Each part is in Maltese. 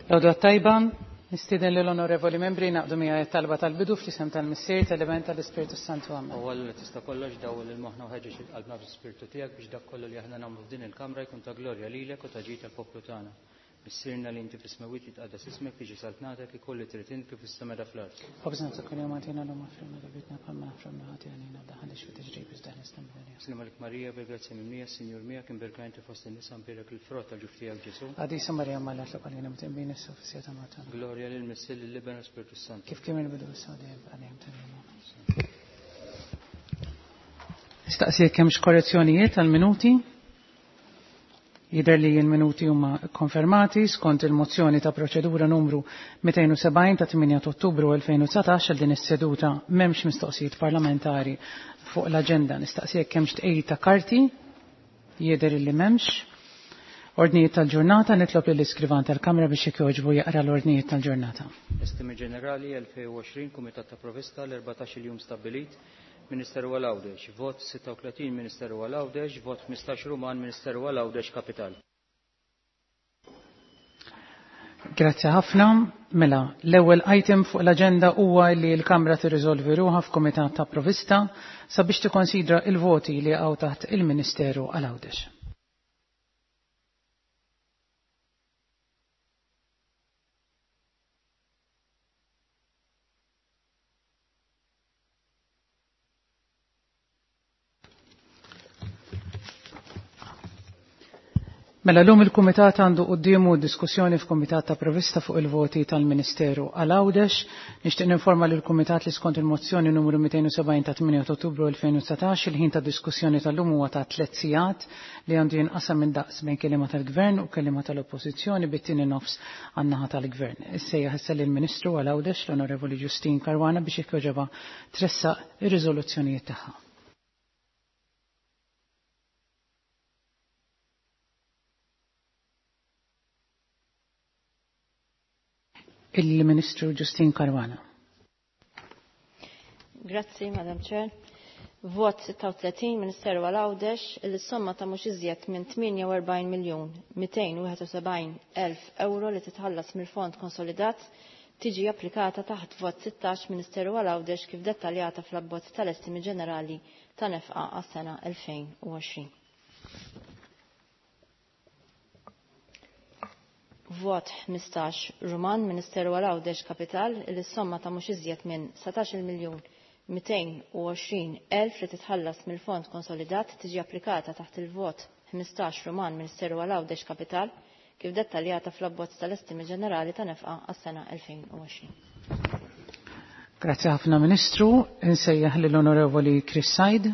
Lodwa tajba, nistieden l-onorevoli membri naqdu miegħi talba tal-bidu fl-isem tal-Missier tal-Element tal-Ispiritu Santu Amen. Awwal tista' kollox dawwel il-moħħna u ħeġġeġ il-qalbna bl-Ispirtu tiegħek biex dak kollu li aħna nagħmlu f'din il-Kamra jkun ta' glorja lilek u ta' ġid tal-poplu tagħna. Missierna li inti fis-smawiet jitqaddas ismek tiġi saltnatek ikolli trid int kif issemeda fl-art. Obżanza kun jom għatina l-huma fremna li bitna bħalma fremna ħati għalina daħalix fi tiġrib iżdaħ nistambilja. Slima lik Marija, bil-grazzja mimnija, Sinjur mija, kien berkajnti fost in-nisa mbirek il-frott tal-ġuftijak Ġesu. Għadisa Marija mallat l għalina mtimbin is-suffisjata mata. Glorja lil Missier li libera Spiritu Santu. Kif kien il-bidu s-sadi għalim tal-jum. Istaqsijek kemm x'korrezzjonijiet għal-minuti? Jidher li l-minuti huma konfermati skont il-mozzjoni ta' proċedura numru 270 ta' 8 Ottubru 2019 għal din is-seduta m'hemmx mistoqsijiet parlamentari fuq l-aġenda. Nistaqsijek kemm x'tqejjid ta' karti? Jidher li m'hemmx. Ordnijiet tal-ġurnata nitlob lill-iskrivan tal-Kamra biex jogħġbu jaqra l-ordnijiet tal-ġurnata. Estimi ġenerali 2020 Kumitat ta' Provista l-14 jum stabbilit Ministeru għal-Għawdex, vot 36 Ministeru għal-Għawdex, vot 15 Ruman Ministeru għal-Għawdex Kapital. Grazie ħafna. Mela, l-ewwel item fuq l-aġenda huwa li l-Kamra tirriżolvi ruħha f'Kumitat ta' Provista sabiex tikkonsidra il-voti li għaw taħt il-Ministeru għal-Għawdex. Mela l-lum il-Kumitat għandu quddiemu diskussjoni f'Kumitat ta' Provista fuq il-voti tal-Ministeru għal-Għawdex. Nixtieq ninforma lill-Kumitat li skont il-mozzjoni numru 270 ta' 8 Ottubru 2019 il-ħin ta' diskussjoni tal-lum huwa ta' 3 sigħat li għandu jinqasam minn daqs bejn kelliema tal-Gvern u kelliema tal-Oppożizzjoni bit-tieni nofs għan-naħa tal-Gvern. Issejjaħ issa lill-Ministru għal-Għawdex l-Onorevoli Ġustin Karwana biex jikkoġeba tressaq ir-riżoluzzjonijiet tagħha. Il-Ministru Ġustin Karwana. Grazzi, Madam Chair. Vot 36 Ministeru għal-Għawdex il-somma ta' mhux iżjed minn 48,271,000 euro li titħallas mill-Fond Konsolidat tiġi applikata taħt vot 16 Ministeru għal-Għawdex kif dettaljata fl-abbozz tal-estimi ġenerali ta' nefqa għas-sena 2020. Vot 15 Ruman Ministeru għal-Għawdex Kapital il-somma ta' mhux iżjed minn 17,220,000 li titħallas mill-Fond Konsolidat tiġi applikata taħt il-vot 15 Ruman Ministeru għal-Għawdex Kapital kif dettaljata fl-abbozz tal-estimi ġenerali ta' nefqa għas-sena 2020. Grazie ħafna Ministru. Insejjaħ lill-Onorevoli Chris Said.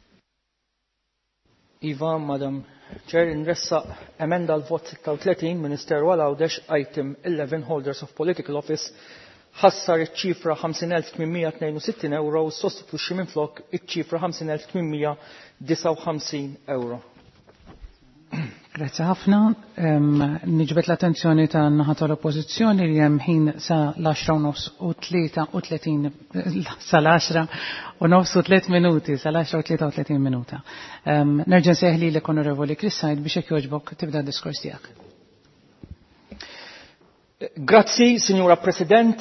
Iva, Madam Chair, nressa emenda l-vot 36 Ministeru għal-Għawdex item 11 Holders of Political Office ħassar iċ-ċifra 50,862 euro u sostituxxi minflok iċ-ċifra 50,859 euro. Grazie ħafna. Niġbet l-attenzjoni ta' naħa tal-Oppożizzjoni li hemm ħin sa l-10:30 u 33 sal-10 u nofs u 3 minuti sal-10 u 33 minuta. Nerġa' nsejħli lek Onorevoli Chris Said biex hekk jogħġbok tibda d-diskors tiegħek. Grazzi, Signora President.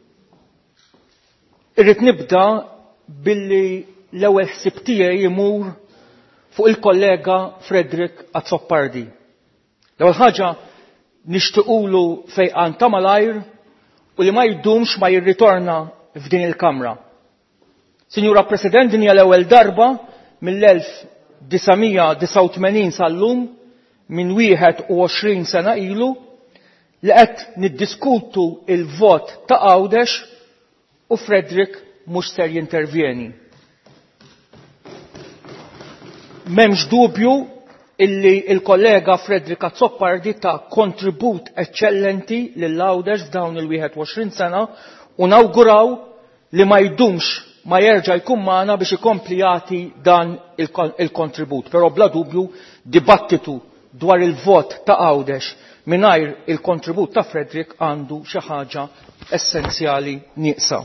Irrid nibda billi l-ewwel ħsieb tiegħi jmur fuq il-kollega Fredrik Azzoppardi. L-ewwel ħaġa nixtiequlu fejqan ta' malajr u li ma jdumx ma jirritorna f'din il-Kamra. Sinjura President, din hija l-ewwel darba mill-1989 sal-lum minn 21 sena ilu li qed niddiskutu il-vot ta' Għawdex u Fredrik mhux ser jintervjeni. M'hemmx dubju illi il-kollega Fredrik Azzoppardi ta' kontribut eccellenti lill-Għawdex f'dawn il-21 sena u nawguraw li ma jdumx ma jerġa' jkun magħna biex ikompli jagħti dan il-kontribut. Però bla dubju dibattitu dwar il-vot ta' Għawdex mingħajr il-kontribut ta' Fredrik għandu xi ħaġa essenzjali nieqsa.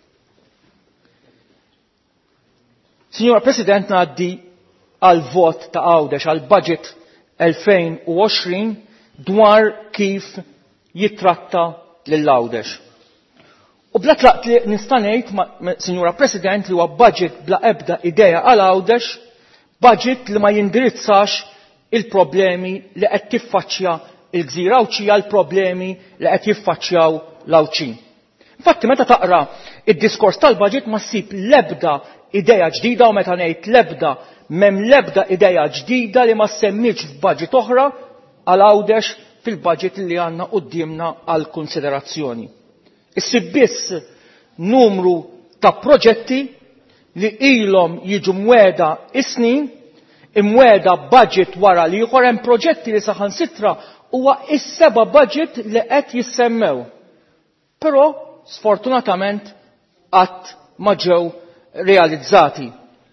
Signora President, ngħaddi għal vot ta' Għawdex għal budget 2020 dwar kif jitratta lill-Għawdex. U bla tlaqt li nista' ngħid, Sinjura President, li huwa budget bla ebda idea għal Għawdex, budget li ma jindirizzax il-problemi li qed tiffaċċja il-Gżira Awċija, l-problemi li qed jiffaċċjaw l-Awċin. Infatti meta taqra id-diskors tal-budget ma ssib l-ebda idea ġdida, u meta ngħid l-ebda m'hemm l-ebda idea ġdida li ma semmitx f'budget oħra għal Għawdex fil-budget li għandna qudiemna għal konsiderazzjoni. Issib biss numru ta' proġetti li ilhom jiġu mweda is-snin, imweda budget wara li ieħor hemm proġetti li saħansitra huwa is-seba' budget li qed jissemmew. Però sfortunatament qatt ma ġew realizzati.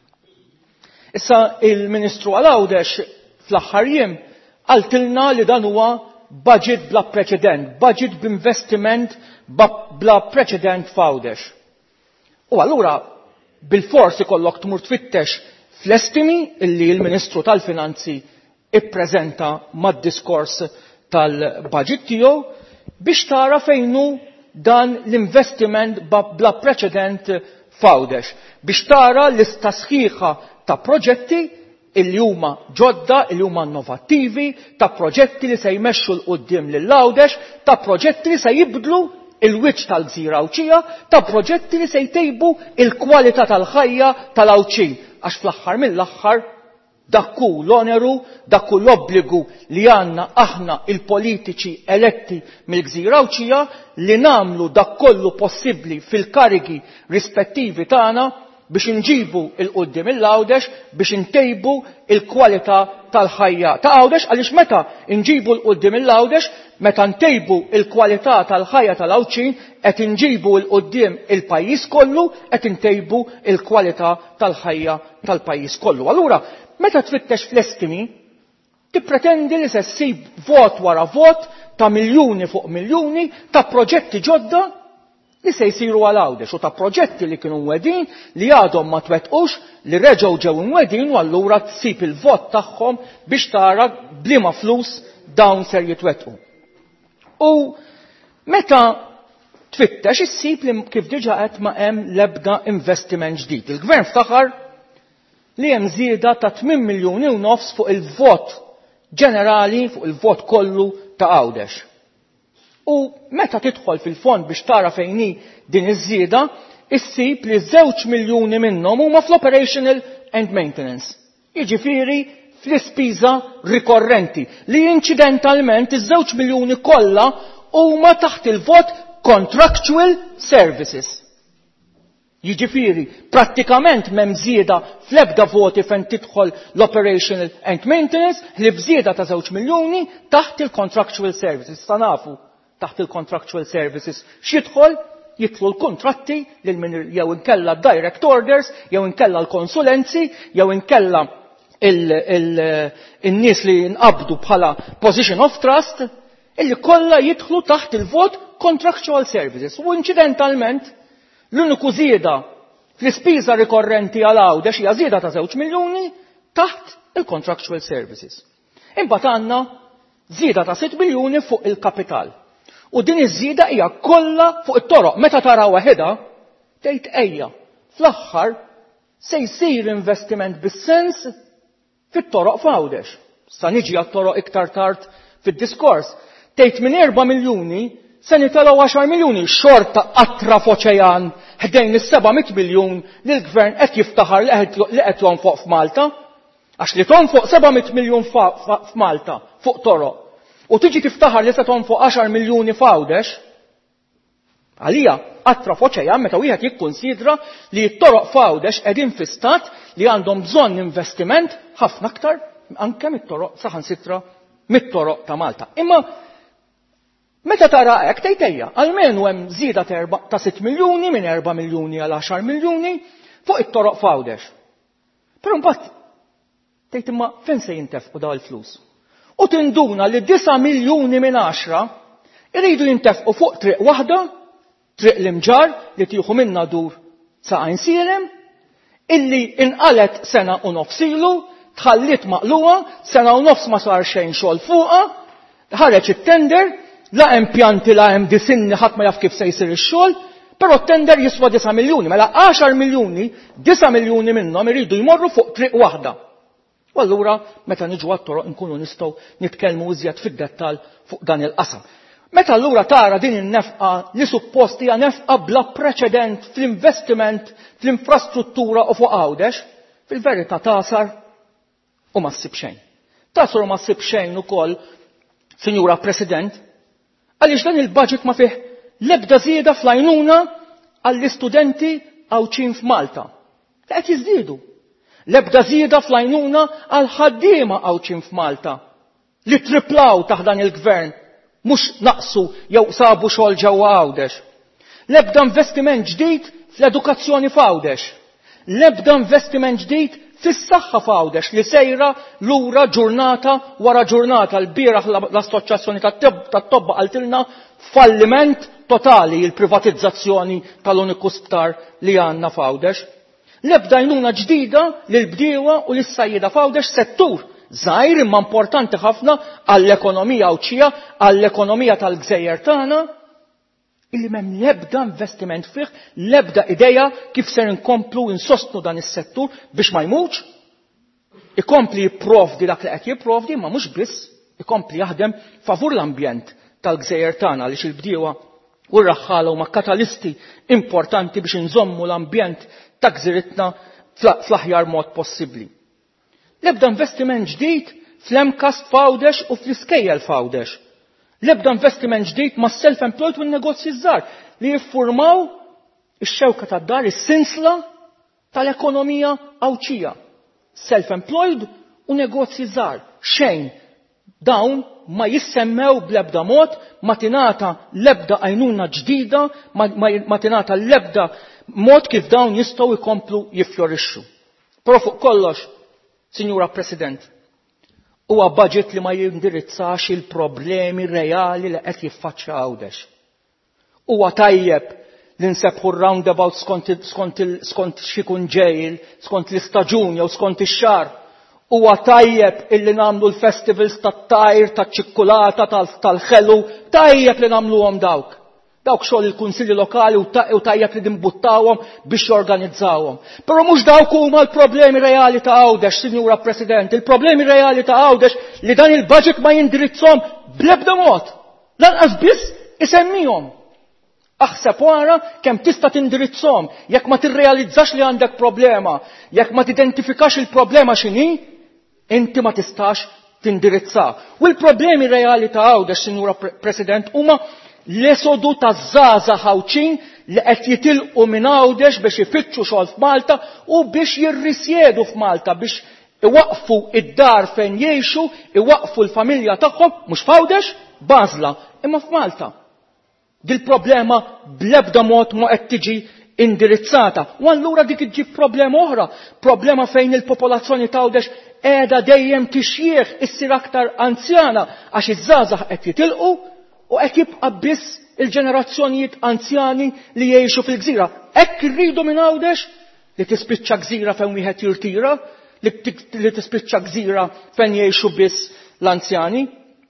Issa il-Ministru għal-Għawdex fl-aħħar jiem qaltilna li dan huwa budget bla preċedent, budget b'investiment bla preċedent f'Għawdex. U allura bil-forsi kollok tmur tfittex fl-estimi illi l-Ministru tal-Finanzi ippreżenta mad-diskors tal-budget tiegħu biex tara fejnu dan l-investiment bla preċedent f'Għawdex. Biex tara lista sħiħa ta' proġetti illi huma ġodda, illi huma innovattivi, ta' proġetti li se jmexxu l-qudiem lill-Għawdex, ta' proġetti li se jibdlu il-wiċċ tal-Gżira Awċija, ta' proġetti li se jtejbu il-kwalità tal-ħajja tal-Awċin. Għax fl-aħħar mill-aħħar dakku l-oneru, dakku l-obbligu li għandna aħna il-politiċi eletti mill-Gżira Awċija li nagħmlu dak kollu possibbli fil-karigi rispettivi tagħna biex inġibu il-qudiem il-Għawdex biex intejbu il-kwalità tal-ħajja ta' Għawdex, għaliex meta inġibu l-qudiem il-Għawdex, meta ntejbu il-kwalità tal-ħajja tal-Awċin, qed inġibu l-qudiem il-pajjiż kollu, qed intejbu il-kwalità tal-ħajja tal-pajjiż kollu. Allura, meta tfittex fl-estimi, tippretendi li se ssib vot wara vot ta' miljuni fuq miljuni ta' proġetti ġodda li se jsiru għal Għawdex u ta' proġetti li kienu mwedin li għadhom ma twettqux li reġgħu ġew mwedin u allura tsib il-vot tagħhom biex tara bliema flus dawn ser jitwettqu. U meta tfittex issib li kif diġà qed ma hemm l-ebda investiment ġdid. Il-Gvern ftaħar li hemm żieda ta' 8 miljuni u nofs fuq il-vot ġenerali, fuq il-vot kollu ta' Għawdex. U meta tidħol fil-fond biex tara fejni din iż-żieda, issib li 2 miljuni minnhom huma fl-operational and maintenance. Jiġifieri fl-ispiża rikorrenti li incidentalment iż-2 miljuni kollha huma taħt il-vot contractual services. Jiġifieri prattikament m'hemm żieda fl-ebda voti fejn tidħol l-operational and maintenance li bżieda ta' 2 miljuni taħt il-contractual services. Sa nafu taħt il-contractual services x'jidħol jitlu l-kontratti jew inkella direct orders, jew inkella l-konsulenzi, jew inkella il-nies li nqabdu bħala position of trust, illi kollha jidħlu taħt il-vot contractual services. U incidentalment l-uniku żieda fl-ispiża rikorrenti għal Għawdex hija żieda ta' 2 miljuni taħt il-contractual services. Imbagħad għandna żieda ta' 6 miljuni fuq il-kapital. U din iż-żieda hija kollha fuq it-toroq. Meta tara waħedha, tgħid ejja, fl-aħħar se jsir investiment bis-sens fit-toroq f'Għawdex. Sa niġi għat-toroq iktar tard fid-diskors. Tgħid minn 4 miljuni se nitalgħu 10 miljuni xorta qatra f'oċean ħdejn is-700 miljun li l-Gvern qed jiftaħar li qed jonfoq f'Malta. Għax li tonfoq 700 miljun f'Malta fuq toroq. U tiġi tiftaħar li se tonfoq 10 miljuni f'Għawdex, għalija qatra f'oċean meta wieħed jikkunsidra li t-toroq f'Għawdex qegħdin fi stat li għandhom bżonn investiment ħafna aktar anke mit-toroq saħansitra mit-toroq ta' Malta. Imma meta tara hekk tgħidejja, almenu hemm żieda ta' 6 miljuni minn 4 miljuni għal 10 miljuni fuq it-toroq f'Għawdex. Però mbagħad tgħid imma fejn se jintefqu dawn il-flus? U tinduna li 9 miljuni minn 10 iridu jintefqu fuq triq waħda, triq l-imġar li tieħu minna dur sa' Għajnsierem, illi inqalet sena u nofsilu, tħallit maqluha, sena u nofs ma sar xejn xogħol fuqha, ħareġ it-tender, la hemm pjanti la hemm disinni ħadd ma jaf kif se jsir ix-xogħol, però t-tender jiswa 9 miljuni, mela 10 miljuni, 9 miljuni minnhom iridu jmorru fuq triq waħda. U allura meta niġu għat-toroq nkunu nistgħu nitkellmu iżjed fid-dettall fuq dan il-qasam. Meta allura tara din in-nefqa li suppost hija nefqa bla preċedent fl-investiment fl-infrastruttura u fuq Għawdex, fil-verità tasar u ma ssib xejn. Tasar u ma ssib xejn ukoll, Sinjura President, għaliex dan il-budget ma fih l-ebda żieda fl-għajnuna għall-istudenti għawċin f'Malta. Qed jiżdiedu. L-ebda żieda fl-għajnuna għall-ħaddiema għawċin f'Malta li triplaw taħt dan il-gvern mhux naqsu jew sabu xogħol ġewwa Għawdex. L-ebda investiment ġdid fl-edukazzjoni f'Għawdex. L-ebda investiment ġdid fis-saħħa f'Għawdex li sejra lura ġurnata wara ġurnata. L-bieraħ l-Assoċjazzjoni tat-Tobba qaltilna falliment totali il-privatizzazzjoni tal-uniku sptar li għandna f'Għawdex. L-ebda għajnuna ġdida lill-bdiewa u lis-sajjieda f'Għawdex settur żgħir imma importanti ħafna għall-ekonomija Għawdxija, għall-ekonomija tal-Gżejjer tagħna, illi m'hemm l-ebda investiment fih, l-ebda idea kif ser inkomplu insostnu dan is-settur biex ma jmutx, ikompli jipprovdi dak li qed jipprovdi, ma mhux biss ikompli jaħdem favur l-ambjent tal-Gżejjer tagħna għaliex il-bdiewa u r-raħħala huma katalisti importanti biex inżommu l-ambjent ta' gżiritna fl-aħjar mod possibbli. L-ebda investiment ġdid fl-MCAS f'Għawdex u fl-iskejjel f'Għawdex. L-ebda investiment ġdid ma' self-employed u n-negozji żgħar li jiffurmaw ix-xewka tad-dar, is-sinsla tal-ekonomija Għawdxija. Self-employed u negozji żgħar. Xejn dawn ma jissemmew bl-ebda mod, ma tingħata l-ebda għajnuna ġdida, ma tingħata l-ebda mod kif dawn jistgħu jkomplu jiffjorixxu. Però fuq kollox, Sinjura President, huwa budget li ma jindirizzax il-problemi reali li qed jiffaċċja Għawdex. Huwa tajjeb li nsebħu r-roundabout skont x'ikun ġejjil, skont l-istaġun jew skont ix-xahar. Huwa tajjeb illi nagħmlu l-festivals tat-tajr, taċ-ċikkulata, tal-ħelu, tajjeb li nagħmluhom dawk. Dawk xogħol il-kunsilli lokali u tajjeb li nimbuttawhom biex jorganizzawhom. Però mhux dawk huma l-problemi reali ta' Għawdex, Sinjura President. Il-problemi reali ta' Għawdex li dan il-budget ma jindirizzhom bl-ebda mod. Lanqas biss isemmihom. Aħseb wara kemm tista' tindirizzhom jekk ma tirrealizzax li għandek problema, jekk ma tidentifikax il-problema x'inhi, inti ma tistax tindirizza. U l-problemi reali ta' Għawdex, Sinjura President, huma l-esodu taż-żgħażagħ Għawdxin li qed jitilqu minn Għawdex biex ifittxu xogħol f'Malta u biex jirrisjedu f'Malta biex iwaqfu id-dar fejn jgħixu, iwaqfu l-familja tagħhom mhux f'Għawdex, Bażla, imma f'Malta. Dil-problema bl-ebda mod ma qed tiġi indirizzata. U allura dik iġġib problema oħra, problema fejn il-popolazzjoni ta' Għawdex qiegħda dejjem tixjieħ issir aktar anzjana għax iż-żgħażagħ qed jitilqu u qed jibqa' biss il-ġenerazzjonijiet anzjani li jgħixu fil-gżira. Hekk irridu minn Għawdex li tispiċċa gżira fejn wieħed jirtira, li tispiċċa gżira fejn jgħixu biss l-anzjani.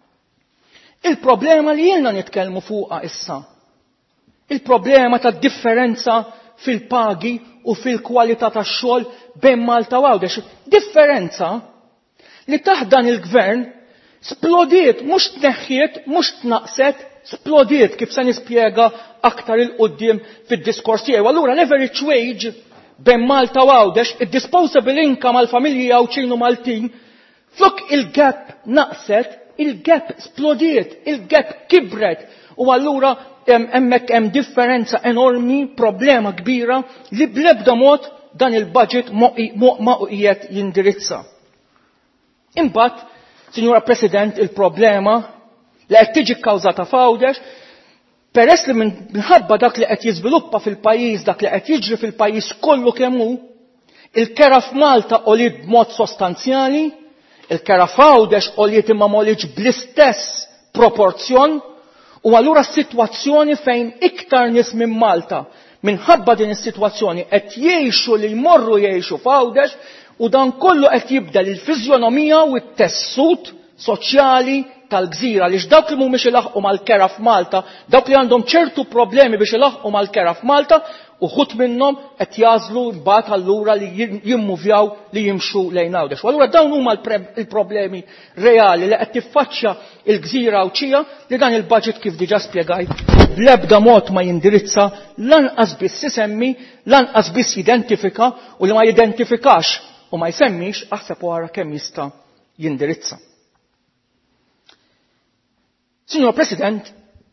Il-problema li jiena nitkellmu fuqha issa. Il-problema tad-differenza fil-pagi u fil-kwalità tax-xogħol bejn Malta u Għawdex. Differenza li taħt dan il-gvern splodiet, mhux tneħħiet, mhux tnaqset, splodiet kif se nispjega aktar il-qudiem fid-diskors tiegħu. Allura l-average wage bejn Malta u Għawdex, id-disposable income għall-familji Għawdxin u Maltin, flok il-gap naqset, il-gap splodiet, il-gap kibret. U allura hemmhekk hemm differenza enormi, problema kbira li bl-ebda mod dan il-budget ma qiegħed jindirizza. Imbagħad, Signora President, il-problema li qed tiġi kkawżata f'Għawdex peress li minħabba dak li qed jiżviluppa fil-pajjiż, dak li qed jiġri fil-pajjiż kollu kemm hu, il-kera f'Malta għoliet b'mod sostanzjali, il-kera f'Għawdex għoliet imma m'għolitx bl-istess proporzjon, u allura s-sitwazzjoni fejn iktar nies minn Malta minħabba din is-sitwazzjoni qed jgħixu li jmorru jgħixu f'Għawdex u dan kollu qed jibdel il-fiżjonomija u t-tessut, soċjali tal-gżira li dawk li mhumiex ilaħqu mal-kera f'Malta, dawk li għandhom ċertu problemi biex ilaħqu mal-kera f'Malta, uħud minnhom qed jażlu mbagħad allura li jimmuvjaw li jimxu lejn Għawdex. Allura dawn huma l-problemi reali li qed tiffaċċja l-gżira Awċija li dan il-budget kif diġà spjegajt bl-ebda mod ma jindirizza, lanqas biss isemmi, lanqas biss jidentifika u li ma jidentifikax u ma jsemmix aħseb wara kemm jista' jindirizza. Signor President,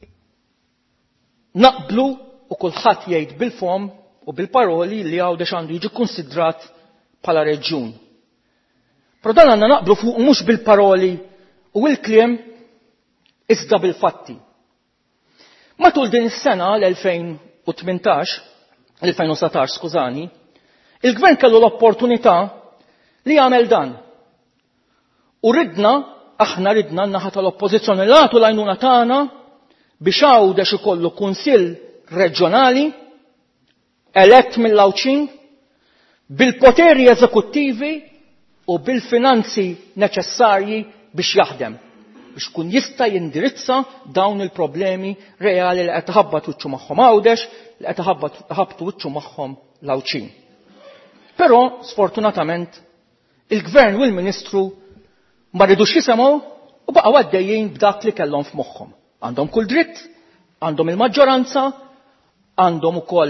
naqblu u kulħadd jgħid bil-fom u bil-paroli li Għawdex għandu jiġi konsidrat bħala reġjun. Però dan għandna naqblu fuq mhux bil-paroli u l-kliem iżda bil-fatti. Matul din is-sena l-2018, l-2017 skużani, il-Gvern kellu l-opportunità li jagħmel dan. U aħna ridna n-naħa tal-oppożizzjoni li nagħtu l-għajnuna tagħna biex Għawdex ikollu kunsill reġjonali elett mill-Awċin bil-poteri eżekuttivi u bil-finanzi neċessarji biex jaħdem, biex kun jista' jindirizza dawn il-problemi reali li qed iħabbat wiċċu magħhom Għawdex, li qed iħabtu wiċċu magħhom l-Awċin. Però sfortunatament il-Gvern u l-Ministru ma rridux jisemgħu u baqgħu għaddejjin b'dak li kellhom f'moħħhom. Għandhom kull dritt, għandhom il-maġġoranza, għandhom ukoll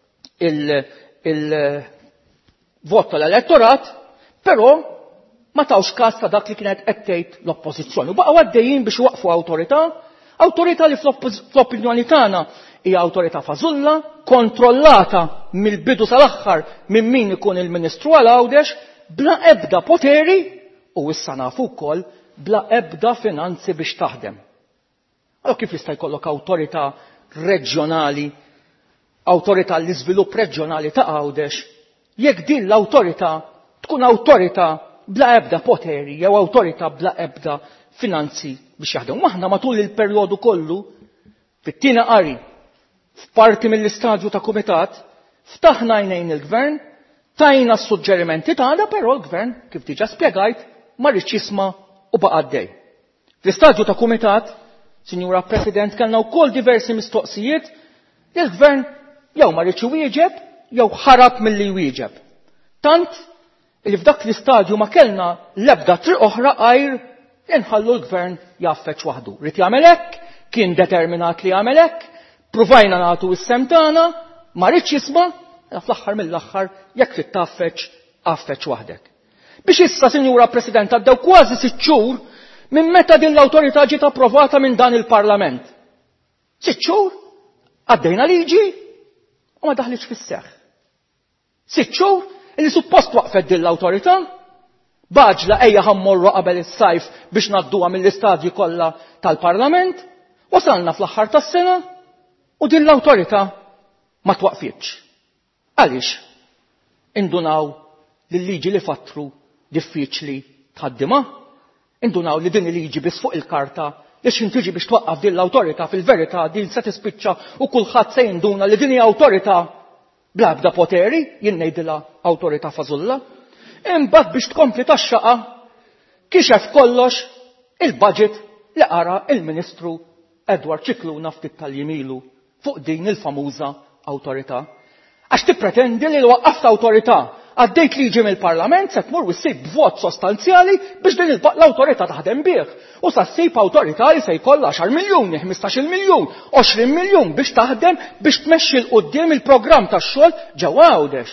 il-vot tal-elettorat, però ma tawx każ ta' dak li kienet qed tgħid l-oppożizzjoni. U baqgħu għaddejjin biex iwaqfu awtorità li fl-opinjoni tagħna hija awtorità fażulla, kontrollata mill-bidu sal-aħħar minn min ikun il-Ministru għal Għawdex, bla ebda poteri u issa nafu wkoll bla ebda finanzi biex taħdem. Allora kif jista' jkollok awtorità reġjonali, awtorità l-iżvilupp reġjonali ta' Għawdex, jekk din l-awtorità tkun awtorità bla ebda poteri jew awtorità bla ebda finanzi biex jaħdem. Aħna matul il-perjodu kollu fit-tieni qari f'parti mill-istadju ta' kumitat ftaħna jnejn il-Gvern, tajna s-suġġerimenti tagħna, però l-Gvern kif diġà spjegajt ma rridx jisma' u baqa' għaddej. Fl-istadju ta' kumitat, Sinjura President, kellna wkoll diversi mistoqsijiet li l-Gvern jew ma rridx iwieġeb jew ħarab milli jwieġeb. Tant li f'dak l-istadju ma kellna l-ebda triq oħra għajr li nħallu l-Gvern jaffeċ waħdu. Rid jagħmel hekk, kien determinat li jagħmel hekk, pruvajna nagħtu s-sem tagħna, ma rridx jisma', fl-aħħar mill-aħħar jekk trid taffeċ affeċ waħdek. Biex issa, Sinjura President, għaddew kważi 6 xhur minn meta din l-awtorità ġiet approvata minn dan il-Parlament. 6 xhur għaddejna liġi u ma daħlitx fis-seħħ. 6 xhur li suppost waqfet din l-awtorità, baġla ejja ħammorru qabel is-sajf biex ngħadduha mill-istadji kollha tal-Parlament, wasalna fl-aħħar tas-sena u din l-awtorità ma twaqfitx. Għaliex? Indunaw li l-liġi li fattru diffiċli tħaddimha, indunaw li din il-liġi biss fuq il-karta li xintiġi biex twaqqaf din l-awtorità fil-verità din se tispiċċa u kulħadd se jinduna li din hija awtorità bla ebda poteri, jien ngħidilha awtorità fażulla. Imbagħad biex tkompli tax-xaqa kixef kollox il-budget li qara il-Ministru Edward Cicluna ftit tal-jimilu fuq din il-famuża awtorità. Għax tippretendi li l-waqqaft awtorità għaddejt liġi mill-Parlament se tmur issib b'vot sostanzjali biex din l-awtorità taħdem bih. U sa ssib awtorità li se jkollha 10 miljuni, 15 miljun, 20 miljun biex taħdem biex tmexxi l qudiem il-programm tax-xogħol ġewwa Għawdex.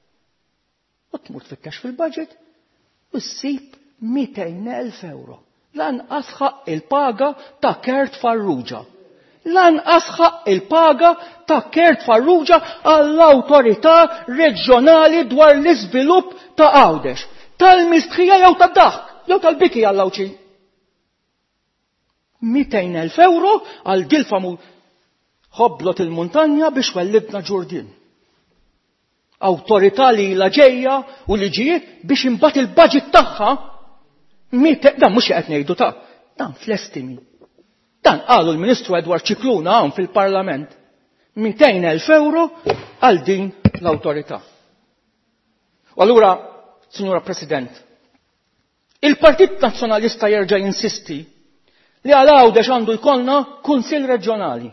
U tmur tfittex fil-budget u ssib 200,000 euro. Lanqas ħaq il-paga ta' Kert Farrugia. Lanqas ħaq il-paga ta' Kert Farrugia għall-awtorità reġjonali dwar l-iżvilupp ta' Għawdex. Tal-mistħija jew tad-daħk jew tal-biki għall-Awċin. 200,000 euro għal dilfamu ħoblot il-muntanja biex wellibna Ġurdin. Awtorità li la ġejja u liġijiet biex imbagħad il-budget tagħha dan mhux qed ngħidu ta' dan fl-estimi. Dan qalu l-Ministru Edward Cicluna hawn fil-Parlament. 200,000 euro għal din l-awtorità. U allura, Signora President, Il-Partit Nazzjonalista jerġa' jinsisti li għal Għawdex għandu jkollna kunsill reġjonali.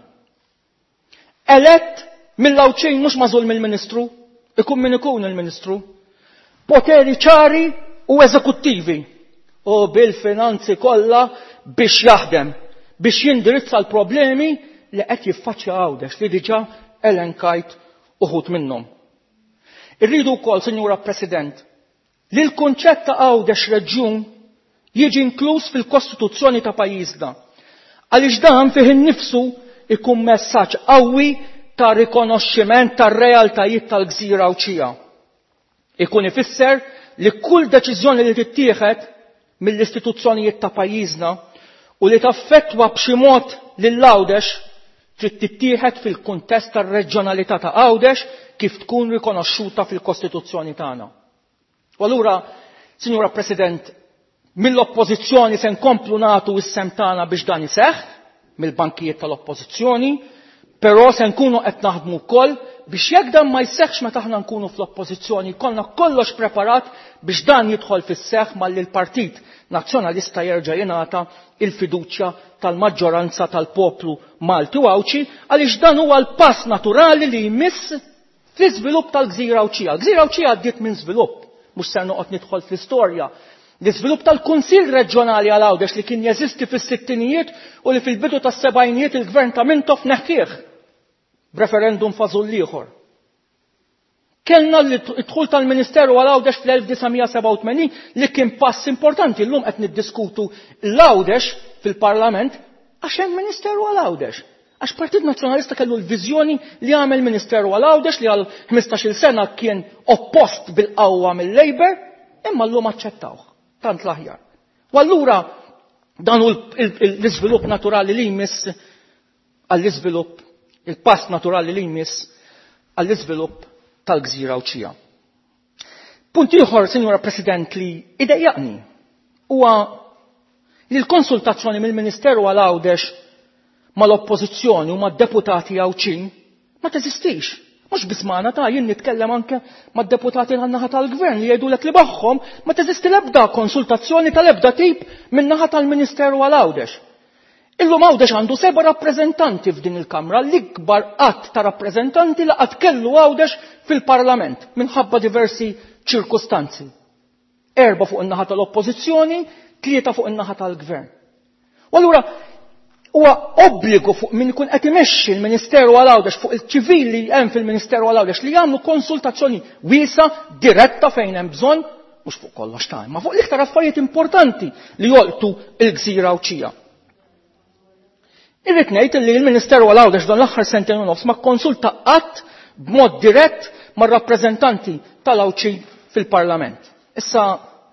Elett mill-Awċin mhux magħżul mill-Ministru, ikun min ikun il-Ministru, poteri ċari u eżekuttivi u bil-finanzi kollha biex jaħdem, biex jindirizza l-problemi li qed jiffaċċja Għawdex li diġà elenkajt uħud minnhom. Irridu wkoll, Sinjura President, li l-kunċett ta' Għawdex reġjun jiġi inkluż fil-Kostituzzjoni ta' pajjiżna. Għaliex dan fih innifsu ikun messaġġ qawwi ta' rikonoxximent tar-realtajiet tal-Gżira Awċija. Ikun ifisser li kull deċiżjoni li tittieħed mill-istituzzjonijiet ta' pajjiżna u li taffettwa b'xi mod lil Għawdex trid tittieħed fil-kuntest tar-reġjonalità ta' Għawdex kif tkun rikonoxxuta fil-Kostituzzjoni tagħna. U allura, Sinjura President, mill-oppożizzjoni se nkomplu nagħtu is-sem tagħna biex dan iseħħ mill-bankijiet tal-oppożizzjoni, però se nkunu qed naħdmu wkoll biex jekk dan ma jseħħx meta aħna nkunu fl-oppożizzjoni kollna kollox preparat biex dan jidħol fis-seħħ malli l-Partit Nazzjonalista jerġa' jingħata il-fiduċja tal-maġġoranza tal-poplu Malti u Awċi għaliex dan huwa l-pass naturali li jmiss fl-iżvilupp tal-Gżira Awċija. Gżira Awċija għaddiet minn żvilupp, mhux se noqgħod nidħol fl-istorja. L-iżvilupp tal-Kunsill Reġjonali għal Għawdex li kien jeżisti fis-sittinijiet u li fil-bidu tas-sebgħinijiet il-Gvern ta' Mintoff neħħih b'referendum fażul ieħor. Kellna l-idħul tal-Ministeru għal Għawdex fl-1987 li kien pass importanti. Llum qed niddiskutu l-Għawdex fil-Parlament għax hemm Ministeru għal Għawdex. Għax Partit Nazzjonalista kellu l-viżjoni li għamel Ministeru għal Għawdex li għal 15-il sena kien oppost bil-qawwa mill-Labor, imma llum aċċettawh. Tant l-aħjar. U allura dan hu l-iżvilupp naturali li jmiss għall-iżvilupp, il-pass naturali li jmiss għall-iżvilupp tal-Gżira Awċija. Punt ieħor, Sinjura President, li idejjaqni huwa li l-konsultazzjoni mill-Ministeru għal Għawdex mal-oppożizzjoni u mad-deputati Awċin ma teżistix. Mhux biss magħna ta' jien nitkellem anke mad-deputati tan-naħa tal-Gvern li jgħidulek li magħhom ma teżisti l-ebda konsultazzjoni tal-ebda tip min-naħa tal-Ministeru għal Għawdex. Illum Għawdex għandu 7 rappreżentanti f'din il-Kamra, l-ikbar qatt ta' rappreżentanti li qatt kellu Għawdex fil-Parlament minħabba diversi ċirkustanzi. 4 fuq in-naħa tal-Oppożizzjoni, 3 fuq in-naħa tal-Gvern. U allura huwa obbligu fuq min ikun qed imexxi l-Ministeru għal Għawdex fuq il-ċivili hemm fil-Ministeru għal Għawdex li jagħmlu konsultazzjoni wiesa diretta fejn hemm bżonn mhux fuq kollox ta' ma fuq l-iktar affarijiet importanti li jolqtu l-Gżira Awċija. Irrid ngħid li l-Ministeru għal Għawdex dan l-aħħar sentejn u nofs ma konsulta qatt b'mod dirett mar-rappreżentanti tal-Awċi fil-Parlament. Issa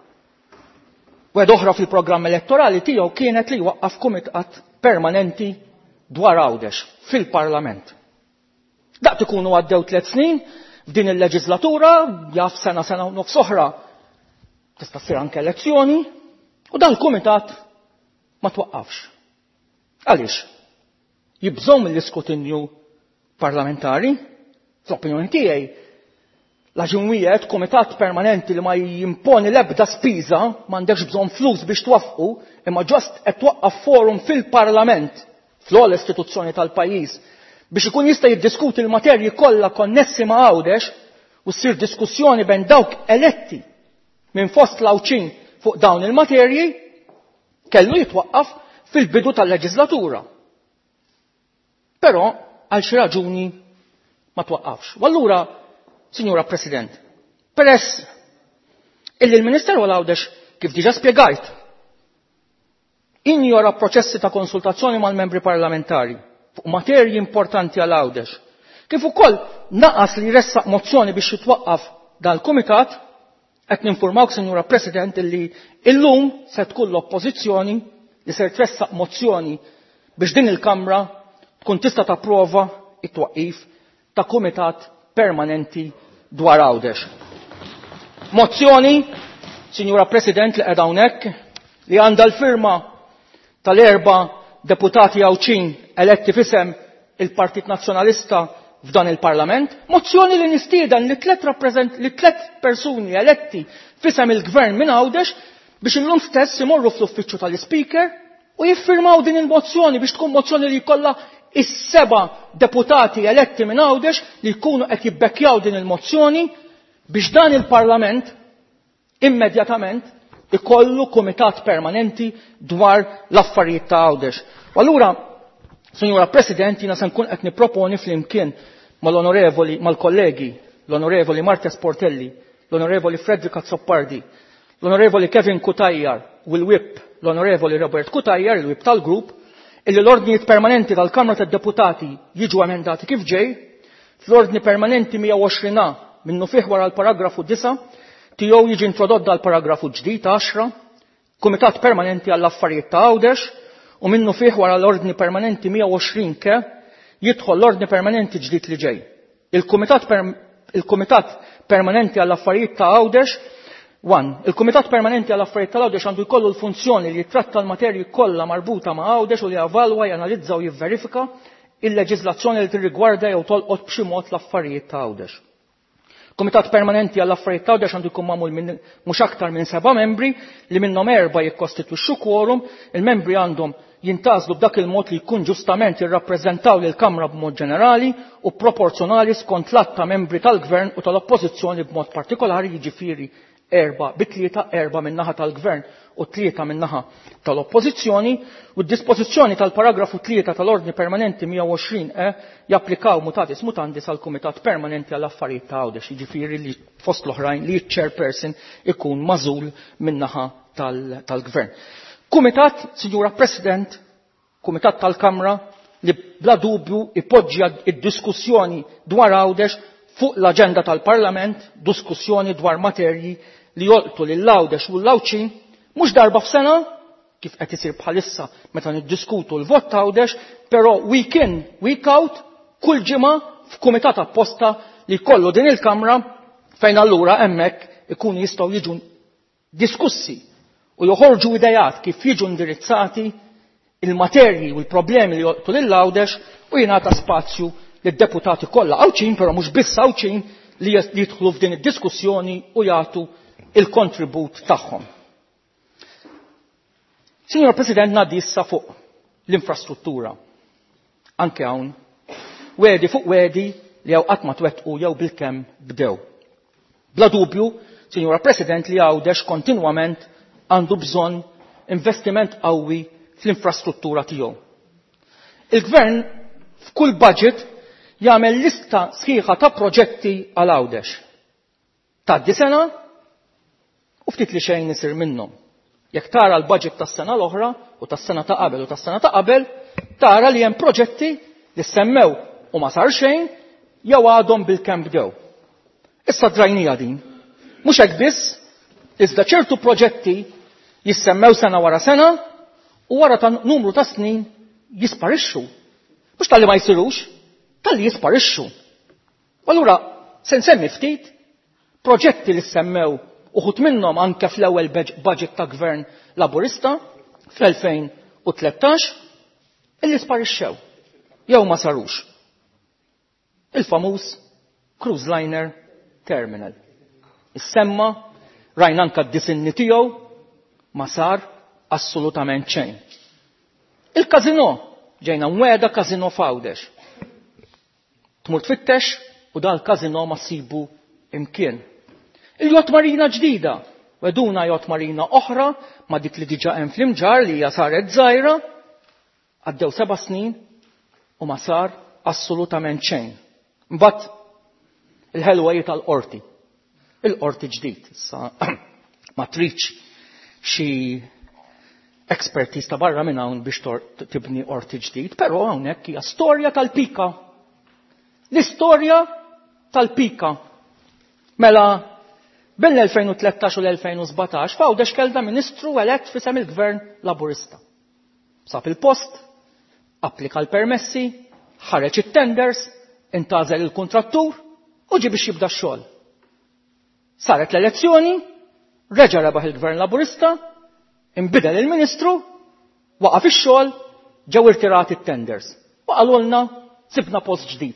wed oħra fil-programm elettorali tiegħu kienet li waqqaf kumitat permanenti dwar Għawdex fil-Parlament. Daqt ikunu għaddew 3 snin f'din il-leġislatura, jaf sena u nofs oħra tista' ssir anke elezzjoni u dan il-kumitat ma twaqqafx. Għaliex? Jibżgħu mill-iskrutinju parlamentari, fl-opinjoni tiegħi l-ġimwiet kumitat permanenti li ma jimponi l-ebda spiża m'għandekx bżonn flus biex twaffqu, imma ġost qed twaqqaf forum fil-Parlament fl-ogħla istituzzjoni tal-pajjiż biex ikun jista' jiddiskuti l-materji kollha konnessi ma' Għawdex u ssir diskussjoni bejn dawk eletti minn fost l-Awċin fuq dawn il-materji kellu jitwaqqaf fil-bidu tal-leġislatura. Però għal xi raġuni ma twaqqafx. U allura, Sinjura President, peress illi l-Ministeru għal Għawdex kif diġà spjegajt injora proċessi ta' konsultazzjoni mal-membri parlamentari fuq materji importanti għal Għawdex, kif ukoll naqas li jressaq mozzjoni biex jitwaqqaf dal-Kumitat, qed ninfurmawk, Sinjura President, illi illum se tkun l-Oppożizzjoni li se tressaq mozzjoni biex din il-Kamra tkun tista' tapprova it-twaqqif ta' Kumitat permanenti dwar Għawdex. Mozzjoni, Sinjura President, li qiegħda hawnhekk li għandha l-firma tal-4 deputati Awċin eletti fisem il-Partit Nazzjonalista f'dan il-Parlament, mozzjoni li nistieden li 3 persuni eletti fisem il-Gvern minn Għawdex biex illum stess imorru fl-uffiċċju tal-Speaker u jiffirmaw din il-mozzjoni biex tkun mozzjoni li jkollha is-7 deputati eletti minn Għawdex li jkunu qed jibbekkjaw din il-mozzjoni biex dan il-Parlament immedjatament ikollu kumitat permanenti dwar l-affarijiet ta' Għawdex. U allura, Sinjura President, jiena se nkun qed nipproponi flimkien mal-kollegi l-Onorevoli Marta Sportelli, l-Onorevoli Fredrika Zoppardi, l-Onorevoli Kevin Kutajjar u l-Whip l-Onorevoli Robert Kutajjar, il-Whip tal-Grupp, illi l-ordnijiet permanenti tal-Kamra tad-Deputati jiġu emendati kif ġej, fl-ordni permanenti 120 minnu fih wara l-paragrafu 9 tiegħu jiġi introdott dal-paragrafu ġdid 10, Kumitat Permanenti għall-Affarijiet ta' Għawdex, u minnu fih wara l-ordni permanenti 120 ke jidħol l-ordni permanenti ġdid li ġej. Il-Kumitat Permanenti għall-Affarijiet ta' Għawdex 1. Il-Kumitat Permanenti għall-Affarijiet ta' Għawdex għandu jkollu l-funzjoni li jitratta l-materji kollha marbuta ma' Għawdex u li javalwa, janalizza u jivverifika il-leġiżlazzjoni li tirrigwarda jew tolqot b'xi mod l-affarijiet ta' Għawdex. Kumitat Permanenti għall-Affarijiet ta' Għawdex għandu jkun magħmul minn mhux aktar minn 7 membri li minnhom 4 jikkostitwixxu quorum, il-membri għandhom jintgħażlu b'dak il-mod li jkun ġustament jirrappreżentaw lil kamra b'mod ġenerali u proporzjonali skont l-att ta' membri tal-Gvern u tal-Oppożizzjoni b'mod partikolari, jiġifieri 4 min-naħa tal-Gvern u 3 min-naħa tal-Oppożizzjoni, u d-dispożizzjoni tal-paragrafu 3 tal-Ordni Permanenti 120 japplikaw mutatis mutandis għal Kumitat Permanenti għall-Affarijiet ta' Għawdex, jiġifieri li fost l-oħrajn li ċ-chairperson ikun magħżul min-naħa tal-Gvern. Kumitat, Sinjura President, Kumitat tal-Kamra li bla dubju ipoġġja id-diskussjoni dwar Għawdex fuq l-aġenda tal-Parlament, diskussjoni dwar materji li jolqtu lill-Għawdex u l-Lawċin mhux darba f'sena, kif qed isir bħalissa meta niddiskutu l-vot ta' Għawdex, però week in, week out, kull ġimgħa f'kumitat apposta li jkollu din il-Kamra fejn allura hemmhekk ikunu jistgħu jiġu diskussi u joħorġu idejat kif jiġu indirizzati il-materji u l-problemi li jolqtu lill-Għawdex u jingħata spazju lid-deputati kollha Għawċin, però mhux biss Għawċin li jidħlu f'din id-diskussjoni u jagħtu il-kontribut tagħhom. Signor President, ngħaddi issa fuq l-infrastruttura. Anke hawn wedi fuq wedi li hawn qatt ma twettqu jew bilkemm bdew. Bla dubju, Signora President, li Għawdex kontinwament għandu bżonn investiment qawwi fl-infrastruttura tiegħu. Il-Gvern f'kull budget jagħmel lista sħiħa ta' proġetti għal Għawdex. Tgħaddi sena u ftit li xejn isir minnhom. Jekk tara l-budget tas-sena l-oħra u tas-sena ta' qabel u tas-sena ta' qabel, tara li hemm proġetti li semmew u ma sar xejn jew għadhom bil-kemm bdew. Issa drajnija din. Mhux hekk biss, iżda ċertu proġetti jissemmew sena wara sena u wara ta' numru ta' snin jisparixxu. Mhux tal-li ma jsirux, tal-li jisparixxu. Allura se nsemmi ftit proġetti li semmew uħut minnhom anke fl-ewwel budget ta' Gvern Laburista fl-2013 illi sparixxew jew ma sarux. Il-famuż Cruise Liner Terminal. Is-semma rajna anke d-disinni tiegħu ma sar assolutament xejn. Il-kazino ġejna mweda kazino f'Għawdex. Tmur tfittex u dal-kazino ma ssibu imkien. Il-jott marina ġdida, weduna jott marina oħra ma dik li diġa hemm fl-Imġar li hija saret żgħira, għaddew 7 snin u ma sar assolutament xejn. Mbagħad il-ħelwajiet tal-qorti. Il-qorti ġdid. Issa ma tridx xi expertise ta' barra minn hawn biex tibni qorti ġdid, però hawnhekk hija storja tal-pika. L-istorja tal-pika. Mela bil-2013 u l-2017 f'Għawdex kellha Ministru elett f'isem il-Gvern Laburista. Sab il-post, applika l-permessi, ħareġ it-tenders, intażel il-kontrattur u ġie biex jibda x-xogħol. Saret l-elezzjoni, reġa' rebaħ il-Gvern Laburista, inbidel il-Ministru, waqaf ix-xogħol, ġew irtirati t-tenders. U qalulna sibna post ġdid.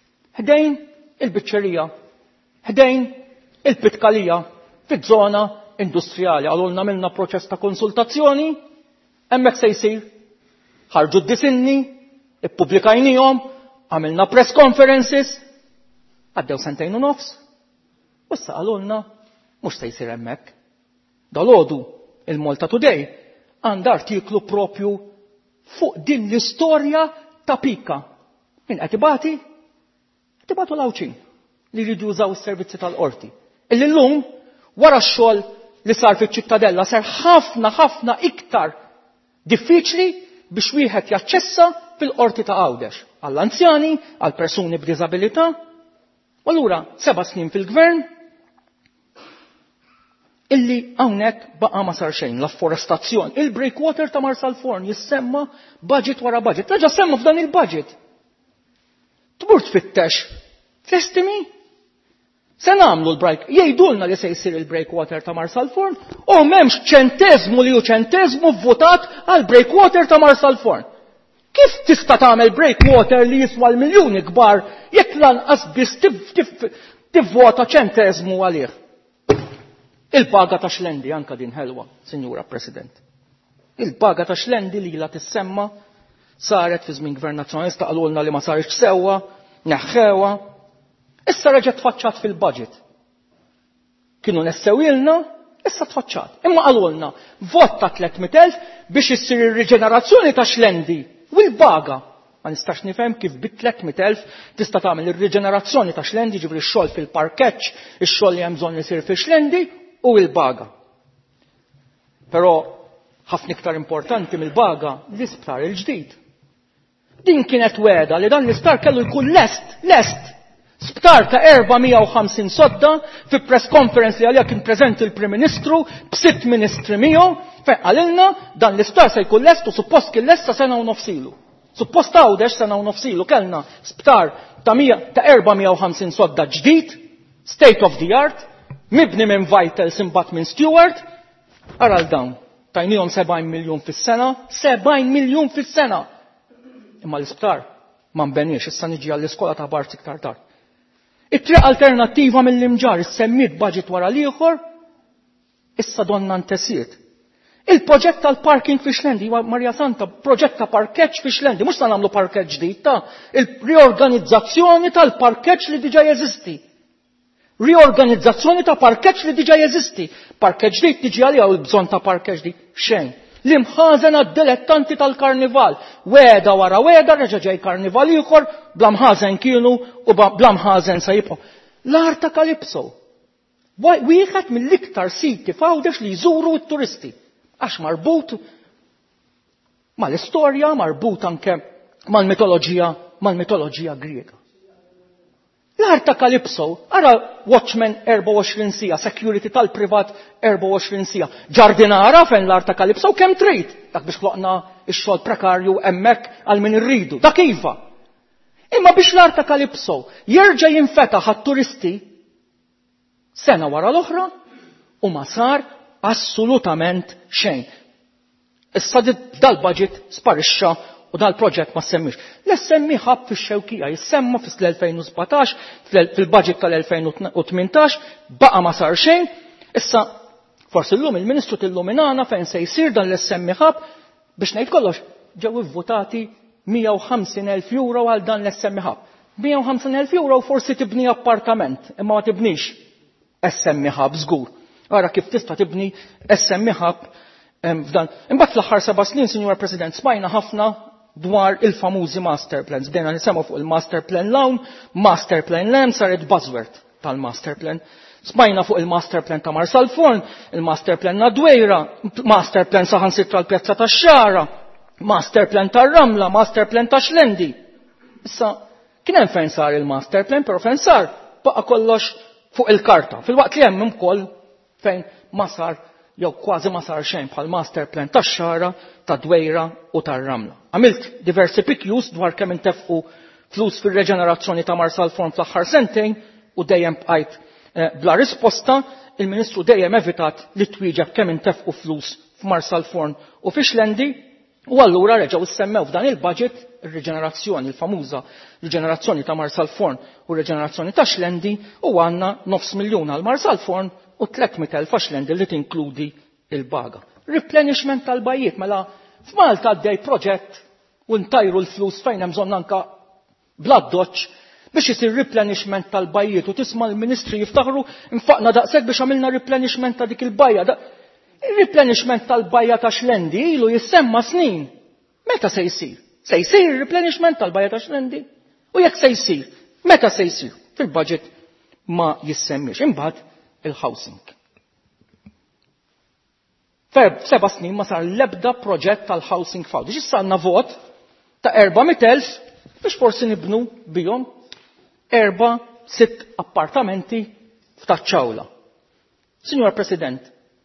Ħdejn il-biċċerija, ħdejn il-pitkalija fiż-żona industrijali għalulna għamilna proċess ta' konsultazzjoni, hemmhekk se jsir. Ħarġu d-disinni, ippubblikajnihom, għamilna press conferences, għaddew 2 snin u nofs. U issa għalulna mhux se jsir hemmhekk. Dalgħodu il-Malta Today għandha artiklu propju fuq din l-istorja ta' pika. Min qed ibati? Qed ibatu l-Awċin li jridu jużaw is-servizzi tal-qorti. Illi llum wara x-xogħol li sar fiċ-Ċittadella sar ħafna iktar diffiċli biex wieħed jaċċessa fil-qorti ta' Għawdex għall-anzjani, għall persuni b'diżabilità. U allura 7 snin fil-gvern illi hawnhekk baqa' ma sar xejn, l-afforestazzjoni, il-breakwater ta' Marsalforn jissemma budget wara budget. Reġa' semma f'dan il-budget. Tmur tfittex fl-estimi. Se nagħmlu l-break, jgħidulna li se jsir il-breakwater ta' Marsalforn u m'hemmx ċenteżmu li hu ċenteżmu vvotat għal breakwater ta' Marsalforn. Kif tista' tagħmel breakwater li jiswa l-miljuni kbar jekk lanqas biss tivvota ċenteżmu għalih? Il-paga ta' Xlendi anka din ħelwa, Sinjura President. Il-paga ta' Xlendi li la tissemma saret fi żmien Gvern Nazzjonalista qalulna li ma sarx sewwa, neħħewa. Issa reġgħet tfaċċat fil-budget. Kienu nessewilna, issa tfaċċat. Imma qalulna vot ta' 300,000 biex issir ir-riġenerazzjoni ta' Xlendi u l-paga. Ma nistax nifhem kif bi 300,000 tista' tagħmel ir-riġenerazzjoni ta' Xlendi, ġifri x-xogħol fil-parkeġġ, ix-xogħol li hemm bżonn isir fi Xlendi u l-baga. Però ħafna iktar importanti mill-baga l-isptar il-ġdid. Din kienet weda li dan l-isptar kellu jkun lest. Sptar ta' 450 sodda fi press conference li għalija kien preżenti il-Prim Ministru b'6 ministri miegħu fejn qalilna dan l-isptar se jkun lest u suppost kien lest sa sena u nofsilu. Suppost Għawdex sena u nofsilu kellna sptar ta' 450 sodda ġdid, state of the art, mibni minn Vitals imbagħad minn Stewart, ara l-dawn, tajnihom 70 miljun fis-sena, 70 miljun fis-sena. Imma l-isptar ma nbenniex, issa niġi għall-iskola ta' Barz iktar tard. It-triq alternattiva mill-imġar semmit budget wara l-ieħor, issa donna ntesiet. Il-proġett tal-parking fi Xlendi, Marja Santa, proġett ta' parkeġġ fi Xlendi, mhux se nagħmlu parkeġġ ġdid ta' il-riorganizzazzjoni tal-parkeġġ li diġà jeżisti. Riorganizzazzjoni ta' parkeġġ li diġà jeżisti. Parkeġġ ġdid tiġi għalija u l-bżonn ta' parkeġġ ġdid xejn. L-imħażen għad-dilettanti tal-karnival. Weda wara weda reġa' ġej karnival ieħor bla mħażen kienu u bla mħażen se jibqgħu. L-art ta' Kalipso. Wieħed mill-iktar siti f'Għawdex li jżuru t-turisti. Għax marbut mal-istorja, marbut anke mal-mitoloġija Griega. L-art ta' Kalipso, ara Watchman 24 sija, security tal-privat 24 sija. Ġardinara fejn l-art ta' Kalipso kemm trid, dak biex kloqna x-xogħol prekarju hemmhekk għal min irridu, dak iva. Imma biex l-art ta' Kalipso jerġa' jinfetaħ għat-turisti sena wara l-oħra u ma sar assolutament xejn. Issa dal-budget sparixxa u dal-proġett ma semmix. L-SMI ħab fix-Xewkija jissemma fil-2017, fil-budget tal-2018, baqa ma sar xejn. Issa forsi llum il-Ministru tilluminana fejn se jsir dan l-SMI ħab biex ngħid kollox ġew ivvutati 150,000 euro għal dan l-SMI ħab. 150,000 euro forsi tibni appartament, imma ma tibnix SMI ħab żgur. Ara kif tista' tibni SMI ħab f'dan. Imbagħad fl-aħħar 7 snin, Sinjura President, smajna ħafna dwar il-famużi master plans. Bdejna nisemgħu fuq il-master plan lawn, master plan land saret buzzword tal-master plan. Smajna fuq il-master plan ta' Marsalforn, il-master plan Nadwejra, master plan saħansitra l-Pjazza tax-Xara, master plan tar-Ramla, master plan ta' Xlendi. Issa kien hemm fejn sar il-master plan, però fejn sar baqa' kollox fuq il-karta. Fil-waqt li hemm ukoll fejn ma sar jew kważi ma sar xejn bħal master plan tax-Xara, ta' Dwejra u tar-Ramla. Għamilt diversi PQs dwar kemm intefqu flus fir-reġenerazzjoni ta' Marsalforn fl-aħħar sentejn u dejjem bqajt bla risposta. Il-Ministru dejjem evitat li twieġeb kemm intefqu flus f'Marsalforn u fi Xlendi u allura reġgħu issemmew f'dan il-budget ir-reġenerazzjoni, il-famuża riġenerazzjoni ta' Marsalforn u reġenerazzjoni ta' Xlendi u għandna 500,000 għal Marsalforn u 300,000 għax-lendi li tinkludi il-baga. Replenishment tal-bajiet, mela f'Malta għaddej proġett u ntajru l-flus fejn hemm bżonn anke bl-addoċ biex isir replenishment tal-bajiet u tisma' l-Ministri jiftaħru infaqna daqshekk biex għamilna replenishment ta' dik il-bajja. Ir-replenishment tal-bajja ta' Xlendi ilu jissemma snin. Meta se jsir? Se jsir ir-replenishment tal-bajja ta' Xlendi? U jekk se jsir, meta se jsir? Fil-budget ma jissemmix. Imbagħad il-housing. 7 snin ma sar l-ebda proġett tal-housing fawdi. Issa għandna vot ta' 400,000 biex forsi nibnu bihom 4-6 appartamenti f'Taċċawla. Signor President,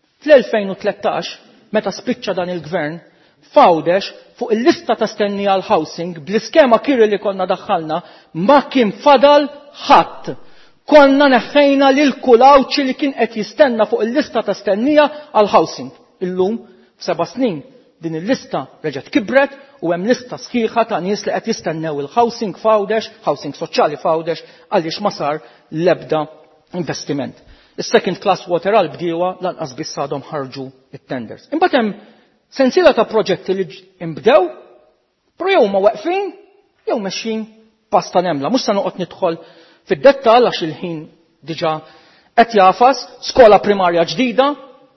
fl-2013, meta spiċċa dan il-gvern, Fawdex fuq il-lista ta' stennija għal housing bl-iskema kiri li konna daħħalna ma kien fadal ħadd. Konna neħħejna lil kulawċi li kien qed jistenna fuq il-lista ta' stennija għal housing. Illum f'7 snin din il-lista reġgħet kibret u hemm lista sħiħa ta' nies li qed jistennew il-housing Fawdex, housing soċjali Fawdex għaliex ma sar l-ebda investiment. Is-second class water għal bdiewa lanqas biss għadhom ħarġu it-tenders. Imbagħad hemm sensiela ta' proġetti li imbdew, pro jew ma waqfin, jew mexxin pasta nemla. Mhux se noqgħod nidħol fid-dettall għax il-ħin diġà qed jafas, skola primarja ġdida,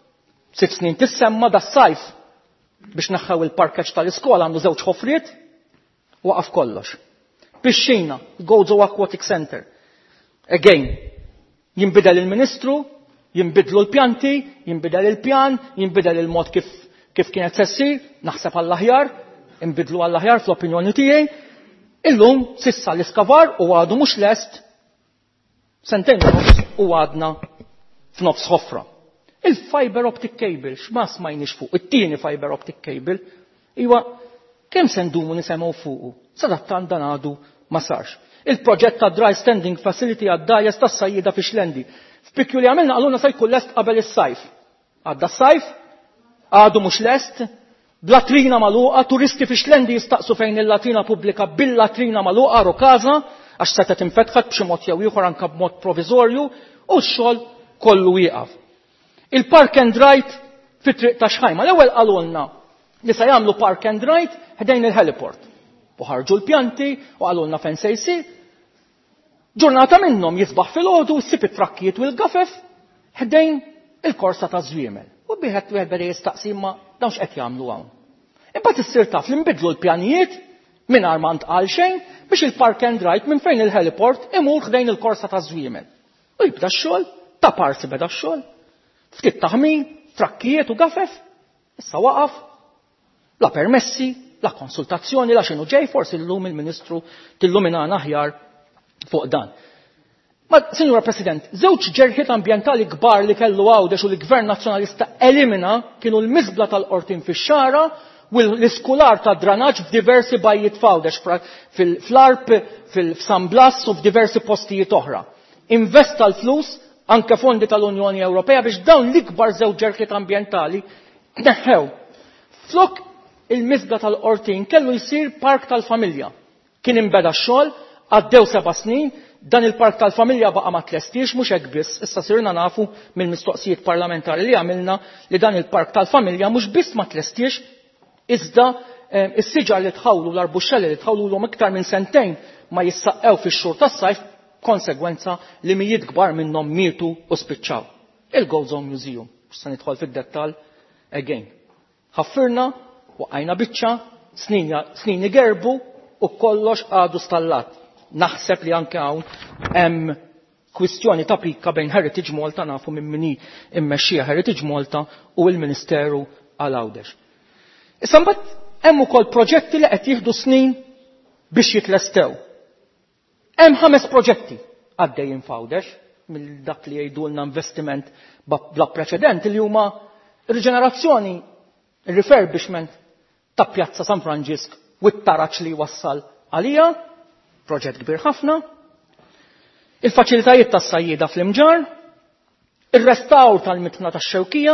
6 snin tissemma das-sajf biex naħħew il-parkeġġ tal-iskola għandu 2 ħofriet, waqaf kollox. Pixxina, Gozo Aquatic Center. Again, jinbidel il-Ministru, jinbidlu l-pjanti, jinbidel il-pjan, jinbidel il-mod kif kienet sessir, naħseb għall-aħjar, inbidlu għall-aħjar fl-opinjoni tiegħi. Illum sissa l-iskavar u għadu mhux lest sentejn u għadna f'nofs ħofra. Il-fiber optic cable, x'ma smajniex fuq, it-tieni fiber optic cable, iwa kemm se ndumu nisemgħu fuqu, sadattan dan għadu ma sarx. Il-proġett ta' dry standing facility għad-dajes tas-sajjieda fi Xlendi. F'Pikju li għamilna għaluna se jkun lest qabel is-sajf. Għadda s-sajf, għadu mhux lest, b'latrina magħluqa, turisti fi Xlendi jistaqsu fejn il-latrina pubblika bil-latrina magħluqa rokaza għax setet infetħat b'xi mod jew ieħor anke b'mod provizorju u x-xogħol kollu wieqaf. Il-park and ride fit-triq ta' Xħajma. L-ewwel qalulna li se jagħmlu park and ride ħdejn il-heliport. U ħarġu l-pjanti u qalulna fejn se jsir. Ġurnata minnhom jisbaħ fil-għodu ssib it-trakkijiet u l-gafef ħdejn il-korsa ta' żwiemel. U bieħed beda jistaqsi ma dawn x'qed jagħmlu hawn. Imbagħad issir taf li nbidlu l-pjanijiet mingħajr ma ntqal xejn biex il-park and ride minn fejn il-heliport imur ħdejn il-korsa ta' żwiemel. U jibda x-xogħol, ta' parsi beda x-xogħol. Ftit taħmin, trakkijiet u gafef, issa waqaf, la permessi, la konsultazzjoni, la xinu ġej, forsi l-lum il-Ministru tilluminana aħjar fuq dan. Ma, Signora President, 2 ġerħiet ambjentali kbar li kellu Għawdex u l-Gvern Nazzjonalista elimina kienu l-miżbla tal-qortin fix-xara u l-iskular ta' dranaġġ f'diversi bajjiet f'Għawdex fl-Arp, f'San Blas u f'diversi postijiet oħra. Investa l-flus anke fondi tal-Unjoni Ewropea biex dawn l-ikbar 2 ġerħiet ambjentali neħħew. Flok il-miżbla tal-qortin kellu jsir park tal-familja. Kien imbeda x-xogħol, għaddew 7 snin, dan il-park tal-familja baqa' ma tlestix mhux hekk biss. Issa sirna nafu mill-mistoqsijiet parlamentari li għamilna li dan il-park tal-familja mhux biss ma tlestix, iżda is-siġar li tħawlu l-arbuxxelli li tħawlulhom iktar minn 2 sentejn ma jissaqqew fix-xhur tas-sajf konsegwenza li mijiet kbar minnhom mietu u spiċċaw. Il-Gozo Museum, se nidħol fid-dettall again. Ħaffirna, waqajna biċċa, snin igerbu u kollox għadu stallat. Naħseb li anke hawn hemm kwistjoni ta' pikka bejn Heritage Malta nafu minn min immexxija Heritage Malta u l-Ministeru għal Għawdex. Issa mbagħad hemm ukoll proġetti li qed jieħdu snin biex jitlestew. Hemm 5 proġetti għaddejjin f'Għawdex mill dak li jgħidulna investiment bla preċedenti li huma riġenerazzjoni, refurbishment ta' Pjazza San Franġisk u t-taraġġ li wassal għalija, proġett kbir ħafna, il-faċilitajiet tas-sajjieda fl-Imġar, ir-restawr tal-mitna tax-Xewkija,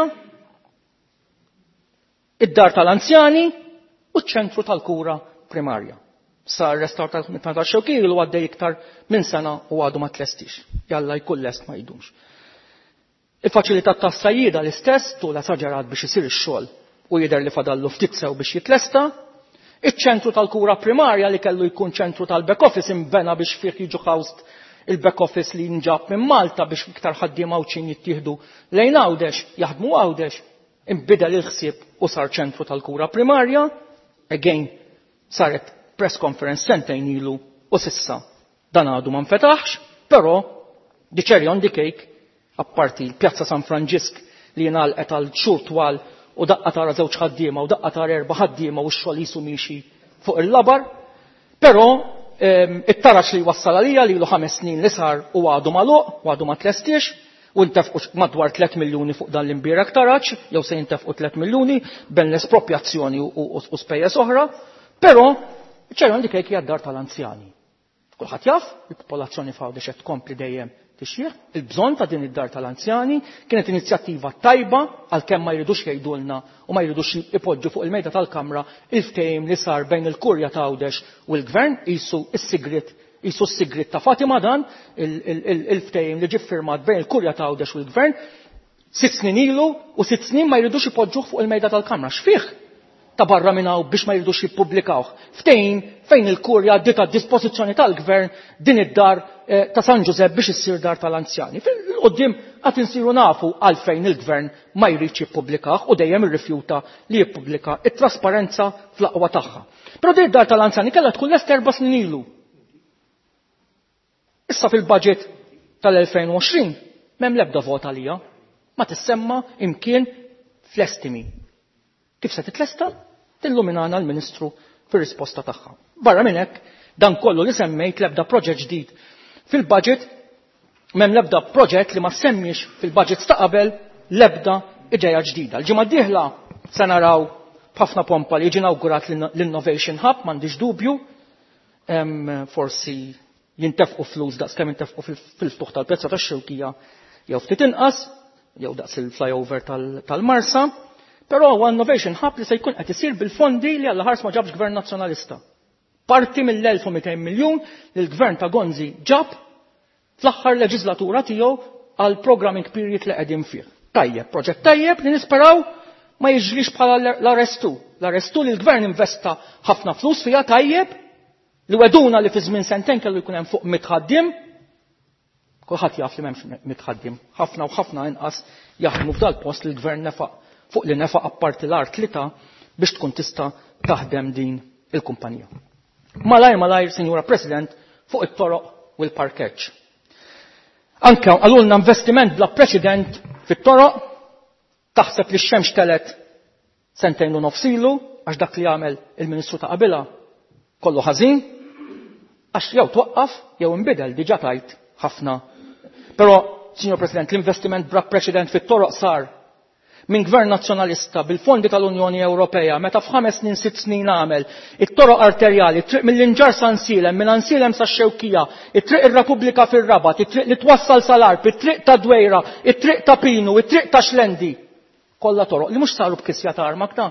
id-dar tal-anzjani u ċ-ċentru tal-kura primarja. Sa r-restawr tal-mitna tax-Xewkija ilu għaddej iktar minn sena u għadu ma tlestix. Jalla jkun lest ma jdumx. Il-faċilità tas-sajjieda l-istess tul esaġerat biex isir ix-xogħol u jidher li fadallu ftit sew biex jitlesta. Iċ-ċentru tal-kura primarja li kellu jkun ċentru tal-back office imbena biex fih jiġu ħawst il-back office li nġab minn Malta biex iktar ħaddiema uċin jittieħdu lejn Għawdex, jaħdmu Għawdex, inbidel il-ħsieb u sar ċentru tal-kura primarja. Again, saret press conference sentejn ilu u sissa dan għadu ma nfetaħx, però the cherry on the cake, apparti l-Pjazza San Franġisk li jingħalqet għal xhur twal u daqqa tara żewġ ħaddiema u daqqa tara 4 ħaddiema u x-xogħol jisu miexi fuq il-labar, però it-tarax li wassal għalija li lu 5 snin li sar u għadu magħluq u għadu ma tlestix u ntefqu madwar 3 miljuni fuq dan l-imbierek tarax, jew se jintefqu 3 miljuni ben l-espropjazzjoni u spejjeż oħra, però ċerjon dik hija d-dar tal-anzjani. Kulħadd jaf, il-popolazzjoni f'Għawdex qed tkompli dejjem tixjieħ, il-bżonn ta' din id-dar tal-anzjani kienet inizjattiva tajba għalkemm ma jridux jgħidulna u ma jridux ipoġġu fuq il-mejda tal-Kamra il-ftehim li sar bejn il-Kurja ta' Għawdex u l-Gvern qisu s-sigriet ta' Fatima dan il-ftehim li ġie ffirmat bejn il-Kurja ta' Għawdex u l-Gvern 6 snin ilu u 6 snin ma jridux ipoġġuh fuq il-mejda tal-Kamra. X'fih ta' barra minnaw biex ma jridux jippubblikawh. Ftehim fejn il-Kurja ddiet għad-dispożizzjoni tal-Gvern din id-dar ta' San Giuseppe biex issir dar tal-anzjani. Fil-qoddim qatt insiru nafu għalfejn il-Gvern ma jridx jippubblikawh u dejjem irrifjuta li jippubblika it-trasparenza fl-aqwa tagħha. Però din id-dar tal-anzjani kellha tkun lest 4 snin ilu. Issa fil-budget tal-2020 m'hemm l-ebda vot għalija, ma tissemma imkien fl-estimi. Kif se titlesta? Tilluminana l-Ministru fir-risposta tagħha. Barra minn hekk, dan kollu li semmejt l-ebda proġett ġdid. Fil-budget m'hemm l-ebda proġett li ma semmix fil-budget ta' qabel l-ebda idea ġdida. L-ġimgħa d-dieħla se naraw b'ħafna pompa li jiġi inawgurat l-Innovation Hub, m'għandix dubju. Forsi jintefqu flus daqskemm jintefqu fil-ftuħ tal-Pjazza tax-Xewkija jew ftit inqas, jew daqs il-flyover tal-Marsa. Però huwa Innovation Hub li se jkun qed isir bil-fondi li għall ħars ma ġabx Gvern Nazzjonalista. Parti mill-1200 miljun li l-Gvern ta' Gonzi ġab fl-aħħar leġislatura tiegħu għal programming period li qegħdin fih. Tajjeb, proġett tajjeb li nisperaw ma jiġrix bħala l-arrestu. L-arrestu li l-Gvern investa ħafna flus fiha tajjeb li weduna li fi żmien sentejn kellu jkun hemm fuq 100 ħaddiem. Kulħadd jaf li m'hemmx 100 ħaddiem. Ħafna u ħafna inqas jaħdmu f'dal post li l-Gvern nefaq fuq li nefaq apparti l-art li ta' biex tkun tista' taħdem din il-kumpanija. Malajr, Sinjura President, fuq it-toroq u l-parkeġġ. Anke għalulna investiment bla preċedent fit-toroq, taħseb li x-xemx telet sentejn u nofsilu, għax dak li għamel il-Ministru ta' qabilha kollu ħażin, għax jew twaqqaf jew inbidel diġà tajt ħafna. Però, Sinjur President, l-investiment bla preċedent fit-toroq sar minn Gvern Nazzjonalista bil-fondi tal-Unjoni Ewropea meta f'5 snin 6 snin għamel it-toroq arterjali, it-triq mill-Inġar sa Nsilem, minn Nsilem sa Xewkija, it-triq ir-Repubblika fir-Rabat, it-triq li twassal sal-Arp, it-triq ta' Dwejra, it-triq ta' Pinu, it-triq ta' Xlendi. Kollha toroq li mhux saru b'kisja ta' armak ta'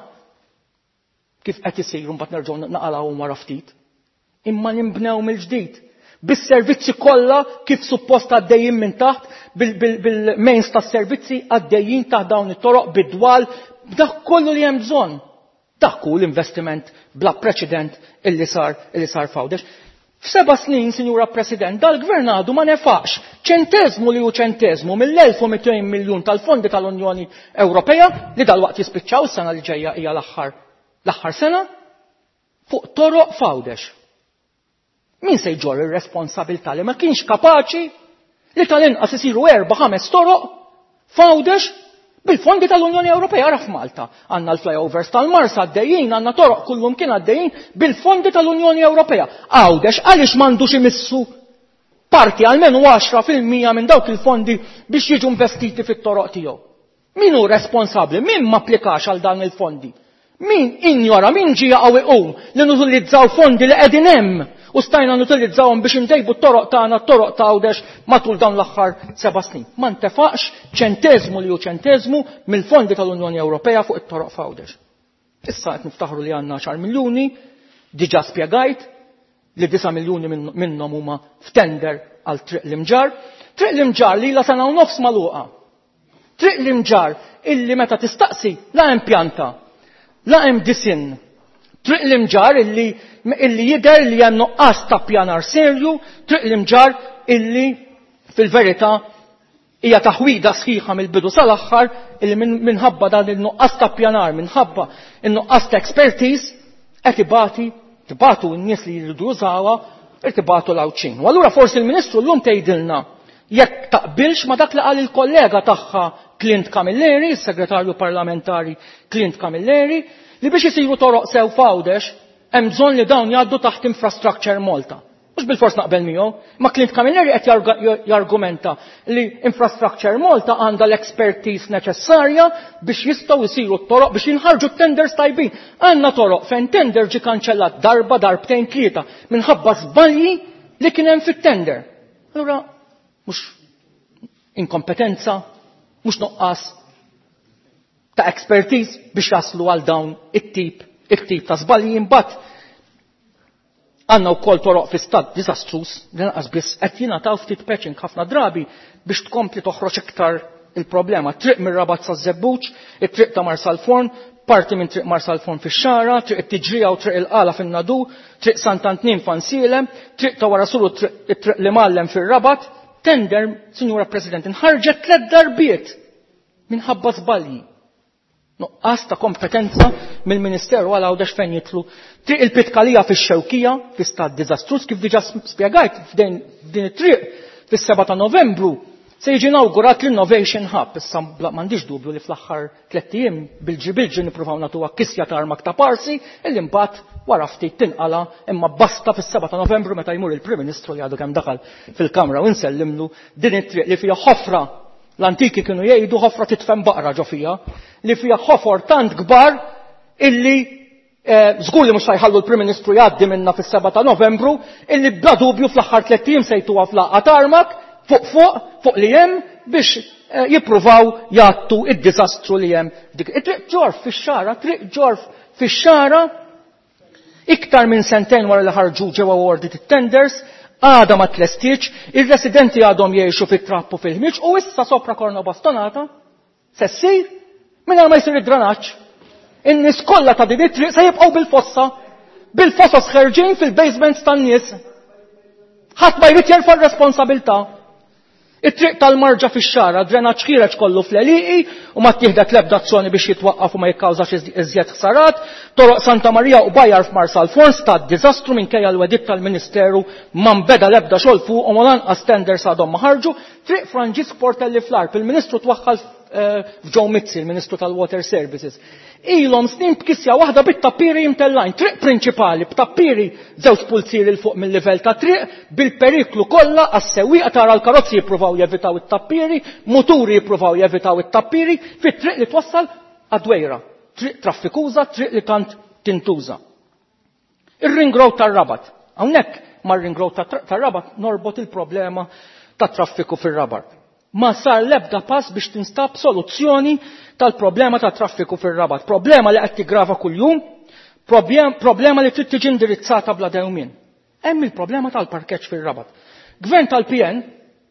kif qed isiru mbagħad nerġgħu naqalgħu wara ftit. Imma nimbnew mill-ġdid bis-servizzi kollha kif suppost għaddejjin minn taħt bil-mains tas-servizzi għaddejjin taħt dawn it-toroq bid-dwal b'dak kollu li hemm bżonn. Dak hu l-investiment bla preċedent illi sar f'Għawdex. F'7 snin, Sinjura President, dal-Gvern għadu ma nefaqx ċentesmu li hu ċentesmu mill-1200 miljun tal-fondi tal-Unjoni Ewropea li dal-waqt jispiċċaw s-sena li ġejja hija l-aħħar sena fuq toroq f'Għawdex. Min se jġor ir-responsabilità li ma kienx kapaċi li tal-inqas isiru 4-5 toroq f'Għawdex bil-fondi tal-Unjoni Ewropea ra f'Malta. Għandna l-flyovers tal-Marsa għaddejjin, għandna toroq kullum kien għaddejjin bil-fondi tal-Unjoni Ewropea. Għawdex għaliex m'għandux imissu parti għalmenu 10% minn dawk il-fondi biex jiġu investiti fit-toroq tiegħu. Min hu responsabbli? Min ma applikax għal dan il-fondi? Min injora, min ġie qawwiqhom li nutilizzaw fondi li qegħdin hemm u stajna nutilizzawhom biex intejbu t-toroq tagħna t-toroq ta' Għawdex matul dawn l-aħħar 7 snin. Ma ntefaqx ċentesmu li hu ċentesmu mill-fondi tal-Unjoni Ewropea fuq it-toroq f'Għawdex. Issa qed niftaħru li għandna 10 miljuni, diġà spjegajt li 9 miljuni minnhom huma f'tender għal triq l-imġar. Triq l-imġar li la sena u nofs magħluqa. Triq l-imġar illi meta tistaqsi la hemm pjanta, la hemm disin. Triq l-imġar illi jidher li hemm nuqqas ta' pjanar serju, triq l-imġar illi fil-verità hija taħwida sħiħa mill-bidu sal-aħħar illi minħabba dan il-nuqqas ta' pjanar, minħabba il-nuqqas ta' expertise qed tibatu n-nies li jridu jużawha qed tibatu l-awċin. U allura forsi l-Ministru llum tgħidilna jekk taqbilx ma dak li qal il-kollega tagħha Clint Camilleri, is-Segretarju Parlamentari Clint Camilleri, li biex isiru toroq sew f'Għawdex hemm bżonn li dawn jgħaddu taħt Infrastructure Malta. Mhux bil-fors naqbel miegħu, ma Clint Camilleri qed jargumenta li Infrastructure Malta għandha l-expertise neċessarja biex jistgħu jsiru t-toroq biex jinħarġu tenders tajbin. Għandna toroq fejn tender ġie kanċellat darba darbtejn tlieta minħabba żbalji li kien hemm fit-tender. Allura mhux inkompetenza, mhux nuqqas ta' expertise biex jaslu għal dawn it-tip ta' żbalji imbagħad għandna wkoll toroq fi stat diżastruż li lanqas biss qed jingħataw ftit patching ħafna drabi biex tkompli toħroġ iktar il-problema. Triq mir-Rabat sa' Żebbuġ, it-triq ta' Marsalforn, parti minn triq Marsalforn fix-Xara, triq it-Tiġrija u triq il-Qala fin-Nadu, triq Sant'Antnin f'Ansielem, triq ta' wara Sulu triq li Mallem fir-Rabat. Tender, Sinjura President, inħarġet 3 darbiet minħabba żbalji. Nuqqas ta' kompetenza mill-Ministeru għal Għawdex fejn jitlu. Triq il-Pitkalija fix-Xewkija fi stat diżastruż kif diġà spjegajt f'din it-triq fis-7 ta' Novembru se jiġi inawgurat l-Innovation Hub. Issa m'għandix dubju li fl-aħħar 3 ijiem bil-ġibilġi nippruvaw nagħtuha kisja ta' armak ta' parsi illi mbagħad wara ftit tinqala imma basta fis-7 ta' Novembru meta jmur il-Prim Ministru li għadu kemm daħal fil-Kamra u nsellimlu din it-triq li fiha ħofra l-antiki kienu jgħidu ħofra titfem baqra ġo fiha li fiha ħofor tant kbar illi żgur li mhux ħajħallu l-Prim Ministru jgħaddi minnha fis-7 ta' Novembru illi bla dubju fl-aħħar 3 ijiem sejtuha fl-aqgħa tarmak fuq li hemm biex jippruvaw jagħtu id-diżastru li hemm. Triq ġorf fix-Xara, triq ġorf fix-Xara iktar minn sentejn wara li ħarġu ġew awarded it-tenders għadha ma tlestiġ, ir-residenti għadhom jgħixu fit-trappu fil-ħmiġ u issa sopra Korno Bastonata se ssir mingħajr ma jsir id-dranaġġ. In-nies kollha ta' din it-triq se jibqgħu bil-fossa sħerġin fil-basements tan-nies. Ħadd ma jrid jerfa' r-responsabilità. It-triq tal-marġa fix-Xara drenaġġ ħireġ kollu fl-Eliqi u ma ttieħdet l-ebda azzjoni biex jitwaqqaf u ma jikkawżax iżjed ħsarat. Toroq Santa Marija u Bajjar f'Marsalforn stat diżastru minkejja l-wedib tal-Ministeru ma nbeda l-ebda xogħol fuqhom u lanqas tenders għadhom ma ħarġu. Triq Franġisk Portelli fl-Arp, il-Ministru twaħħal f'Joe Mizzi, il-Ministru tal-Water Services. Ilhom snin b'kisja waħda bit-tappiri imtellajn, triq prinċipali b'tappiri żewġ pulziri l fuq mill-livell ta' triq bil-periklu kollha għas-sewwieqa tara l-karozzi jippruvaw jevitaw it-tappiri, muturi jippruvaw jevitaw it-tappiri fit-triq li twassal għad-Dwejra. Triq traffikuża, triq li tant tintuża. Ir-Ring Road tar-Rabat. Hawnhekk mar-Ring Road tar-Rabat norbot il-problema tat-traffiku fir-Rabat. Ma sar l-ebda pass biex tinstab soluzzjoni tal-problema ta' traffiku fir-Rabat. Problema li qed tigrava kuljum, problema li trid tiġi indirizzata bla dewmien. Hemm il-problema tal-parkeġġ fir-Rabat. Gvern tal-PN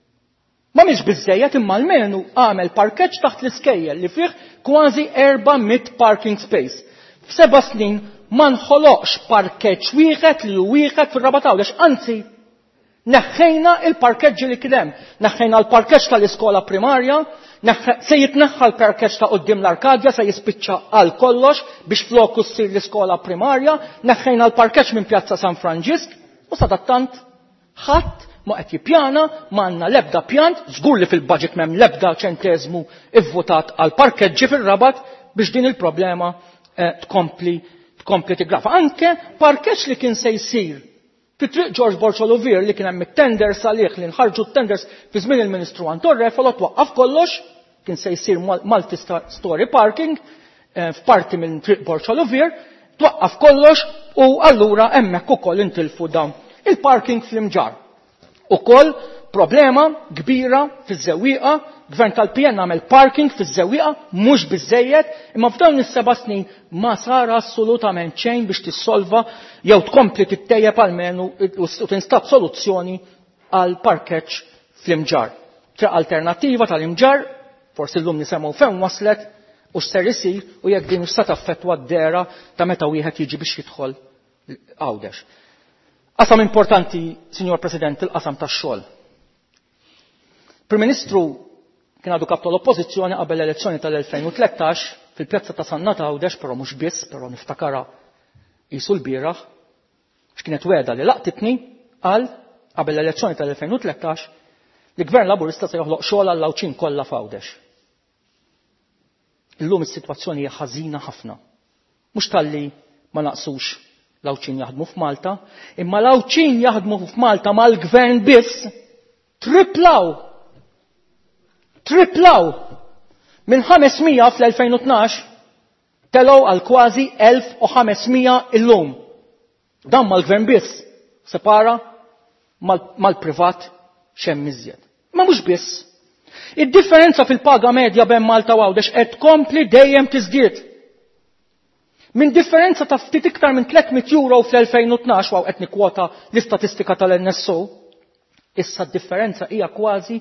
ma mhix biżejjed imma almenu għamel parkeġġ taħt l-iskejjel li fih kważi 400 parking space. F'7 snin ma nħoloqx parkeġġ wieħed li hu wieħed fir-Rabat Għawdex, anzi neħħejna il-parkeġġi li kien hemm. Neħħejna l-parkeġġ tal-iskola primarja, se jitneħħa l-parkeġġ ta' qudiem l-Arkadja se jispiċċa għal kollox biex floku ssir l-iskola primarja, neħħejna l-parkeġġ minn Pjazza San Franġisk u sadattant ħadd ma qed jippjana ma għandna l-ebda pjant, żgur li fil-budget m'hemm l-ebda ċenteżmu ivvutat għal parkeġġi fir-Rabat biex din il-problema tkompli tigrafa. Anke parkeġġ li kien se jsir fit-triq George Borċolovier li kien hemm it-tenders għalih li nħarġu t-tenders fi żmien il-Ministru Antorre folot waqqaf kollox, kien se jsir multi-story parking f'parti minn triq Borċolovier, twaqqaf kollox u allura hemmhekk ukoll intilfu dawn. Il-parking fl-Imġar. Ukoll problema kbira fiż-żewwieqa, Gvern tal-PN għamel parking fiż-żewwieqa mhux biżejjed, imma f'dawn is-7 snin ma sar assolutament xejn biex tissolva jew tkompli tittejjeb almenu u tinstab soluzzjoni għal parkeġġ fl-Imġar. Triq alternattiva tal-Imġar forsi llum nisemgħu fejn waslet u x'ser isir u jekk din se taffettwa d-dera ta' meta wieħed jiġi biex jidħol Għawdex. Qasam importanti, Signor President, il-qasam tax-xogħol. Prim Ministru kien għadu kap tal-Oppożizzjoni qabel l-elezzjoni tal-2013 fil-pjazza ta' San Għawdex, però mhux biss, però niftakara qisu l-bieraħ x'kienet weda li laqtitni qal qabel l-elezzjoni tal-2013 li gvern Laburista se joħloq xogħol għall-lawċin kollha f'Għawdex. Illum is-sitwazzjoni hija ħażina ħafna. Mhux talli ma naqsux lawċin jaħdmu f'Malta, imma lawċin jaħdmu f'Malta mal-gvern biss triplaw minn 500 fl-2012 telgħu għal kważi 1500 illum. Dan mal-gvern biss separa mal-privat xemm iżjed. Ma mhux biss. Id-differenza fil-paga medja bejn Malta u Għawdex qed tkompli dejjem tiżdied. Min differenza ta' ftit iktar minn 300 euro fl-2012 waw qed nikkwota l-istatistika tal-NSO, issa d-differenza hija kważi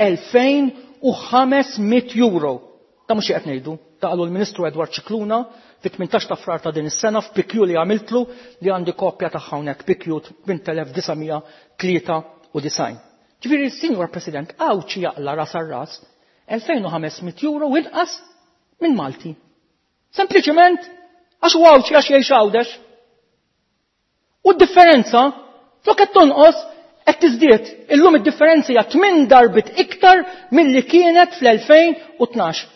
2500 euro. Ta' mhux qed ngħidu, ta' qalu l-Ministru Edward Cicluna fit-18 ta' frar ta' din is-sena f'PQ li għamiltlu li għandi koppja ta' hawnhekk PQ 1993. Ġifieri, Signor President, għawċi jaqla ras ar-ras 2500 euro inqas minn Malti. Sempliċement għax għawċi għax jgħix Għawdex. U d-differenza flok qed tonqos qed tiżdied. Illum id-differenza hija 8 darbit iktar milli kienet fl-2012.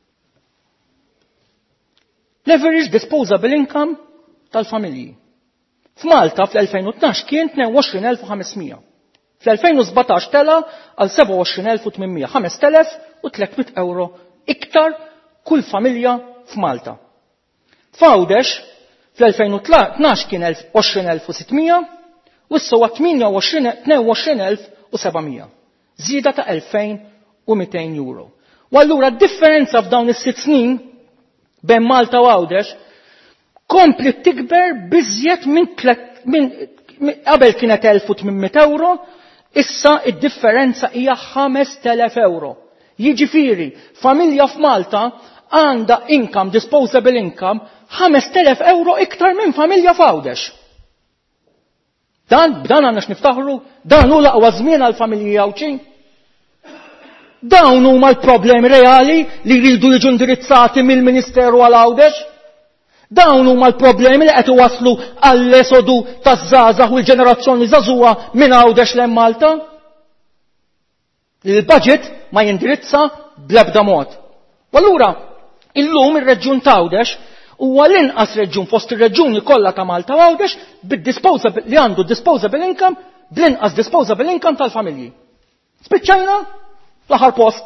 Leverage disposable income tal-familji. F'Malta fl-2012 kien 22,500. Fl-2017 tela għal 27,800, 5,300 euro iktar kull familja f'Malta. F'Għawdex fl-2012 kien 20,600 u issa 22,700. Żieda ta' 2,200 euro. U allura d-differenza f'dawn is-6 snin bejn Malta u Għawdex kompli tikber biżjed minn qabel kienet 1,800 euro, issa id-differenza hija 5,000 euro. Jiġifieri, familja f'Malta għandha income, disposable income, 5,000 euro iktar minn familja f'Għawdex. Dan għandna x'niftaħru, dan hu l-aqwa żmien għall-familji Għawċin. Dawn huma l-problemi reali li jridu jiġu indirizzati mill-Ministeru għal Għawdex. Dawn huma l-problemi li qed iwasslu għall-esodu taż-żgħażagħ u l-ġenerazzjoni żagħżugħa minn Għawdex lejn Malta. Il-budget ma jindirizza bl-ebda mod. U allura illum ir-reġjun ta' Għawdex huwa l-inqas reġjun fost ir-reġjuni kollha ta' Malta u Għawdex bid-disposable li għandu disposable income bl-inqas disposable income tal-familji. Spiċċajna l-aħħar post.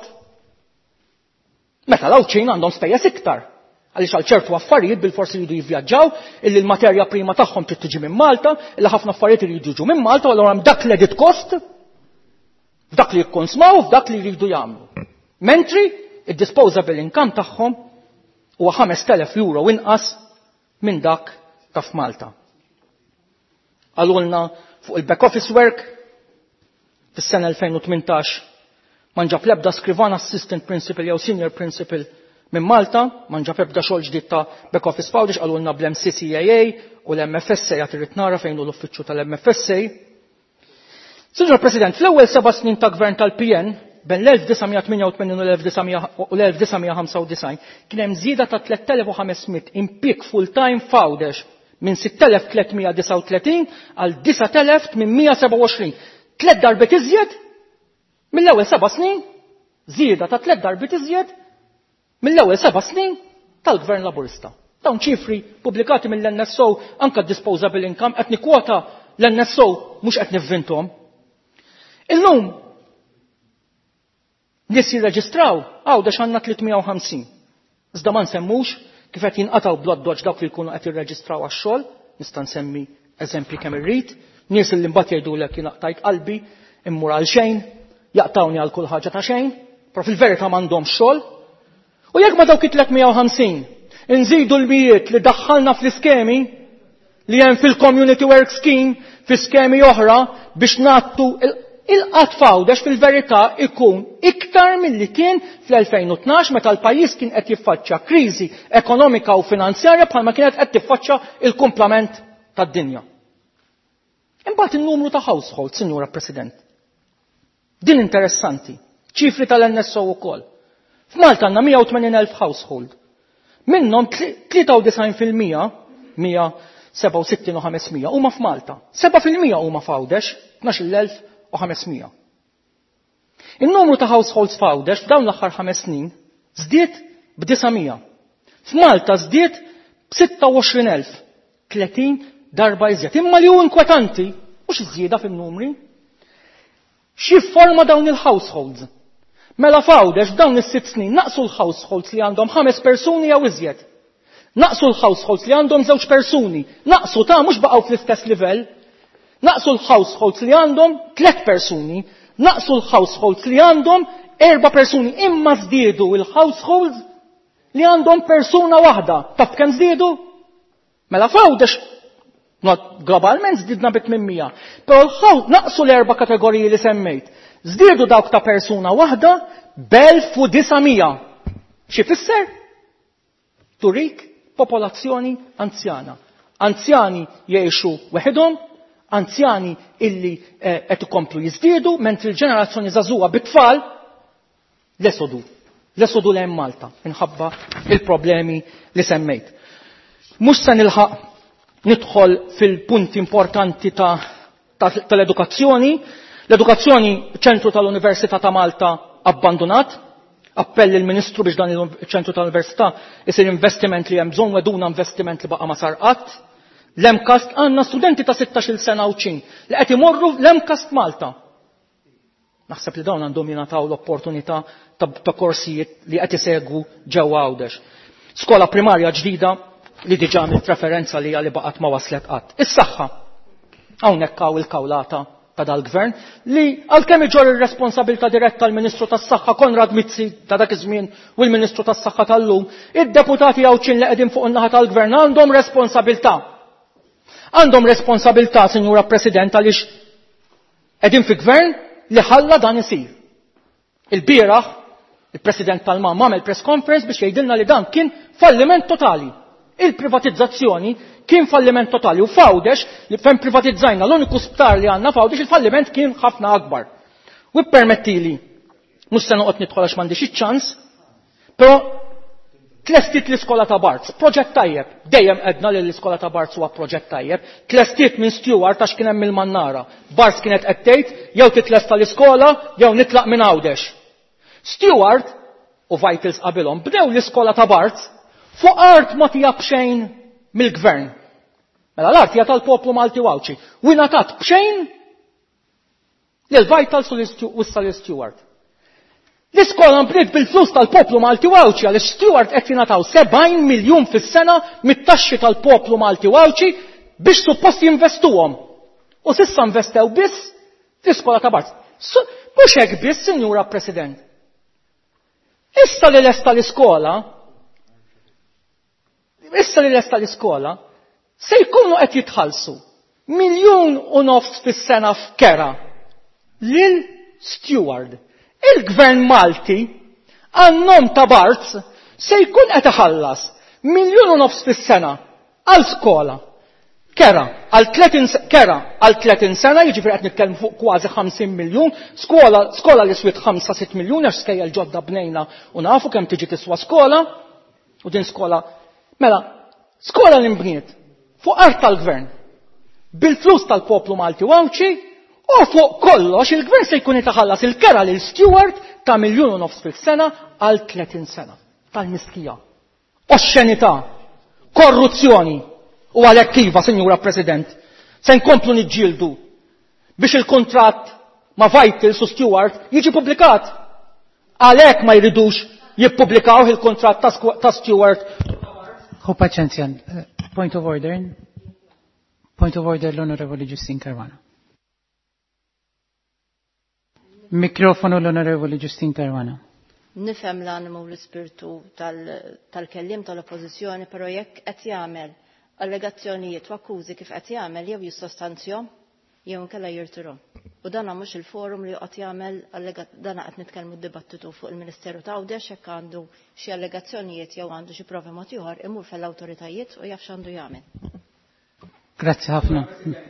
Meta l-Għawċin għandhom spejjeż iktar. Għaliex għal ċertu affarijiet bil-forsi jridu jivvjaġġaw, illi l-materja prima tagħhom trid tiġi minn Malta, illi ħafna affarijiet iridu jiġu minn Malta, u allura hemm dak l-edit cost, f'dak li jikkonsmaw, f'dak li jridu jagħmlu. Mentri id-disposable income tagħhom huwa 5,000 euro inqas minn dak ta' f'Malta. Għalulna fuq il-back office work fis-sena 2018 ma nġab l-ebda skrivan assistant principal jew senior principal minn Malta, ma nġab ebda xogħol ġdid ta' back office f'Għawdex għalulna bl-MCCAA u l-MFSA għat irrid nara fejn hu l-uffiċċju tal-MFSA. Signor President, fl-ewwel 7 snin ta' gvern tal-PN bejn l-1988 u l-1995 kien hemm żieda ta' 3,500 impjieg full-time f'Għawdex minn 6,339 għal 9,827. 3 darbit iżjed mill-ewwel 7 snin, żieda ta' 3 darbit iżjed mill-ewwel 7 snin tal-Gvern Laburista. Dawn ċifri pubblikati mill-NSO anke disposable income qed nikkwota l-NSO mhux qed nivvinthom. Illum nies jirreġistraw Għawdex għandna 350. Iżda ma nsemmux kif qed jinqataw blood dodge dawk li jkunu qed jirreġistraw għax-xogħol, nista' nsemmi eżempji kemm irrid, nies li mbagħad jgħidulek jinaqtajt qalbi immur għal xejn, jaqtawni għal kull ħaġa ta' xejn, però fil-verità m'għandhomx xogħol. U jekk ma dawk 350 nżidu l-mijiet li daħħalna fl-iskemi li hemm fil-Community Work Scheme fi skemi oħra biex nattu il-qatt f'Għawdex fil-verità ikun iktar milli kien fl-2012 meta l-pajjiż kien qed jiffaċċja kriżi ekonomika u finanzjarja bħalma kienet qed tiffaċċja il-kumplament tad-dinja. Imbagħad in-numru ta' households, Sinjura President. Din interessanti. ċifri tal-NSO wkoll. F'Malta għandna 180,000 household. Minnhom 93% 167,500 huma f'Malta. 7% huma f'Għawdex, 12,500. In-numru ta' households f'Għawdex f'dawn l-aħħar 5 snin żdied b'900. F'Malta żdied b'26,000. 30 darba iżjed. Imma li hu inkwetanti mhux iżjieda fin-numri. X'jifforma dawn il-households? Mela f'Għawdex f'dawn is-6 snin naqsu l-households li għandhom 5 persuni jew iżjed. Naqsu l-households li għandhom 2 persuni. Naqsu ta' mhux baqgħu fl-istess livell. Naqsu l-households li għandhom 3 persuni. Naqsu l-households li għandhom 4 persuni. Imma żdiedu l-households li għandhom persuna waħda. Taf kemm żdiedu? Mela f'Għawdex globalment żdiedna b'800. Però naqsu l-4 kategoriji li semmejt. Żdiedu dawk ta' persuna waħda b'1900. Xi fisser? Turik popolazzjoni anzjana. Anzjani jgħixu weħidhom, anzjani illi qed ikomplu jiżdiedu, mentri l-ġenerazzjoni żagħżugħa bit-tfal l-esodu. L-esodu lejn Malta minħabba il-problemi li semmejt. Mhux se nilħaq nidħol fil-punti importanti tal-edukazzjoni. L-edukazzjoni ċentru tal-Università ta' Malta abbandonat. Appell il-Ministru biex dan il-ċentru tal-Università isir investiment li hemm bżonn weduna investiment li baqa' ma sar qatt. L-Emkast għandna studenti ta' 16-il sena u ċin li qed imorru l-Emkast Malta. Naħseb li dawn għandhom jingħataw l-opportunità ta' korsijiet li qed isegwu ġewwa Għawdex. Skola primarja ġdida li diġà għamilt referenza li baqgħet ma waslet qatt. Is-saħħa. Hawnhekk hawn il-kawlata ta' dal-gvern li għalkemm iġor ir-responsabilità diretta tal-Ministru tas-Saħħa Konrad Mizzi ta' dak iż-żmien u l-Ministru tas-Saħħa tal-lum, id-deputati Għawċin li qegħdin fuq in-naħa tal-gvern għandhom responsabilità. Għandhom responsabilità, Sinjura President, għaliex qegħdin fi gvern li ħalla dan isir. Il-bieraħ il-President tal-Mam għamel press conference biex jgħidilna li dan kien falliment totali. Il-privatizzazzjoni kien falliment totali u f'Għawdex li fejn privatizzajna l-uniku sptar li għandna f'Għawdex il-falliment kien ħafna akbar. U permettili, mhux se noqgħod nidħol għax m'għandix iċ-ċans, però tlestit l-iskola ta' Barz, proġett tajjeb. Dejjem qedna li l-iskola ta' Barz huwa proġett tajjeb. Tlestit minn Stewart għax kien hemm il-Mannara. Barz kienet qed tgħid jew titlesta l-iskola jew nitlaq minn Għawdex. Stewart u Vitals qabilhom bdew l-iskola ta' Barz fuq art ma tija bxejn mill-gvern. Mela l-art hija tal-poplu Malti Għawċi. U ngħatat bxejn lil Vitals u issa lil Stewart. L-iskola mbniet bil-flus tal-poplu Malti Għawċi għal Stewart qed jingħataw 70 miljun fis-sena mit-taxxi tal-poplu Malti Għawċi biex suppost jinvestuhom. U s'issa investew biss fl-iskola ta' Barz. Mhux hekk biss, Sinjura President. Issa li lesta l-iskola se jkunu qed jitħallsu 1.5 miljun fis-sena f'kera lil Stewart. Il-Gvern Malti għannom ta' Barz se jkun qed iħallas 1.5 miljun fis-sena għal skola. Kera għal 30 sena, jiġifieri qed nitkellmu fuq kważi 50 miljun, skola li swiet 5-6 miljun għax skejjel ġodda bnejna u nafu kemm tiġi tiswa skola u din skola. Mela, skola li mbniet fuq art tal-gvern bil-flus tal-poplu Malti Għawċi u fuq kollox il-gvern se jkun itaħallas il-kera lil Stewart ta' 1.5 miljun fis-sena għal 30 sena. Tal-miskija. Oxxenità, korruzzjoni. U għalhekk iva, Sinjura President, se nkomplu niġġieldu biex il-kuntratt ma' Vitals u Stewart jiġi publikat. Għalhekk ma jridux jippubblikaw il-kuntratt ta' Stewart. Ho paċenzja. Point of order. Point of order l-Onorevoli Justin Caruana. Mikrofonu l-Onorevoli Justin Caruana. Nifhem l-animu l-ispirtu tal-kellim tal-oppożizzjoni, però jekk qed jagħmel allegazzjonijiet u akkużi kif qed jagħmel jew jissostanzjahom jew inkella jirtirhom. u dan mhux il-forum li joqgħod jagħmel dan qed nitkellmu d-dibattitu fuq il-Ministeru ta' Għawdex jekk għandu xi allegazzjonijiet jew għandu xi provi mod ieħor imur fell-awtoritajiet u jaf x'għandu jagħmel. Grazzi ħafna.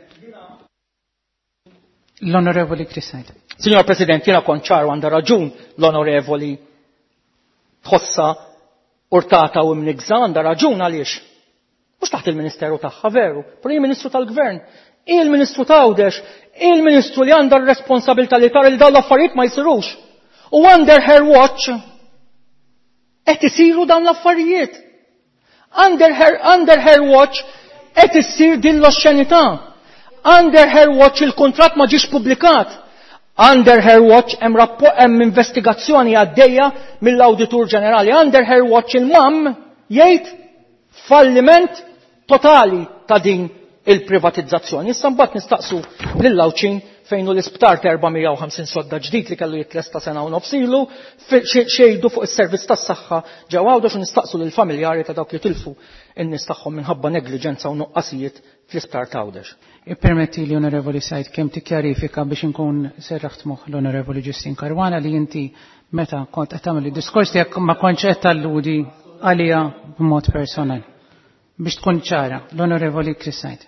L-Onorevoli Crissaid. Signor President, jiena kont ċar għandha raġun l-Onorevoli tħossa urtata u mnigża għandha raġun għaliex. Mhux taħt il-Ministeru tagħha veru, però il-Ministru tal-Gvern, il-Ministru ta' Għawdex, il-Ministru li għandha r-responsabilità li tara li dawn l-affarijiet ma jsirux. U under her watch qed isiru dawn l-affarijiet. Under her watch qed issir din l-osċenità. Under her watch il-kontratt ma ġiex publikat. Under her watch hemm investigazzjoni għaddejja mill-Awditur Ġenerali. Under her watch il-mam jgħid falliment totali ta' din il-privatizzazzjoni. Issa mbagħad nistaqsu lill-Lawċin fejn l-isptar ta' 450 sodda ġdid li kellu jitlesta sena u nofsilu xejdu fuq is-servizz tas-saħħa ġew Għawdex u nistaqsu lill-familjari ta' dawk li tilfu in-nies tagħhom minħabba negliġenza u nuqqasijiet fl-isptar ta' Għawdex. Ippermetti li Onorevoli Said kemm tikkjarifika biex inkun serraħt moħħ l-Onorevoli Ġustin Karwana li inti meta kont qed tagħmel id-diskors tiegħek ma kontx qed talludi għaliha b'mod personali. Biex tkun ċara, l-Onorevoli Crissaid.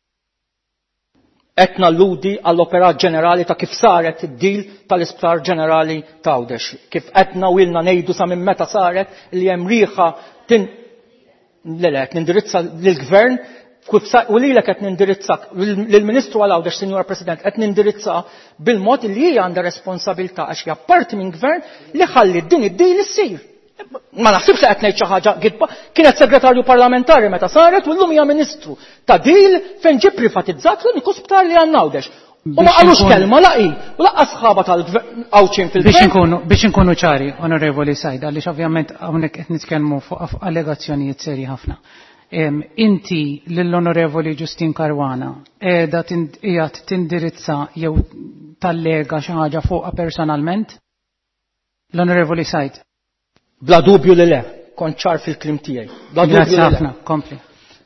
Qed nalludi għall-Operat Ġenerali ta' kif saret id-dil tal-Isptar Ġenerali ta' Għawdex. Kif qed nawilna ngħidu sa minn meta saret li hemm rieħa nindirizza lill-Gvern u lilek qed nindirizzak lill-Ministru għal Għawdex, Sinjora President, qed nindirizza bil-mod li hija għandha responsabilità għax hija parti minn Gvern li ħalli din id-dil issir. Ma naħsibx qed ngħid xi ħaġa gidba, kienet segretarju parlamentari meta saret u llum hija Ministru ta' dil fejn ġie privatizzat l-uniku sptar li għandna Għawdex. U ma qalux kelma laqi u laqqas sħaba tal-Għawċin fil-Gvern. Biex inkunu ċari, Onorevoli Said, għaliex ovvjament hawnhekk qed nitkellmu fuq allegazzjonijiet serji ħafna. Inti lill-Onorevoli Ġustin Karwana qiegħda qiegħed tindirizza jew tallega xi ħaġa fuqha personalment? L-Onorevoli Said. Bla dubju li le, kont ċar fil-klim tiegħi. Grazie ħafna, kompli.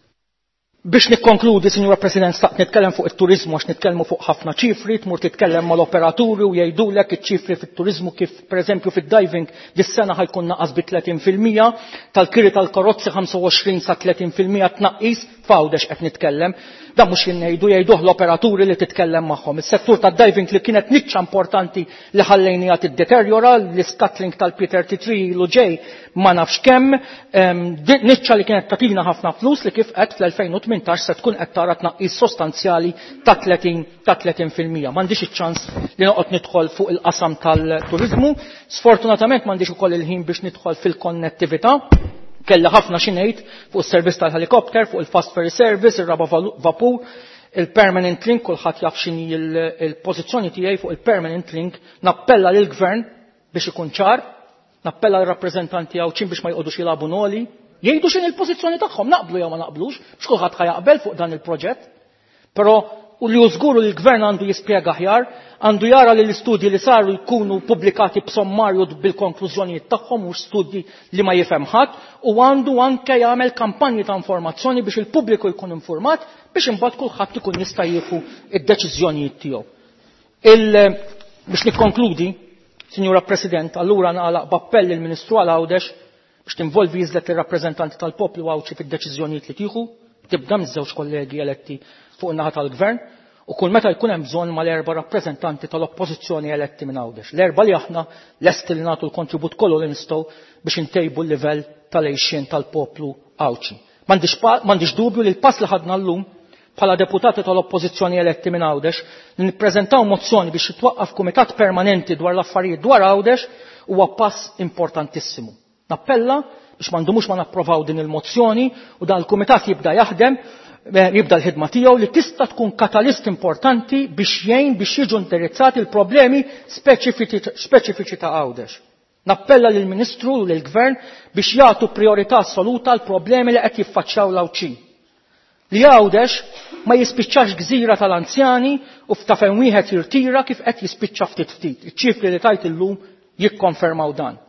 Biex nikkonkludi, Sinjura President, staqt nitkellem fuq it-turizmu għax nitkellmu fuq ħafna ċifri, tmur titkellem mal-operaturi u jgħidulek iċ-ċifri fit-turizmu kif pereżempju fid-diving dis-sena ħajkun naqas bi 30%, tal-kiri tal-karozzi 25 sa 30% tnaqqis f'Għawdex qed nitkellem. Dan mhux jingħidu jgħiduh l-operaturi li titkellem magħhom. Is-settur tad-diving li kienet niċċa importanti li ħallejnija tiddeterjora, l-scuttling tal-P33 ilu ġej ma nafx kemm, niċċa li kienet tagħtina ħafna flus li kif qed fl-2018 se tkun qed tara tnaqqis sostanzjali ta' 30%. M'għandix iċ-ċans li noqgħod nidħol fuq il-qasam tal-turiżmu. Sfortunatament m'għandix ukoll il-ħin biex nidħol fil-konnettività. Kella ħafna xi ngħid fuq is-servizz tal-helikopter, fuq il-fast ferry service, ir-raba vapur, il-permanent link, kulħadd jaf x'inhi il-pożizzjoni tiegħi fuq il-permanent link, nappella lill-Gvern biex ikun ċar, nappella l-rappreżentanti Għawċin biex ma jqogħdux jilagħbu noli, jgħidu x'inhi l-pożizzjoni tagħhom, naqblu jew ma naqblux, biex kulħadd ħajaqbel fuq dan il-proġett. Però u li żguru li l-Gvern għandu jispjega aħjar, għandu jara li l-istudji li saru jkunu pubblikati b'sommarju bil-konklużjonijiet tagħhom mhux studji li ma jifhem ħadd u għandu anke jagħmel kampanji ta' informazzjoni biex il-pubbliku jkun informat biex imbagħad kulħadd ikun jista' jieħu id-deċiżjonijiet tiegħu. Biex nikkonkludi, Sinjura President, allura nagħlaq b'appell il-Ministru għal Għawdex biex tinvolvi jiżlet ir-rappreżentanti tal-poplu Għawċi fid-deċiżjonijiet li tieħu, tibda miż-żewġ kollegi eletti fuq in-naħa tal-Gvern u kull meta jkun hemm bżonn mal-erba' rappreżentanti tal-oppożizzjoni eletti minn Għawdex. L-erba' li aħna lesti li nagħtu l-kontribut kollu li nistgħu biex intejbu l-livell tal-għejxien tal-poplu Għawċi. M'għandix dubju li l-pass li ħadna llum bħala deputati tal-oppożizzjoni eletti minn Għawdex li nippreżentaw mozzjoni biex jitwaqqaf kumitat permanenti dwar l-affarijiet dwar Għawdex huwa pass importantissimu. Nappella biex m'għandumux ma napprovaw din il-mozzjoni u dan il-kumitat jibda jaħdem jibda l-ħidma tiegħu li tista' tkun katalist importanti biex jgħin biex jiġu indirizzati l-problemi speċifiċi ta' Għawdex. Nappella lill-Ministru u lill-Gvern biex jagħtu priorità assoluta għal problemi li qed jiffaċċjaw l-Għawċin. Li Għawdex ma jispiċċax gżira tal-anzjani u f'ta' fejn wieħed jirtira kif qed jispiċċa ftit. Iċ-ċifri li tajt illum jikkonfermaw dan.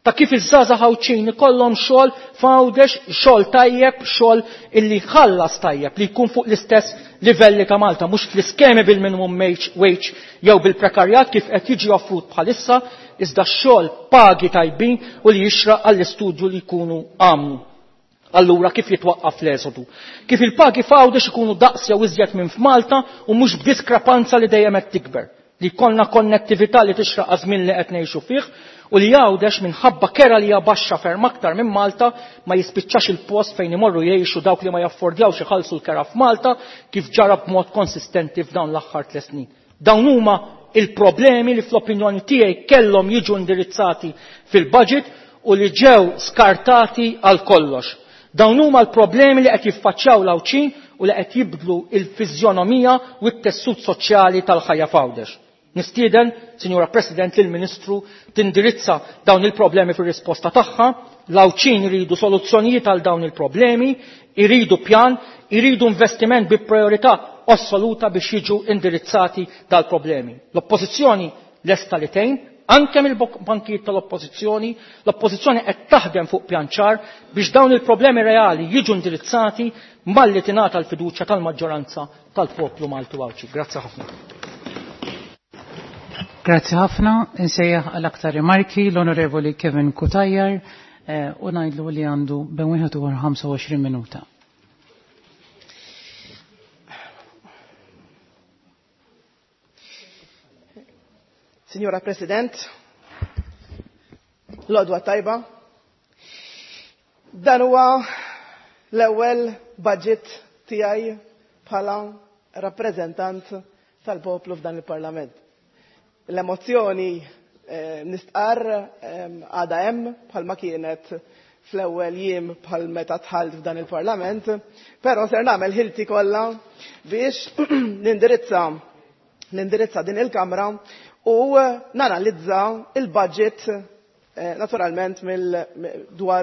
ta' kif iż-żgħażagħ ħawċin ikollhom xogħol f'Għawdex, xogħol tajjeb, xogħol illi ħallas tajjeb li jkun fuq l-istess livelli ta' Malta, mhux fl-iskemi bil-minimum wage jew bil-prekarjat kif qed jiġi offrut bħalissa, iżda x-xogħol pagi tajbin u li jixraq għall-istudju li jkunu għamlu. Allura kif jitwaqqaf l-eżodu? Kif il-pagi f'Għawdex ikunu daqs jew iżjed minn f'Malta u mhux b'diskrepanza li dejjem qed tikber. Li jkollna konnettività li tixraq għażmien li qed ngħixu fih u li Għawdex minħabba kera li hija baxxa ferm aktar minn Malta ma jispiċċax il-post fejn imorru jgħixu dawk li ma jaffordjawx iħallsu l-kera f'Malta kif ġara b'mod konsistenti f'dawn l-aħħar 3 snin. Dawn huma il-problemi li fl-opinjoni tiegħi kellhom jiġu indirizzati fil-budget u li ġew skartati għal kollox. Dawn huma l-problemi li qed jiffaċċjaw l-Għawċin u li qed jibdlu l-fiżjonomija u t-tessut soċjali tal-ħajja f'Għawdex. Nistieden, Sinjura President, lill-Ministru tindirizza dawn il-problemi fir-risposta tagħha, l-Għawċin iridu soluzzjonijiet għal dawn il-problemi, iridu pjan, iridu investiment bi priorità assoluta biex jiġu indirizzati dal-problemi. L-Oppożizzjoni lesta li tgħin, anke mill-bankijiet tal-Oppożizzjoni, l-Oppożizzjoni qed taħdem fuq pjan ċar biex dawn il-problemi reali jiġu indirizzati malli tingħata l-fiduċja tal-maġġoranza tal-poplu Maltu Għawċi. Grazzi ħafna. Grazzi ħafna. Insejjaħ għal aktar rimarki l-Onorevoli Kevin Kutajjar u ngħidlu li għandu bejn 25 minuta. Signora President, l-għodwa tajba, dan huwa l-ewwel budget tiegħi bħala rappreżentant tal-poplu f'dan il-Parlament. L-emozzjoni nistqar għadha hemm bħalma kienet fl-ewwel jiem bħal meta tħalt f'dan il-Parlament, però ser nagħmel ħilti kollha biex nindirizza din il-Kamra u nanalizza il-budget naturalment dwar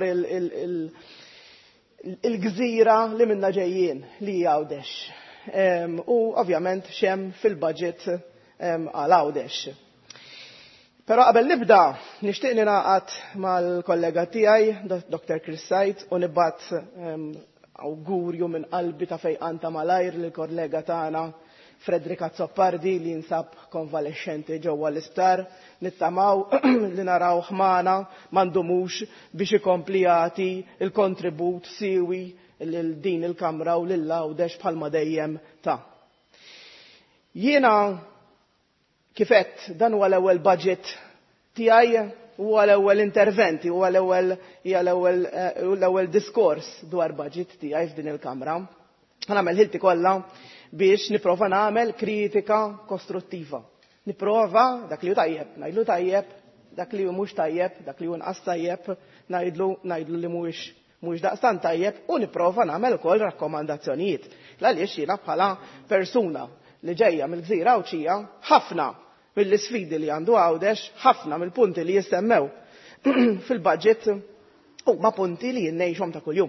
il-gżira li minna ġejjin li Għawdex. U ovvjament xem fil-budget għal Għawdex. Però qabel nibda nixtieq ningħaqad mal-kollega tiegħi, Dr. Chris Sajt, u nibgħat awgurju minn qalbi ta' fejqanta malajr lill-kollega tagħna Fredrika Zoppardi li jinsab konvalescenti ġewwa l-isptar, nittamaw li naraw ħmana m'għandhomux biex ikompli jagħti il-kontribut siwi lil din il-Kamra u lil Għawdex bħalma dejjem ta'. Jiena kifet dan huwa l-ewwel budget tiegħi huwa l-ewwel interventi, huwa l-ewwel diskors dwar budget tiegħi f'din il-Kamra. Nagħmel ħilti kollha biex nipprova nagħmel kritika kostruttiva. Nipprova dak li hu tajjeb, ngħidlu tajjeb, dak li hu mhux tajjeb, dak li hu inqas tajjeb, ngħidlu li mhuwiex daqstant tajjeb u nipprova nagħmel ukoll rakkomandazzjonijiet. Għaliex jiena bħala persuna li ġejja mill-Gżira Għawċija ħafna mill-isfidi li għandu Għawdex, ħafna mill-punti li jissemmew fil-budget huma punti li jinnejxhom ta' kuljum.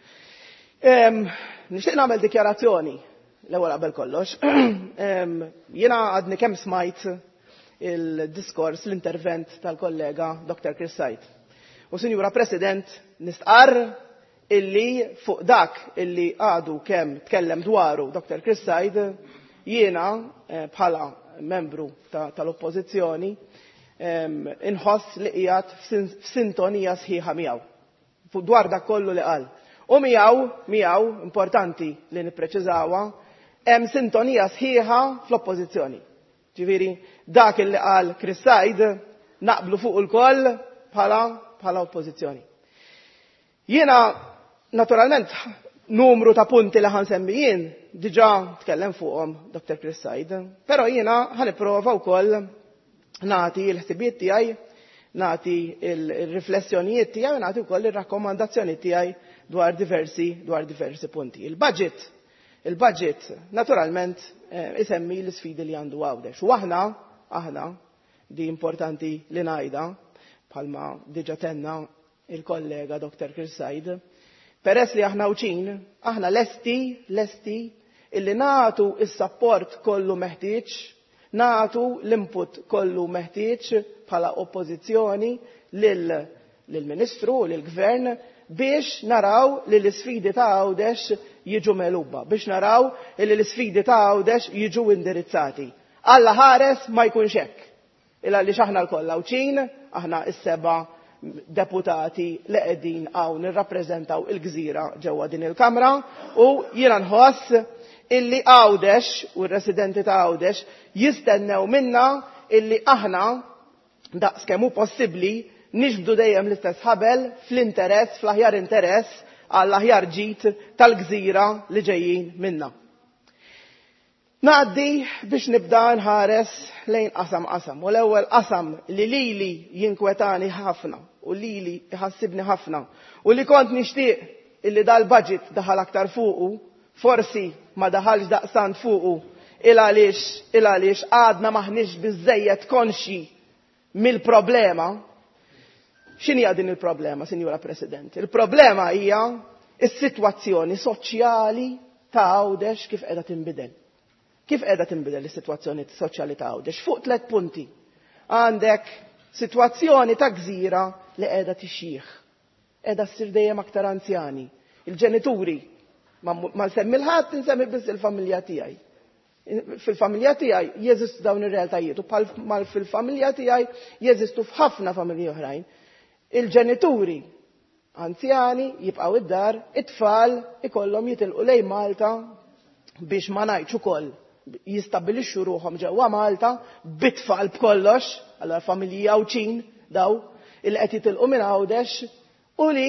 Nixtieq nagħmel dikjarazzjoni l-ewwel qabel kollox. Jiena għadni kemm smajt il-diskors, l-intervent tal-kollega Dr. Chris Sajt. U Sinjura President, nistqar illi fuq dak illi għadu kemm tkellem dwaru Dr. Chris Sajt, jiena bħala membru tal-Oppożizzjoni inħoss li qiegħed f'sintonija sħiħa miegħu dwar dak kollu li qal. U miegħu importanti li nippreċiżawha hemm sintonija sħiħa fl-Oppożizzjoni. Ġifieri dak li qal Chris Sajt naqblu fuq il-koll bħala Oppożizzjoni. Jiena naturalment numru ta' punti li ħansemmi jien diġà tkellem fuqhom Dr. Chris Sajt, però jiena ħanipprova wkoll nagħti l-ħsibiet tiegħi, nagħti l-riflessjonijiet tiegħi u nagħti wkoll ir-rakkomandazzjoni tiegħi dwar diversi punti. Il-budget naturalment isemmi l-isfidi li għandu Għawdex. U aħna di importanti li ngħidha bħalma diġà tenna il-kollega Dr. Chris Sajt, peress li aħna Għawċin, aħna lesti illi nagħtu is-support kollu meħtieġ, nagħtu l-input kollu meħtieġ bħala oppożizzjoni lil lill-Ministru u lill-Gvern biex naraw li l-isfidi ta' Għawdex jiġu meluba, biex naraw li l-isfidi ta' Għawdex jiġu indirizzati. Alla ħares ma jkunx hekk. Illa li aħna l-koll Lawċin, aħna s-7 deputati li qegħdin hawn nirrappreżentaw il-Gżira ġewwa din il-Kamra u jiena nħoss illi Għawdex u r-residenti ta' Għawdex jistennew minna illi aħna daqskemm hu possibbli nixbdu dejjem l-istess ħabel fl-interess, fl-aħjar interess għall-aħjar ġid tal-Gżira li ġejjin minna. Ngħaddi biex nibda nħares lejn qasam. U l-ewwel qasam li lili jinkwetani ħafna u lili iħassibni ħafna u li kont nixtieq illi dal-budget daħal aktar fuqu, forsi ma daħalx daqsant fuqu il għaliex għadna maħniex biżejjed konxi mill-problema. X'inhi din il-problema, Sinjura President? Il-problema hija s-sitwazzjoni soċjali ta' Għawdex kif qiegħda tinbidel. Kif qiegħda tinbidel is-sitwazzjoni soċjali ta' Għawdex? Fuq 3 punti. Għandek sitwazzjoni ta' Gżira li qiegħda tixjih. Qiegħda ssir dejjem aktar anzjani. Il-ġenituri ma nsemmi l-ħadd insemmi biss il-familja tiegħi. Fil-familja tiegħi jeżistu dawn ir-realtajiet u fil-familja tiegħi jeżistu f'ħafna familji oħrajn. Il-ġenituri anzjani jibqgħu id-dar, it-tfal ikollhom jitilqu lejn Malta biex ma ngħidx ukoll jistabbilixxu ruhom ġewwa Malta bit-tfal b'kollox, allura familji Għawċin daw il qed jitilqu minn Għawdex u li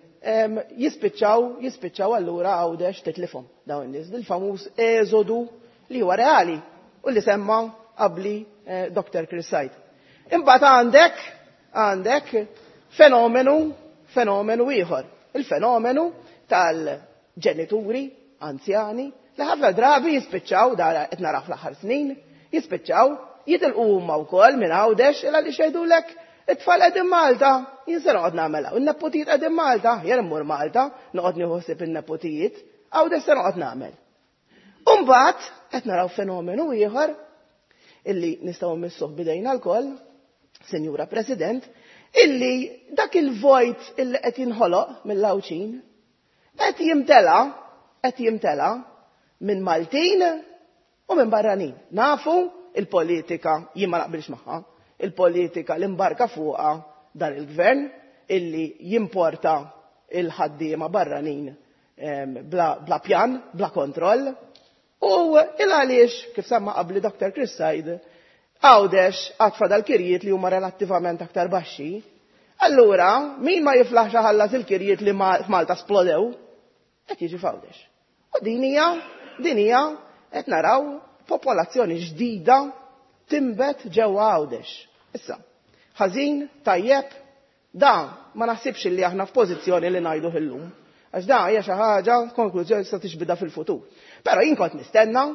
jispiċċaw allura Għawdex titlifhom dawn in-nies. Il-famuż eżodu li huwa reali u li semma qabli Dr. Chris Said. Imbagħad għandek fenomenu ieħor, il-fenomenu tal-ġenituri anzjani li ħafna drabi jispiċċaw dara qed naraw fl-aħħar snin, jispiċċaw jitilqu huma wkoll minn Għawdex illa li xejdulek it-tfal qegħdin Malta, jien se noqgħod nagħmelha. In-nepotijiet qegħdin Malta, jien immur Malta, noqgħod nieħu ħsieb in-nepotijiet, Għawdex se noqgħod nagħmel. U mbagħad qed naraw fenomenu ieħor illi nistgħu mmissuh bidejna l-koll, Sinjura President, illi dak il-vojt illi qed jinħoloq mill-Lawċin qed jimtela minn Maltin u minn barranin. Nafu il-politika jien ma naqbilx magħha, il-politika li mbarka fuqha dan il-gvern illi jimporta il-ħaddiema barranin bla pjan, bla kontroll. U il-għaliex, kif semma qabli Dr. Chris Said, Għawdex għatfa dal-kirjiet li huma relattivament aktar baxxi. Allura, min ma jiflaħ ħallas il-kirjiet li f'Malta splodew, qed jiġi f'Għawdex. U din hija qed naraw popolazzjoni ġdida timbet ġewwa Għawdex. Issa, ħażin, tajjeb, dan ma naħsibx li aħna f'pożizzjoni li ngħidu illum. Għax dan hija xi ħaġa konklużjoni se tixbida fil-futur. Però jien kont nistenna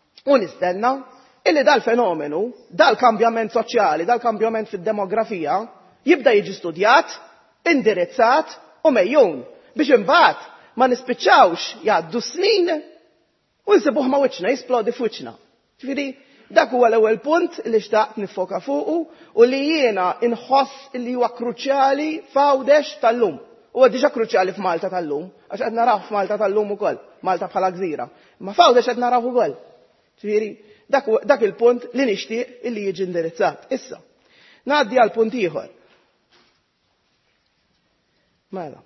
illi dal-fenomenu, dal-kambjament soċjali, dal-kambjament fid-demografija jibda jiġi studjat, indirizzat u mejjun biex imbagħad ma nispiċċawx jgħaddu snin u nsibuh ma' wiċċna, jisplodi f'wiċċna. Ġifieri dak huwa l-ewwel punt li xtaqt nifoka fuqu u li jiena inħoss li huwa kruċjali f'Għawdex tal-lum. Huwa diġà kruċjali f'Malta tal-lum, għax qed naraw f'Malta tal-lum ukoll, Malta bħala gżira. Ma f'Għawdex qed naraw ukoll. Ġifieri dak il-punt li nixtieq illi jiġi indirizzat. Issa, ngħaddi għal punt ieħor. Mela.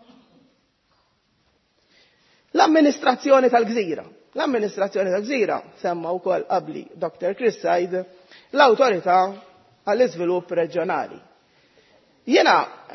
L-amministrazzjoni tal-Gżira. L-amministrazzjoni tal-Gżira semma wkoll qabli Dr. Chris Said l-Awtorità għall-Iżvilupp Reġjonali. Jiena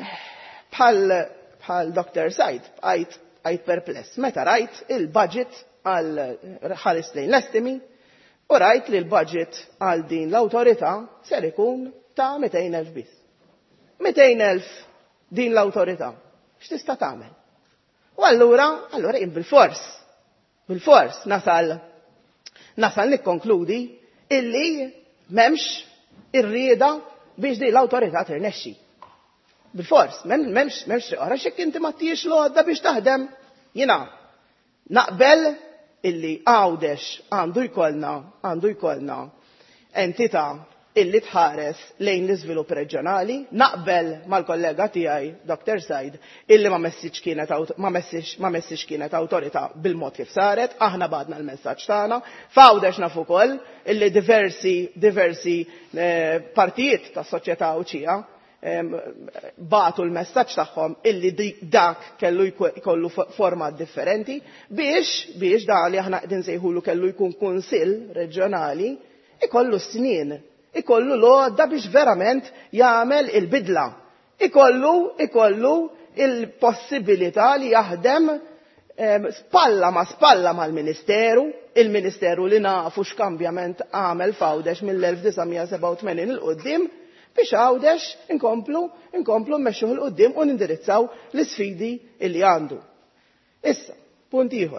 bħal Dr. Said għajt perpless meta rajt il-budget għal ħares lejn l-estimi u rajt li l-budget għal din l-Awtorità ser ikun ta' 200,000 biss. 200,000 din l-Awtorità. X'tista' tagħmel? U allura jien bil-fors nasal nikkonkludi illi m'hemmx irrieda biex din l-Awtorità tirnexxi. Bil-fors, m'hemmx oħra x'hekk inti ma tiex l-għodda biex taħdem. Jiena naqbel illi Għawdex għandu jkollna entità illi tħares lejn l-iżvilupp reġjonali, naqbel mal-kollega tiegħi Dr. Said illi ma messix kienet awtorità bil-mod kif saret, aħna badna l-messaġġ tagħna, f'Għawdex nafu wkoll illi diversi partijiet tas-soċjetà Awċija batu l-messaġġ tagħhom illi dak kellu jkollu format differenti biex da li aħna qegħdin nsejħulu kellu jkun kunsill reġjonali ikollu snin, ikollu l-għodda biex verament jagħmel il-bidla. Ikollu il-possibilità li jaħdem spalla mal-Ministeru, il-Ministeru li nafu x'kambjament għamel f'Għawdex mill-1987 il-qudiem biex Għawdex inkomplu mmexxuh il-qudiem u nindirizzaw l-isfidi li għandu. Issa, punt ieħor.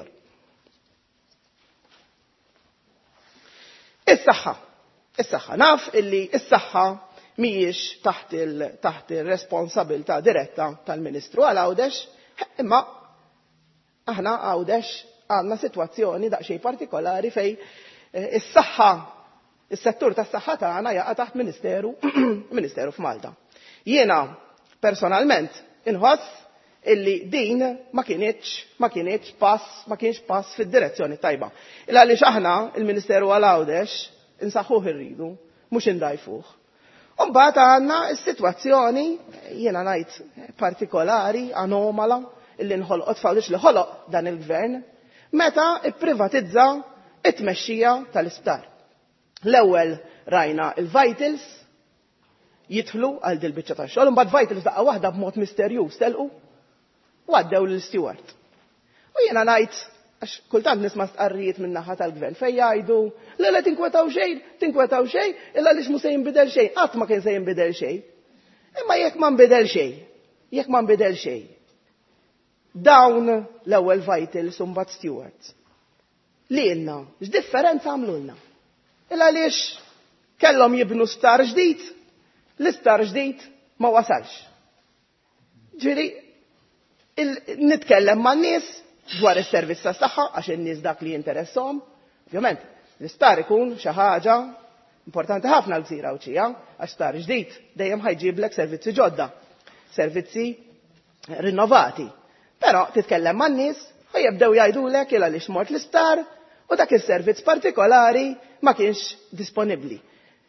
Is-saħħa. Naf illi is-saħħa mhijiex taħt ir-responsabilità diretta tal-Ministru għal Għawdex, imma aħna Għawdex għandna sitwazzjoni daqsxejn partikolari fej is-saħħa, is-settur tas-saħħa tagħna jaqa' taħt Ministeru f'Malta. Jiena personalment inħoss illi din ma kienx pass fid-direzzjoni tajba. Illa għaliex aħna il-Ministeru għal Għawdex insaħħuh irridu, mhux indajfuh. U mbagħad għandna s-sitwazzjoni jiena ngħid partikolari, anomala, illi nħolqot f'Għawdex li ħoloq dan il-gvern meta ipprivatizza it-tmexxija tal-isptar. L-ewwel rajna il-Vitals jidħlu għal dil biċċa tax-xogħol, mbagħad Vitals daqqa waħda b'mod misterjuż telqu u għaddew l-Stewart. U jiena ngħid għax kultant nisma' stqarrijiet min-naħa tal-gvern fejn jgħidu le tinkwetaw xejn, illa lix mhu se jinbidel xejn, qatt ma kien se jinbidel xejn. Imma jekk ma nbidel xejn, dawn l-ewwel Vitals u mbagħad Stewart. Lilna, x'differenza għamlulna? Illa lix kellhom jibnu star ġdid, l-istar ġdid ma wasalx. Ġieri nitkellem man-nies dwar is-servizz tas-saħħa għax in-nies dak li jinteresshom. Ovvjament, l-istar ikun xi ħaġa importanti ħafna l-Gżira Awċija, għax star ġdid dejjem ħajġiblek servizzi ġodda, servizzi rinnovati. Però titkellem man-nies u jibdew jgħidulek il għaliex mort l-istar u dak is-servizz partikolari ma kienx disponibbli.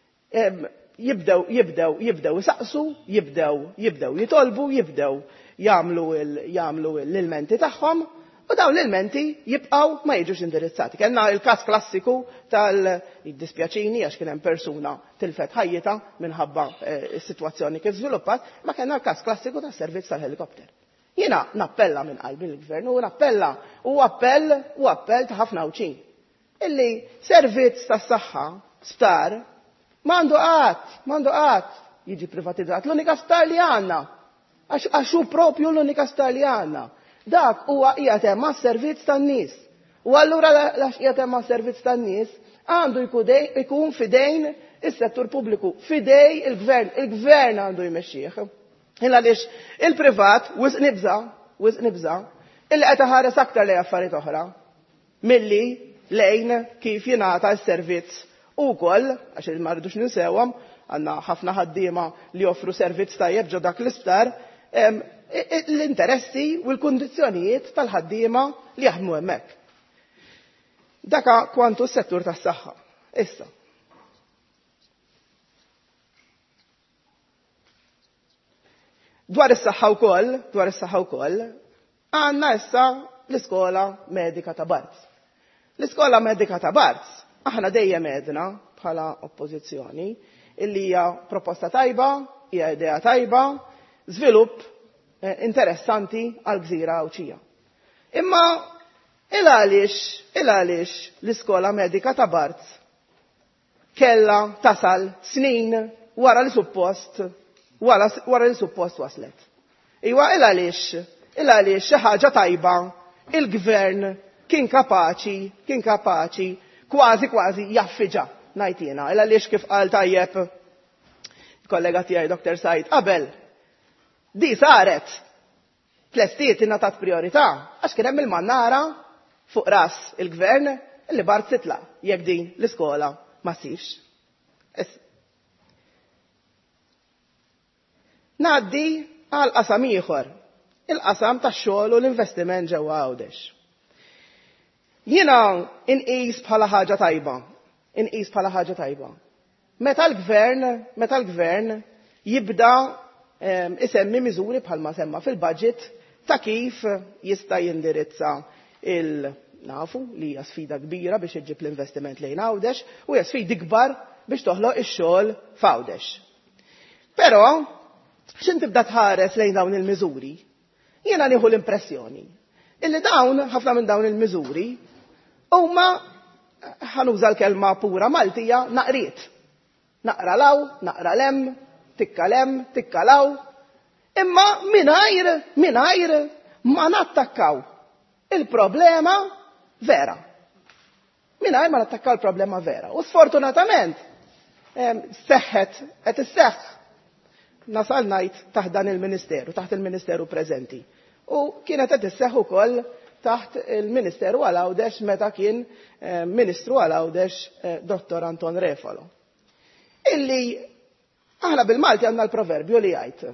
Jibdew isaqsu, jibdew jitolbu, jibdew jagħmlu l-ilmenti tagħhom u dawn l-ilmenti jibqgħu ma jiġux indirizzati. Kellna il-każ klassiku dispjaċini għax kien hemm persuna tilfet ħajjita minħabba s-sitwazzjoni kif żviluppat, ma kellna l-każ klassiku tas-servizz tal-helikopter. Jiena nappella minn qalbi l-gvern u nappella u appell ta' ħafna Awċin illi servizz tas-saħħa sptar m'għandu qatt jiġi privatizzat. L-unika sptar li għandna għax hu propju l-unika star li għandna. Dak huwa qiegħed hemm għas-servizz tan-nies. U allura għax qiegħed hemm għas-servizz tan-nies għandu jkun fidejn is-settur pubbliku, fidej il-gvern. Il-gvern għandu jmexxih. Illa għaliex il-privat wisq nibża illi qed iħares aktar lejn affarijiet oħra milli lejn kif jingħata s-servizz ukoll għax ma rridux ninsewhom għandna ħafna ħaddiema li joffru servizz tajjeb ġo dak l-isptar l-interessi u l-kundizzjonijiet tal-ħaddiema li jaħdmu hemmhekk. Daka kwantu s-settur tas-saħħa. Issa. Dwar is-saħħa wkoll, għandna issa l-Iskola Medika ta' Barz. L-Iskola Medika ta' Barz aħna dejjem għedna bħala oppożizzjoni illi hija proposta tajba, hija idea tajba, żvilupp interessanti għal Gżira Awċija. Imma il għaliex l-Iskola Medika ta' Barz kella tasal snin wara li suppost waslet. Iwa il għaliex xi ħaġa tajba il-gvern kien kapaċi kważi jaffiġa ngħidilna. Il għaliex kif qal tajjeb kollega tiegħi Dr. Said qabel di saret tlestiet ingħatat priorità għax kien hemm il-mannara fuq ras il-gvern illi Barz titla' jekk din l-iskola ma ssirx. Ngħaddi għal qasam ieħor, il-qasam tax-xogħol u l-investiment ġewwa Għawdex. Jiena inqis bħala ħaġa tajba. Meta l-gvern jibda isemmi miżuri bħalma semma fil-budget ta' kif jista' jindirizza nafu li hija sfida kbira biex iġġib l-investiment lejn Għawdex u hija sfida ikbar biex toħloq ix-xogħol f'Għawdex. Però x'in tibda tħares lejn dawn il-miżuri, jiena nieħu l-impressjoni illi ħafna minn dawn il-miżuri huma ħanuża l-kelma pura Maltija naqriet. Naqra law, naqra lem, tikka lem, tikka law, imma mingħajr ma nattakkaw il-problema vera. Mingħajr ma nattakkaw il-problema vera. U sfortunatament qed isseħħ nasal ngħid taħt dan il-Ministeru, taħt il-Ministeru preżenti. U kienet qed isseħħ ukoll taħt il-Ministeru għal Għawdex meta kien Ministru għal Għawdex Dottor Anton Refalo. Illi aħna bil-Malti għandna l-proverbju li jgħid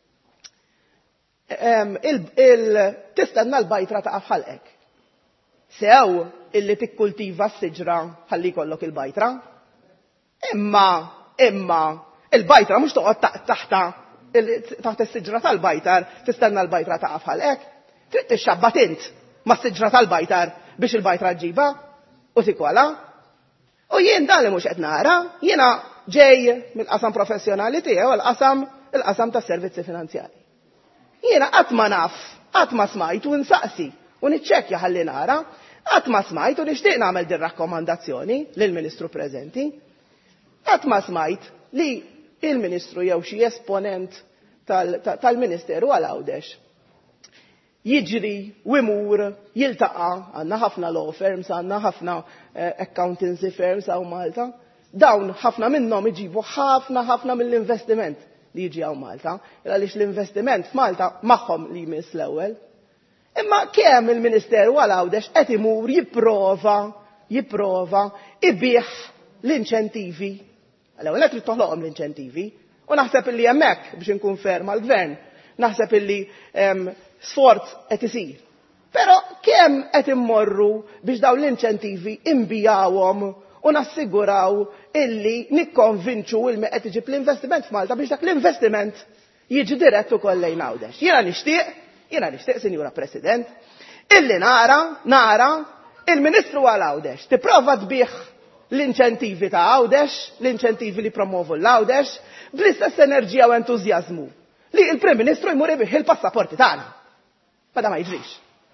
tistenna l-bajtra taqaf ħalqek. Sew illi tikkultiva s-siġra ħalli jkollok il-bajtra. Imma il-bajtra mhux toqgħod taħt is-siġra tal-bajtar tistenna l-bajtra taqaf ħalqek. Trid tixxabbat int mas-siġra tal-bajtar biex il-bajtra ġiba u tikwala. U jien dan li mhux qed nara, jiena ġej mill-qasam professjonali tiegħu il-qasam tas-servizzi finanzjarji. Jiena qatt ma naf, qatt ma smajt u nsaqsi u niċċekkja ħalli nara, qatt ma smajt u nixtieq nagħmel din rakkomandazzjoni lill-Ministru preżenti. Qatt ma smajt li il-Ministru jew xi esponent tal-Ministeru għal Għawdex jiġri u imur jiltaqa' għandna ħafna law firms, għandna ħafna accountancy firms hawn Malta. Dawn ħafna minnhom iġibu ħafna mill-investiment li jiġi hawn Malta, għaliex l-investiment f'Malta magħhom li jmiss l-ewwel. Imma kemm il-Ministeru għal Għawdex qed imur jipprova ibih l-inċentivi. L-ewwel qed toħloqhom l-inċentivi u naħseb illi hemmhekk biex inkun ferm mal-Gvern, naħseb illi sforz qed isir. Però kemm qed immorru biex dawn l-inċentivi imbijawhom u nassiguraw illi nikkonvinċu illi qed iġib l-investiment f'Malta biex dak l-investiment jiġi dirett ukoll lejn Għawdex. Jiena nixtieq, Sinjura President, illi nara il-Ministru għal Għawdex tipprova tbih l-inċentivi ta' Għawdex, l-inċentivi li promovu l-Għawdex, bl-istess enerġija u entużjażmu li il-Prim Ministru jmur ibih il-passaporti tagħna. Bada ma jiġrix.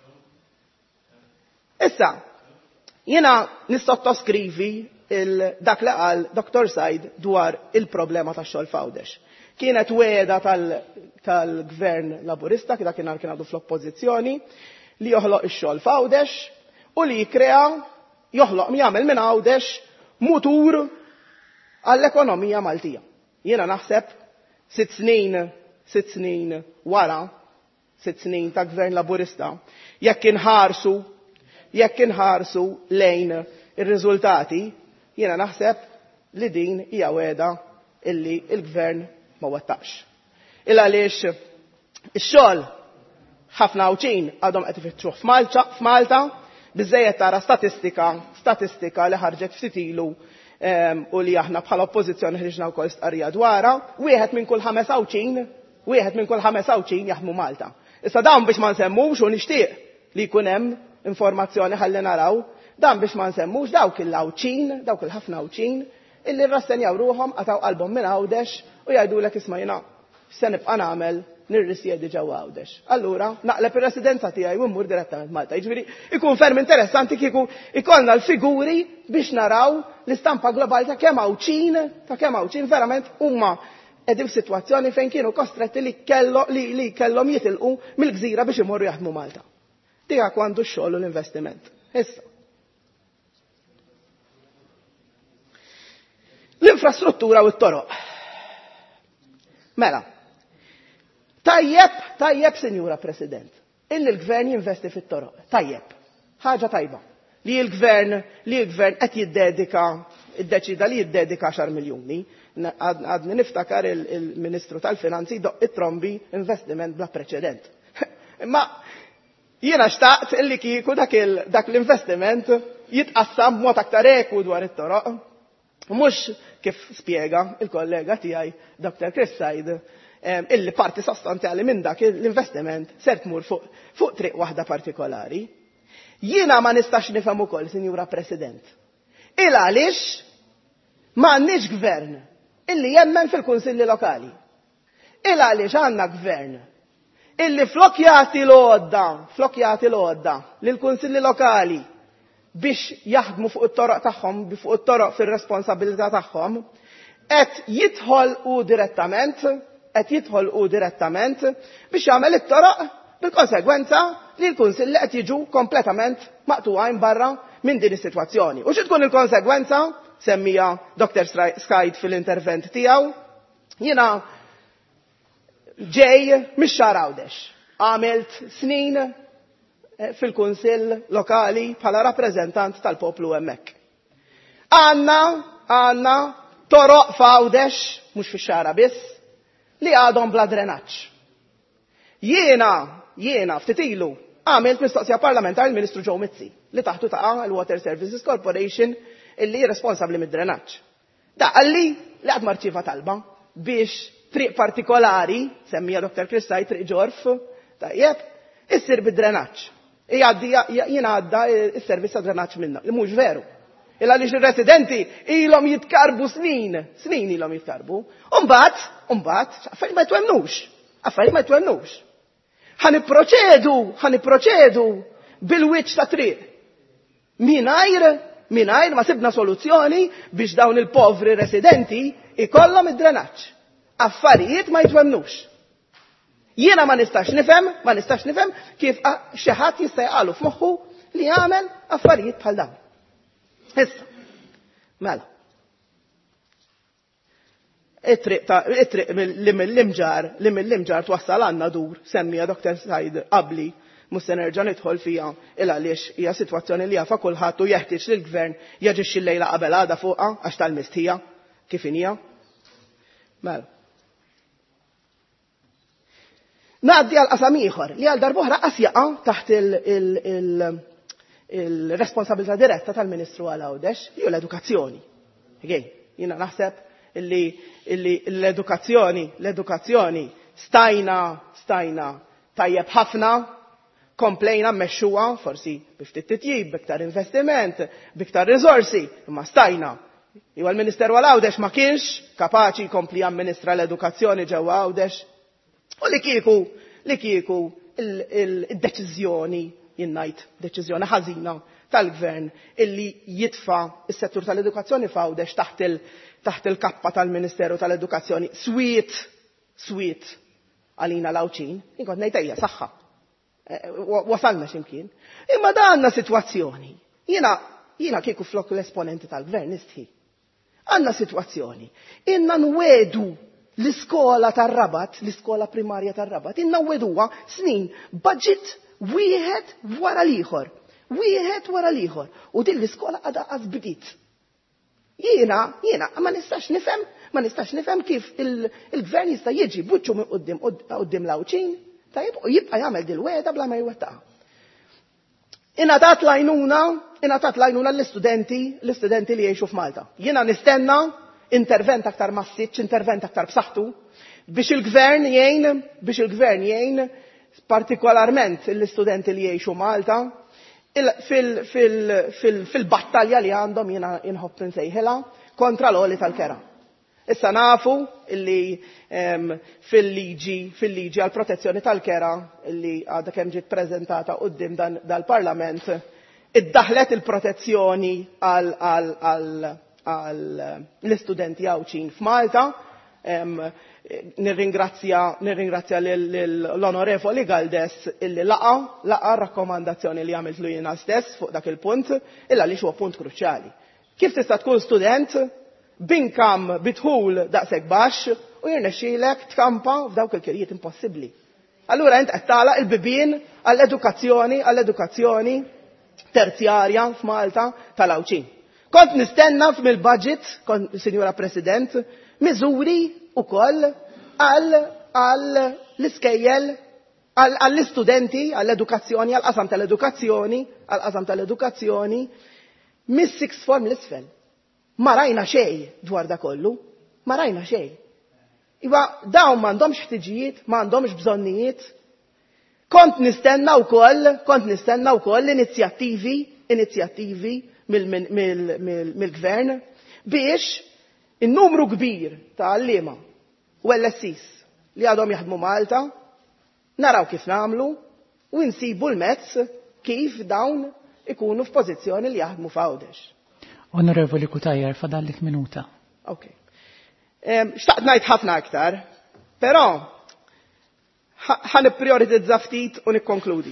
Issa, jiena nissottoskrivi dak li qal Dr. Said dwar il-problema tax-xogħol f'Għawdex. Kienet wegħda tal-Gvern Laburista kien għadu fl-oppożizzjoni li joħloq ix-xogħol f'Għawdex u li jagħmel minn Għawdex mutur għall-ekonomija Maltija. Jiena naħseb 6 snin wara 6 snin ta' Gvern Laburista, jekk inħarsu lejn ir-riżultati, jiena naħseb li din hija wegħda illi l-Gvern ma wettaqx. Għaliex ix-xogħol ħafna awċin għadhom qed ifittxuh f'Malta, biżżejjed tara statistika li ħarġet ftit ilu u li aħna bħala oppożizzjoni ħriġna wkoll stqarrija dwarha, wieħed minn kull 5 awċin jaħdmu Malta. Issa dan biex ma nsemmux u nixtieq li jkun hemm informazzjoni ħalli naraw, dan biex ma nsemmux dawk il-awċin, dawk il-ħafna awċin illi rrastenjaw ruhom għataw qalbhom minn Għawdex u jgħidulek isma' jiena se nibqa' nagħmel nirrisjedi ġewwa Għawdex. Allura naqleb ir-residenza tiegħi u mmur direttament Malta. Jiġifieri ikun ferm interessanti kieku ikollna l-figuri biex naraw l-istampa globali ta' kemm awċin verament huma qegħdin f'sitwazzjoni fejn kienu kostretti li kellhom jitilqu mill-gżira biex imorru jaħdmu Malta. Dik għandu x-xogħol u l-investiment. Issa. L-infrastruttura u t-toroq. Mela. Tajjeb, Sinjura President, illi l-Gvern jinvesti fit-toroq. Tajjeb. Ħaġa tajba. Li l-Gvern qed jiddedika iddeċida li jiddedika 10 miljuni. Għadni niftakar il-Ministru tal-Finanzi doq it-trombi investiment bla preċedent. Imma jiena xtaqt illi kieku dak l-investiment jitqassam mod aktar eku dwar it-toroq. Mhux kif spjega il-kollega tiegħi Dr. Chris Said illi parti sostanzjali minn dak l-investiment ser tmur fuq triq waħda partikolari. Jiena ma nistax nifhem ukoll, Sinjura President. Għaliex m'għandniex gvern illi jemmen fil-kunsilli lokali. Għaliex għandna gvern illi flok jagħti l-għodda lill-kunsilli lokali biex jaħdmu fuq it-toroq tagħhom, fuq it-toroq fir-responsabilità tagħhom, qed jidħolqu direttament biex jagħmel it-toroq bil-konsegwenza li l-kunsilli qed jiġu kompletament maqtugħin barra minn din is-sitwazzjoni. U xi tkun il-konsegwenza semmija Dr. Said fil-intervent tiegħu, jiena ġej mix-xahar Għawdex. Għamilt snin fil-kunsill lokali bħala rappreżentant tal-poplu hemmhekk. Għandna toroq f'Għawdex, mhux fix-xara biss, li għadhom bla drenaġġ. Jiena ftit ilu għamilt mistoqsija parlamentari l-Ministru Joe Mizzi li taħtu taqa' l-Water Services Corporation illi responsabbli mid-drenaġġ. Daqalli li għad marċiva talba biex triq partikolari, semmija Dr. Chris Said triq ġorf, tajjeb, issir bid-drenaġġ. Jiena għadda is-servizz ta' drenaġġ minna, li mhux veru. Illa li ir-residenti ilhom jitkarbu snin ilhom jitkarbu. Umbagħad, affarijiet ma twemmnux. Ħaniproċedu bil-wiċċ ta' triq. Mingħajr ma sibna soluzzjoni biex dawn il-povri residenti ikollhom id-drenaġġ. Affarijiet ma jitwemmnux. Jiena ma nistax nifhem kif xi ħadd jista' jqalu f'moħħu li jagħmel affarijiet bħal dawn. Issa, mela. It-triq li mill-imġar twassal għandna dur semmija Dr. Said qabli mhux se nerġa' nidħol fiha il għaliex hija sitwazzjoni li jafa kulħadd u jeħtieġ li l-gvern jaġixxi l-lejla qabel għada fuqha għax tal-mistija kif inhija. Mela. Ngħaddi għal qasam ieħor li għal darb'oħra qas jaqa' taħt il-responsabilità diretta tal-Ministru għal Għawdex li hu l-edukazzjoni. Jiena naħseb illi l-edukazzjoni stajna tajjeb ħafna, komplejna mmexxuha, forsi biftit titjib, biktar investiment, biktar riżorsi, imma stajna. Jew il-Ministeru għal Għawdex ma kienx kapaċi jkompli amministra l-edukazzjoni ġewwa Għawdex. U li kieku il-deċiżjoni, jinnajt, deċiżjoni ħażina tal-gvern illi jitfa' is-settur tal-edukazzjoni f'Għawdex taħt il-kappa tal-Ministeru tal-Edukazzjoni swiet għalina l-Għawċin, inkont ngħid saħħa. Wasalna x'imkien. Imma da għandna sitwazzjoni. Jiena kieku flok l-esponenti tal-gvern nistħi. Għandna sitwazzjoni. Inna nwedu l-iskola tar-Rabat, l-iskola primarja tar-Rabat, inna nweduha snin budget wieħed wara l-ieħor. U din l-iskola għadha qasbdiet. Jiena ma nistax nifhem kif il-gvern jista' jiġi buċċu minn quddiem l-Għawċin, tajjeb u jibqa' jagħmel dil-weda bla ma jwettaqha. Ingħatat lajnuna l-istudenti li jgħixu f'Malta. Jiena nistenna intervent aktar massiċ, intervent aktar b'saħħtu biex il-gvern jgħin partikolarment l-istudenti li jgħixu Malta fil-battalja li għandhom jiena inħobb insejħilha kontra l-għoli tal-kera. Issa nafu illi fil-liġi għal protezzjoni tal-kera illi għadha kemm ġiet preżentata quddiem dal-Parlament iddaħlet il-protezzjoni għal l-istudenti Għawċin f'Malta. Nirringrazzja l-Onorevoli Galdes illi laqa rakkomandazzjoni li għamiltlu jiena stess fuq dak il-punt illa li huwa punt kruċjali. Kif tista' tkun student b'inkam bitħul daqshekk baxx u jirnexxielek tkampa f'dawk il-kirjiet impossibbli. Allura int qed tagħlaq il-bibien għall-edukazzjoni terzjarja f'Malta tal-Għawċin. Kont nistenna mill-budget, Sinjura President, miżuri wkoll għall-iskejjel għall-istudenti, għall-edukazzjoni, għall-qasam tal-edukazzjoni, mis-sixth form l-isfel. Ma rajna xejn dwar da kollu, ma rajna xejn. Iva dawn m'għandhomx ħtiġijiet, m'għandhomx bżonnijiet. Kont nistenna wkoll inizjattivi mill-gvern biex in-numru kbir ta' għalliema u LSIs li għadhom jaħdmu Malta naraw kif nagħmlu u nsibu l-mezz kif dawn ikunu f'pożizzjoni li jaħdmu f'Għawdex. Onorevoli Kutajjar, fadallik minuta. Okay. Xtaqt ngħid ħafna aktar, però ħanipprioritizza ftit u nikkonkludi.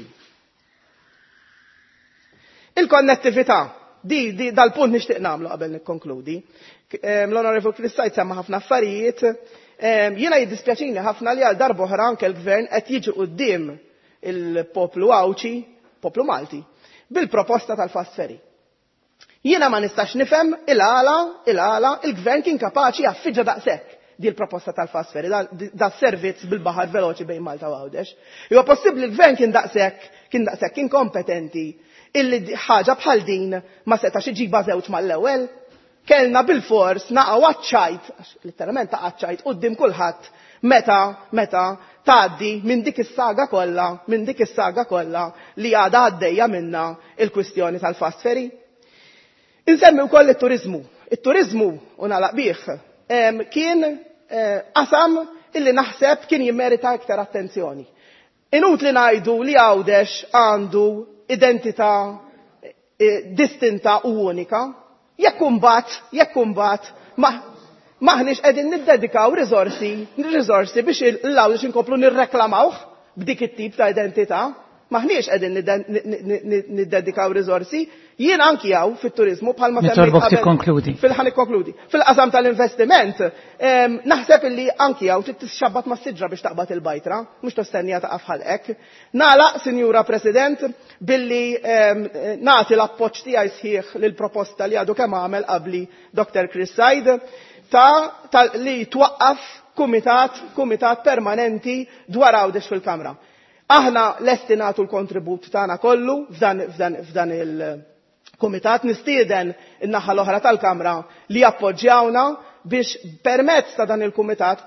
Il-konnettività, dal-punt nixtieq nagħmlu qabel nikkonkludi. L-Onorevoli Krissajt semma ħafna affarijiet. Jiena jiddispjaċini ħafna li għal darba oħra anke l-Gvern qed jiġi quddiem il-poplu Awċi, poplu Malti, bil-proposta tal-fast ferry. Jiena ma nistax nifhem il-għala il-Gvern kien kapaċi jaffiġġa daqshekk di l-proposta tal-fast ferry, da servizz bil-baħar veloċi bejn Malta u Għawdex. Huwa possibbli l-Gvern kien daqshekk inkompetenti illi ħaġa bħal din ma setax iġiba żewġ mal-ewwel. Kellna bil-fors naqgħu għaċċajt, letteralment taqgħaċċajt quddiem kulħadd meta tgħaddi minn dik is-saga kollha li għadha għaddejja minnha il-kwistjoni tal-fast ferry. Insemmi wkoll it-turiżmu. It-turiżmu u nagħlaq bih kien qasam illi naħseb kien jimmerita iktar attenzjoni. Inutli ngħidu li Għawdex għandu identità distinta u unika. Jekk imbagħad maħniex qegħdin niddedikaw riżorsi biex l-Għawdex inkomplu nirreklamawh b'dik it-tip ta' identità. Maħniex qegħdin niddedikaw riżorsi. Jien anki hawn fit-turiżmu bħalma fil-konkludi. Fil-qasam tal-investiment, naħseb illi anki hawn trid tixxabbat mas-siġra biex taqbad il-bajtra, mhux tostennija taqaf bħal hekk. Nagħlaq, Sinjura President, billi nagħti l-appoġġ tiegħi sħiħ lill-proposta li għadu kemm għamel qabli Dr. Krissajt li twaqqaf kumitat permanenti dwar Għawdex fil-Kamra. Aħna lesti nagħtu l-kontribut tagħna kollu f'dan il-kumitat, nistieden in-naħa l-oħra tal-Kamra li jappoġġjawna biex permezz ta' dan il-kumitat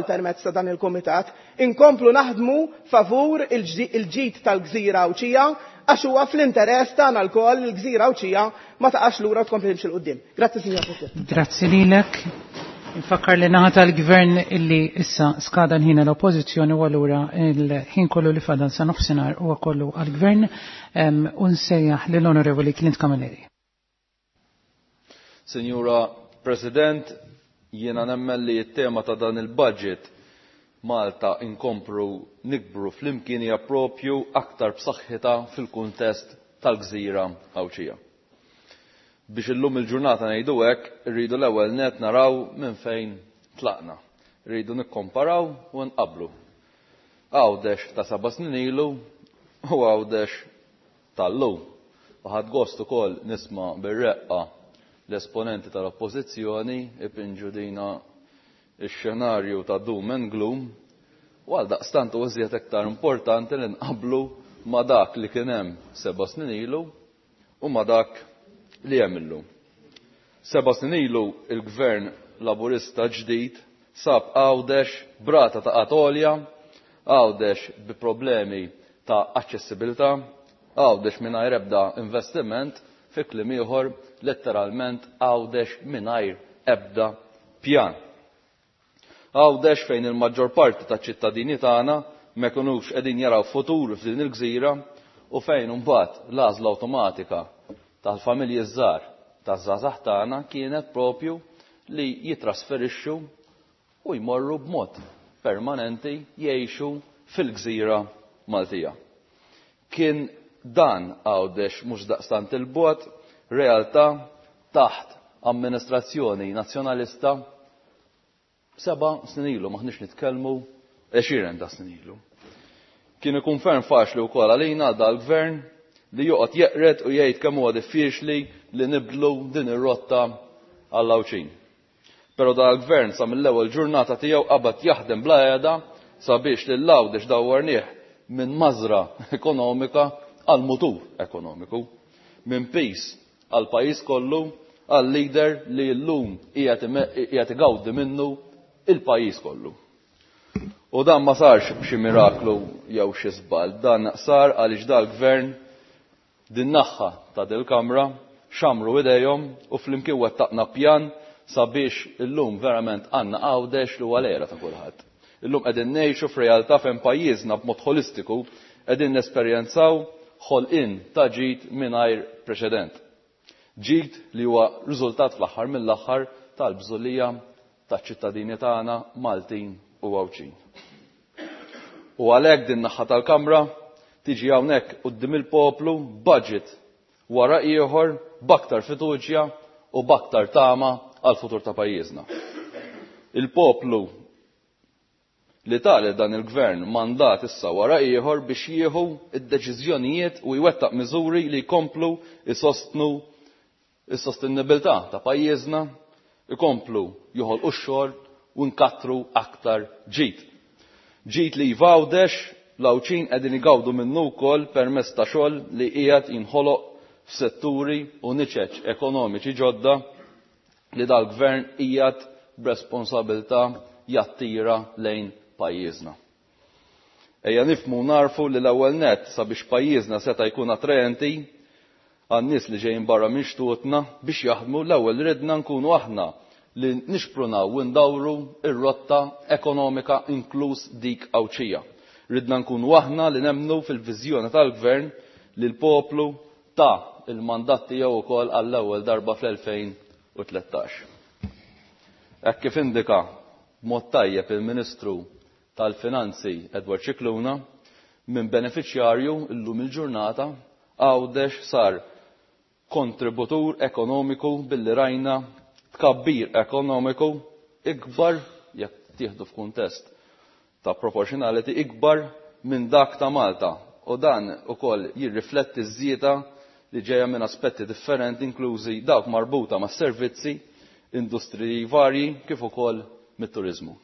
inkomplu naħdmu favur il-ġid tal-Gżira Awċija għax huwa fl-interess tagħna lkoll il-Gżira Awċija ma taqax lura tkompli timxi l-qudiem. Grazzi, Sinjor President. Grazzi lilek. Infakkar li naħa tal-Gvern illi issa skada l-ħin l-Oppożizzjoni u allura il-ħin kollu li fadal sa nofsinhar huwa kollu għall-Gvern u nsejjaħ lill-Onorevoli Clint Camilleri. Sinjura President, jiena nemmen li t-tema ta' dan il-budget Malta inkomplu nikbru fl-imkien hija propju aktar b'saħħitha fil-kuntest tal-Gżira Awċija. Biex illum il-ġurnata ngħidu hekk, irridu l-ewwel net naraw minn fejn tlaqna. Rridu nikkomparaw u nqabblu. Għawdex ta' 7 snin ilu u Għawdex tal-lum. U ħadd gost ukoll nisma' bir-reqqa l-esponenti tal-Oppożizzjoni ipinġu dina x-xenarju ta' doom and gloom u għal daqstant u iżjed iktar importanti li nqabblu ma' dak li kien hemm 7 snin ilu u ma' dak li hemm illum. 7 snin ilu il-Gvern Laburista ġdid sab Għawdex brata ta' Katolja, Għawdex bi problemi ta' aċċessibilità, Għawdex mingħajr ebda investiment, fi kliem ieħor letteralment Għawdex mingħajr ebda pjan. Għawdex fejn il-maġġor parti ta' ċittadini tagħna ma jkunux qegħdin jaraw futur f'din il-gżira u fejn imbagħad l-għażla awtomatika tal-familji żgħar taż-żgħażagħ tagħna kienet propju li jitrasferixxu u jmorru b'mod permanenti jgħixu fil-Gżira Maltija. Kien dan Għawdex mhux daqstant il-bogħod realtà taħt amministrazzjoni nazzjonalista 7 snin ilu, maħniex nitkellmu 20 ta' snin ilu. Kien ikun ferm faċli wkoll għalina dal-Gvern li joqgħod jeqret u jgħid kemm huwa diffiċli li nibdlu din ir-rotta għall-Lawċin. Però dal-gvern sa mill-ewwel ġurnata tiegħu qabad jaħdem bla qiegħda sabiex lil Għawdex dawwarnieh minn mażra ekonomika għal mutur ekonomiku, minn peace għal pajjiż kollu għal leader li llum qiegħed igawdi minnu il-pajjiż kollu. U dan ma sarx b'xi miraklu jew xi żball, dan sar għaliex dal-gvern din naħħa ta' dil-Kamra xamru idejhom u flimkien wettaqna pjan sabiex illum verament għandna Għawdex li huwa l-era ta' kulħadd. Illum qegħdin ngħixu f'realtà fejn pajjiżna b'mod holistiku qegħdin nesperjenzaw ħolqien ta' ġid mingħajr preċedent. Ġid li huwa riżultat fl-aħħar mill-aħħar tal-bżullija taċ-ċittadini tagħna Maltin u Għawċin. U għalhekk din naħa tal-Kamra tiġi hawnhekk quddiem il-poplu budget wara ieħor b'aktar fiduċja u b'aktar tama għall-futur ta' pajjiżna. Il-poplu li tagħlet dan il-gvern mandat issa wara ieħor biex jieħu id-deċiżjonijiet u jwettaq miżuri li jkomplu jsostnu s-sostenibilità ta' pajjiżna, ikomplu joħolqu x-xogħol u nkattru aktar ġid. Ġid li Għawdex Lawċin qegħdin igawdu minnu wkoll permezz ta' xogħol li qiegħed jinħoloq f'setturi u niċeċ ekonomiċi ġodda li dal-gvern qiegħed b'responsabbiltà jattira lejn pajjiżna. Ejja nifhmu narfu li l-ewwel nett sabiex pajjiżna seta' jkun attraenti għan-nies li ġejjin barra minn xtutna biex jaħdmu l-ewwel ridna nkunu aħna li nixprunaw u ndawru ir-rotta ekonomika inkluż dik Għawċija. Ridna nkunu aħna li nemmnu fil-viżjoni tal-gvern li l-poplu ta' il-mandat tiegħu wkoll għall-ewwel darba fl-2013. Hekk kif indika b'mod tajjeb il-Ministru tal-Finanzi Edward Scicluna, minn benefiċjarju llum il-ġurnata Għawdex sar kontributur ekonomiku billi rajna tkabbir ekonomiku ikbar jekk tieħdu f'kuntest ta' proportionality ikbar minn dak ta' Malta. U dan ukoll jirrifletti żieda li ġejja minn aspetti differenti inklużi dawk marbuta ma' servizzi, industriji varji kif ukoll mit-turiżmu.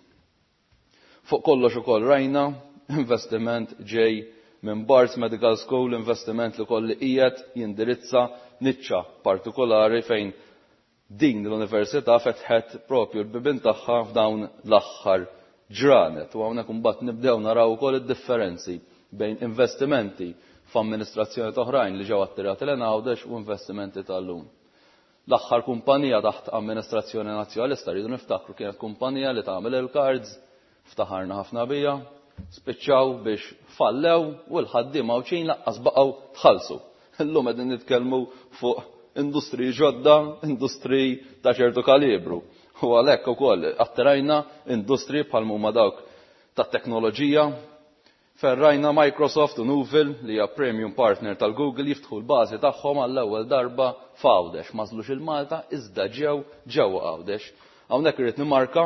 Fuq kollox ukoll rajna investiment ġej minn Barts Medical School, investiment li kolli qiegħed jindirizza niċċa partikolari fejn din l-università fetħet propju l-bibin tagħha f'dawn l-aħħar ġranet. U hawnhekk imbagħad nibdew naraw ukoll id-differenzi bejn investimenti f'amministrazzjoni oħrajn li ġew attirati lejn Għawdex u investimenti tal-lum. L-aħħar kumpanija taħt amministrazzjoni nazzjonalista rridu niftakru kienet kumpanija li tagħmel il-cards, ftaħarna ħafna bija, spiċċaw biex fallew u l-ħaddiem Għawċin laqqas baqgħu tħallsu. Illum qegħdin nitkellmu fuq industriji ġodda, industriji ta' ċertu kalibru. U għalhekk ukoll attirajna industriji bħal huma dawk tat-teknoloġija, ferrajna Microsoft u Nuvil li hija premium partner tal-Google jiftħu l-bażi tagħhom għall-ewwel darba f'Għawdex. Ma żlux il-Malta iżda ġewwa Għawdex. Hawnhekk irid nimarka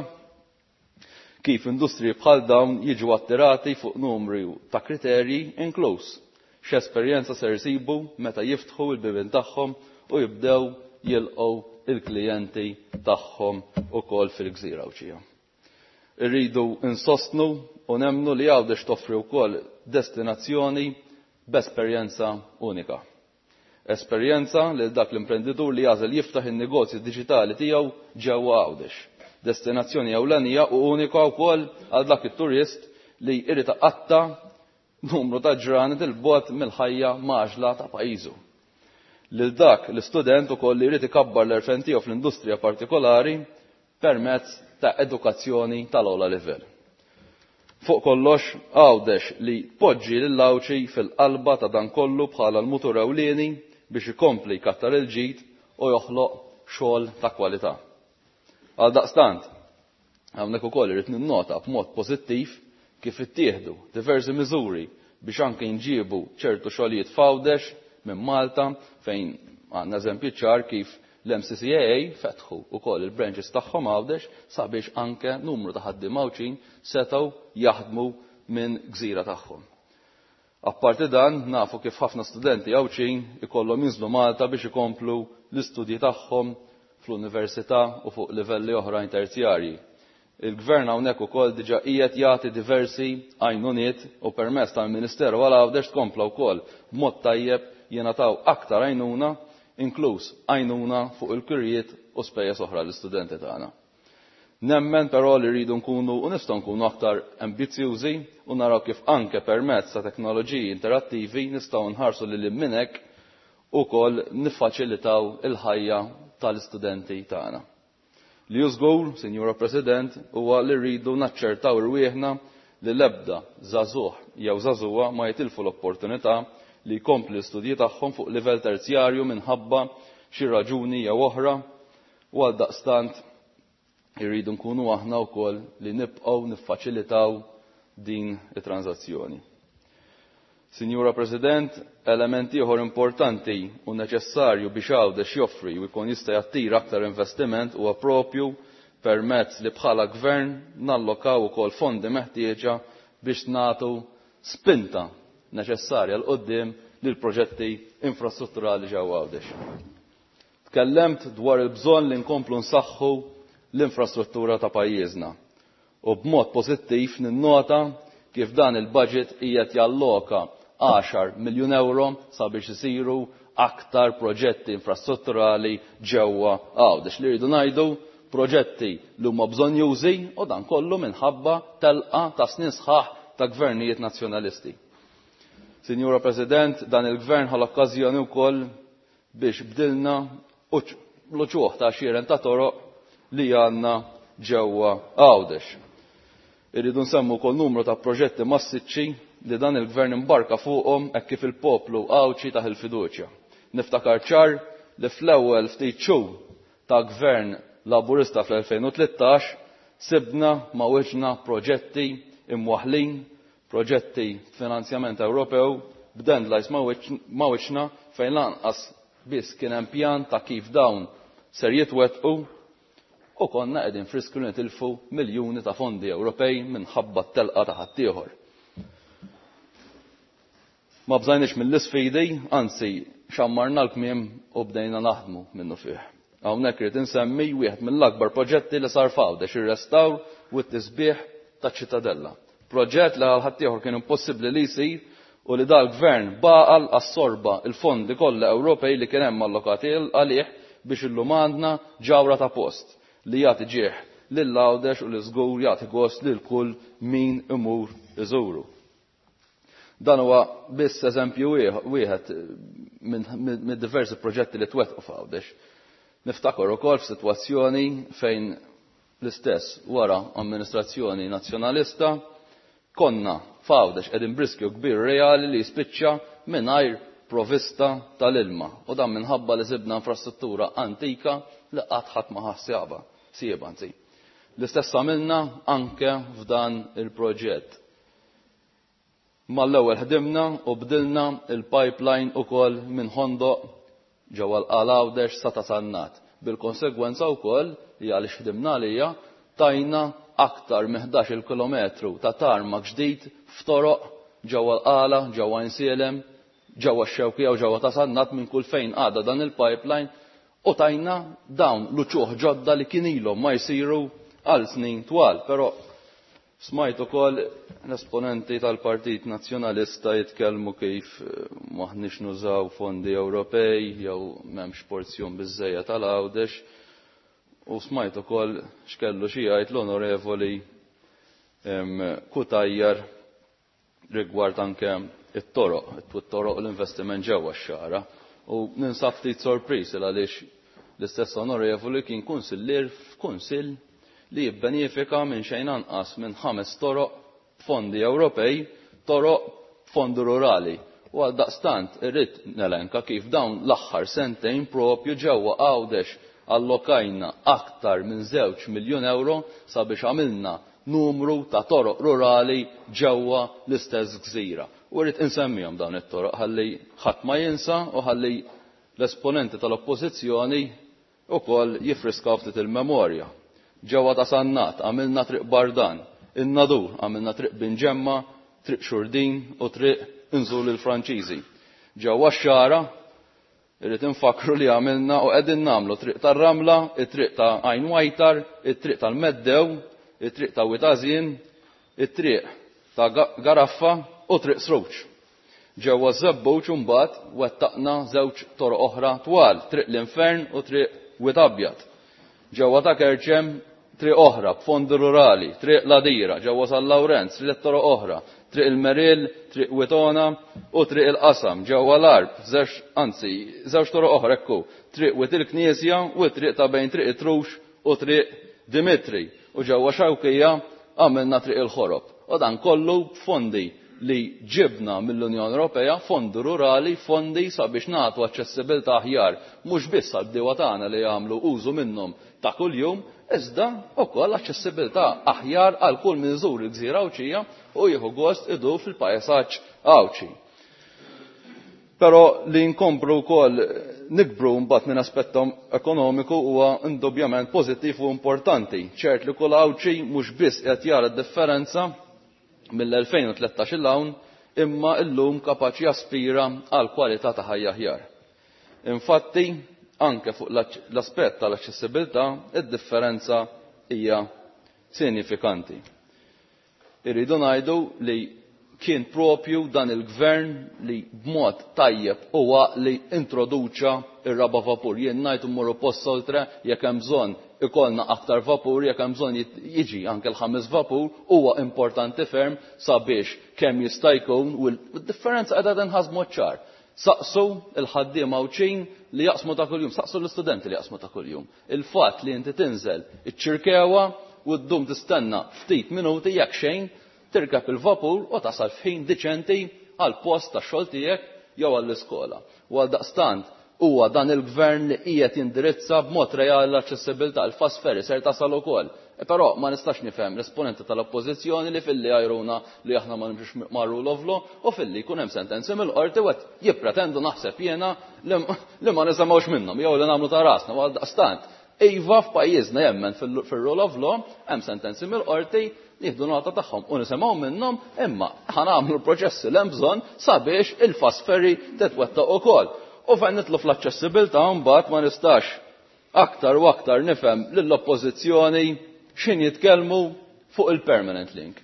kif industriji bħal dawn jiġu attirati fuq numru ta' kriterji inkluż x'esperjenza ser jsibu meta jiftħu l-bibien tagħhom u jibdew jilqgħu il-klijenti tagħhom ukoll fil-Gżira Għawċija. Irridu insostnu u nemmnu li Għawdex toffri wkoll destinazzjoni b'esperjenza unika. Esperjenza li dak l-imprenditur li jażel jiftaħ in-negozju diġitali tiegħu ġewwa Għawdex. Destinazzjoni ewlenija u unika wkoll għal dak it-turist li jrid taqatta numru ta' ġranet il-bogħod mill-ħajja maġla ta' pajjiżu. Lil dak l-istudent ukoll li jrid ikabbar l-erfen tiegħu fl-industrija partikolari permezz ta' edukazzjoni tal-ogħla livell. Fuq kollox Għawdex li poġġi lil Lawċi fil-qalba ta' dan kollu bħala l-mutur ewlieni biex ikompli jkattar il-ġid u joħloq xogħol ta' kwalità. Għaldaqstant, hawnhekk ukoll irid ninnota b'mod pożittiv kif ittieħdu diversi miżuri biex anke nġiebu ċertu xogħlijiet f'Għawdex minn Malta fejn għandna eżempju ċar kif l-MCCAA fetħu ukoll il-branches tagħhom Għawdex sabiex anke numru ta' ħaddiem Għawċin setgħu jaħdmu minn gżira tagħhom. Apparti dan, nafu kif ħafna studenti għawċin ikollhom jinżlu Malta biex ikomplu l-istudji tagħhom fl-università u fuq livelli oħrajn terzjarji. Il-Gvern hawnhekk ukoll diġà qiegħed jagħti diversi għajnuniet u permezz tal-Ministeru għal-Għawdex tkompla wkoll b'mod tajjeb jingħataw aktar għajnuna, inkluż għajnuna fuq il-kurjiet u spejjeż oħra l-istudenti tagħna. Nemmen però li rridu nkunu u nistgħu nkunu aktar ambizzjużi u naraw kif anke permezz ta' teknoloġiji interattivi nistgħu nħarsu lil minn hekk ukoll niffaċilitaw il-ħajja tal-istudenti tagħna. Li żgur, Sinjura President, huwa li rridu naċċertaw irwieħna li l-ebda żagħżugħ jew żagħżugħa ma jitilfu l-opportunità li jkomplu l-istudji tagħhom fuq livell terzjarju minħabba xi raġuni jew oħra u għaldaqstant irridu nkunu aħna wkoll li nibqgħu niffaċilitaw din it-tranzazzjoni. Sinjura President, elementi ieħor importanti u neċessarju biex Għawdex joffri u jkun jista' jattira aktar investiment huwa proprju permezz li bħala Gvern nallokaw ukoll fondi meħtieġa biex nagħtu spinta neċessarja l qudiem lil proġetti infrastrutturali ġewwa Għawdex. Tkellemt dwar il-bżonn li nkomplu nsaħħu l-infrastruttura ta' pajjiżna u b'mod pożittiv ninnota kif dan il-budget qiegħed jalloka 10 miljun euro sabiex isiru aktar proġetti infrastrutturali ġewwa Għawdex li rridu ngħidu proġetti li huma bżonjużi u dan kollu minħabba telqa ta' snin sħaħ ta' gvernijiet nazzjonalisti. Sinjura President, dan il-Gvern ħal okkażjoni wkoll biex bdilna l-ċuħ ta' xieren ta' toroq li għandna ġewwa Għawdex. Irridu nsemmu wkoll numru ta' proġetti massiċċi li dan il-Gvern imbarka fuqhom hekk kif il-poplu Għawdxi taħ il-fiduċja. Niftakar ċar li fl-ewwel ftit xhur ta' Gvern Laburista fl-2013 sibna ma' wiċċna proġetti imwaħħlin, proġetti finanzjament Ewropew b'deadlines ma' wiċċna fejn lanqas biss kien hemm pjan ta' kif dawn ser jitwettqu u konna qegħdin friskru nitilfu miljuni ta' fondi Ewropej minħabba t-telqa ta' ħaddieħor. Ma bżajniex mill-isfidi, anzi xammarna l-kmiem u bdejna naħdmu minnu fih. Hawnhekk irid insemmi wieħed mill-akbar proġetti li sar f'Għawdex ir-restawr u t-tisbieħ taċ-Ċittadella. Proġett li għal ħaddieħor kien impossibbli li jsir u li dal-Gvern baqal assorba il-fondi kollha Ewropej li kien hemm allokati għalih biex illum għandna ġawra ta' post li jagħti ġieħ lil Għawdex u li żgur jagħti gost lil kull min imur iżuru. Dan huwa biss eżempju wieħed minn diversi proġetti li twettqu f'Għawdex. Niftakar ukoll f'sitwazzjoni fejn l-istess wara amministrazzjoni nazzjonalista konna f'Għawdex qegħdin briskju kbir reali li jispiċċa mingħajr provista tal-ilma u dan minħabba li sibna infrastruttura antika li qatt ħadd ma ħassaba sieba anzi. L-istess għamilna anke f'dan il-proġett. Mal-ewwel ħdimna u bdilna il-pipeline ukoll minn Ħondoq ġewwa l-Għawdex sa ta' Sannat. Bil-konsegwenza wkoll li għaliex ħdimna għalija tajna aktar minn 11 kilometru ta' tarmak ġdid f'toroq ġewwa l-Qala, ġewwa Insielem, ġewwa x-Xewkija u ġewwa ta' Sannat minn kull fejn għadha dan il-pipeline u tajna dawn l-uċuħ ġodda li kien ilhom ma jsiru għal snin twal, però smajt ukoll l-esponenti tal-Partit Nazzjonalista jitkellmu kif maħniex nużaw fondi Ewropej jew m'hemmx porzjon biżżejjed tal-Għawdex u smajt ukoll x'kellu xi jgħid l-Onorevoli Kutajjar rigward anke it-toroq u l-investiment ġewwa x-xara u ninsab ftit sorpriż għaliex l-istess Onorevoli kien kunsillier f'kunsill li jibbenefika minn xejn anqas minn 5 toroq fondi Ewropej, toroq fondi rurali. U għal daqstant irrid nelenka kif dawn l-aħħar sentejn propju ġewwa Għawdex allokajna aktar minn 2 miljun euro sabiex għamilna numru ta' toroq rurali ġewwa l-istess gżira. U rrid insemmihom dawn it-toroq ħalli ħadd ma jinsa u ħalli l-esponenti tal-oppożizzjoni ukoll jifriskaw ftit il-memorja. Ġewwa ta' Sannat għamilna triq Bardan, in-Nadur għamilna triq Binġemma, triq Xurdin u triq inżul il-Franċiżi. Ġewwa x-xara irrid infakru li għamilna u qegħdin nagħmlu triq tar-Ramla, it-triq ta' Għajn Wajtar, it-triq tal-Meddew, it-triq ta' Witazin, it-triq ta' Garaffa u triq Srouġ. Ġewwa Żebbuġ imbagħad wettaqna żewġ toroq oħra twal, triq l-Infern u triq Witabjad. Ġewwa ta' Kerċem triq oħra b'fondi rurali, triq Ladira, ġewwa San Lawrenz, triq toroq oħra, triq il-Meril, triq Witona u triq il-Qasam, ġewwa l-Arb, żewġ toroq oħra ekku, triq Wit il-Knisja u triq ta' bejn triq Trux u triq Dimitri, u ġewwa Xawkija għamilna triq il-Ħorob. U dan kollu b'fondi li ġibna mill-Unjoni Ewropea, fondi rurali, fondi sabiex nagħtu aċċessibilità aħjar, mhux biss għall-bdiewa tagħna li jagħmlu użu minnhom ta' kuljum, iżda wkoll aċċessibilità aħjar għal kull min iżur il-Gżira Awċija u jieħu gost idur fil-pajsaġġ Awċi. Però li nkomplu wkoll nikbru mbagħad minn aspett ekonomiku huwa indubjament pożittiv u importanti. ċert li kull Awċi mhux biss qed jara d-differenza mill-2013 il-hawn imma llum kapaċi jaspira għal kwalità ta' ħajja aħjar. Infatti, anke fuq l-aspett tal-aċċessibilità, id-differenza hija sinifikanti. Irridu ngħidu li kien propju dan il-gvern li b'mod tajjeb huwa li introduċa ir-raba' vapur. Jien ngħid immorru post oltre jekk hemm bżonn ikollna aktar vapur, jekk hemm bżonn jiġi anke l-5 vapur, huwa importanti ferm sabiex kemm jista' jkun u d-differenza qiegħda tinħass mod ċar. Saqsu il-ħaddiem Awċin li jaqsmu ta' kuljum, saqsu l-istudenti li jaqsmu ta' kuljum. Il-fatt li inti tinżel iċ-ċirkewa u ddum tistenna ftit minuti jekk xejn tirkeb il-vapur u tasal f'ħin diċenti għal post tax-xogħol tiegħek jew għall-iskola. U għaldaqstant huwa dan il-gvern li qiegħed jindirizza b'mod reali l-aċċessibilità l-fast ferry ser tasal ukoll. Però ma nistax nifhem l-esponenti tal-oppożizzjoni li filli jgħidulna li aħna ma nimxux ma' rule of law u filli jkun hemm sentenzi mill-qorti u qed jippretendu naħseb jiena li ma nisimgħux minnhom jew li nagħmlu ta' rasna. Għaldaqstant iva f'pajjiżna jemmen fir-rule of law hemm sentenzi mill-qorti nieħdu nota tagħhom u nisimgħu minnhom imma ħanagħmlu l-proċessi li hemm bżonn sabiex il-fast ferry titwettaq ukoll. U fejn nitlu fl-aċċessibilità mbagħad ma nistax aktar u aktar nifhem lill-oppożizzjoni x'in jitkellmu fuq il-permanent link.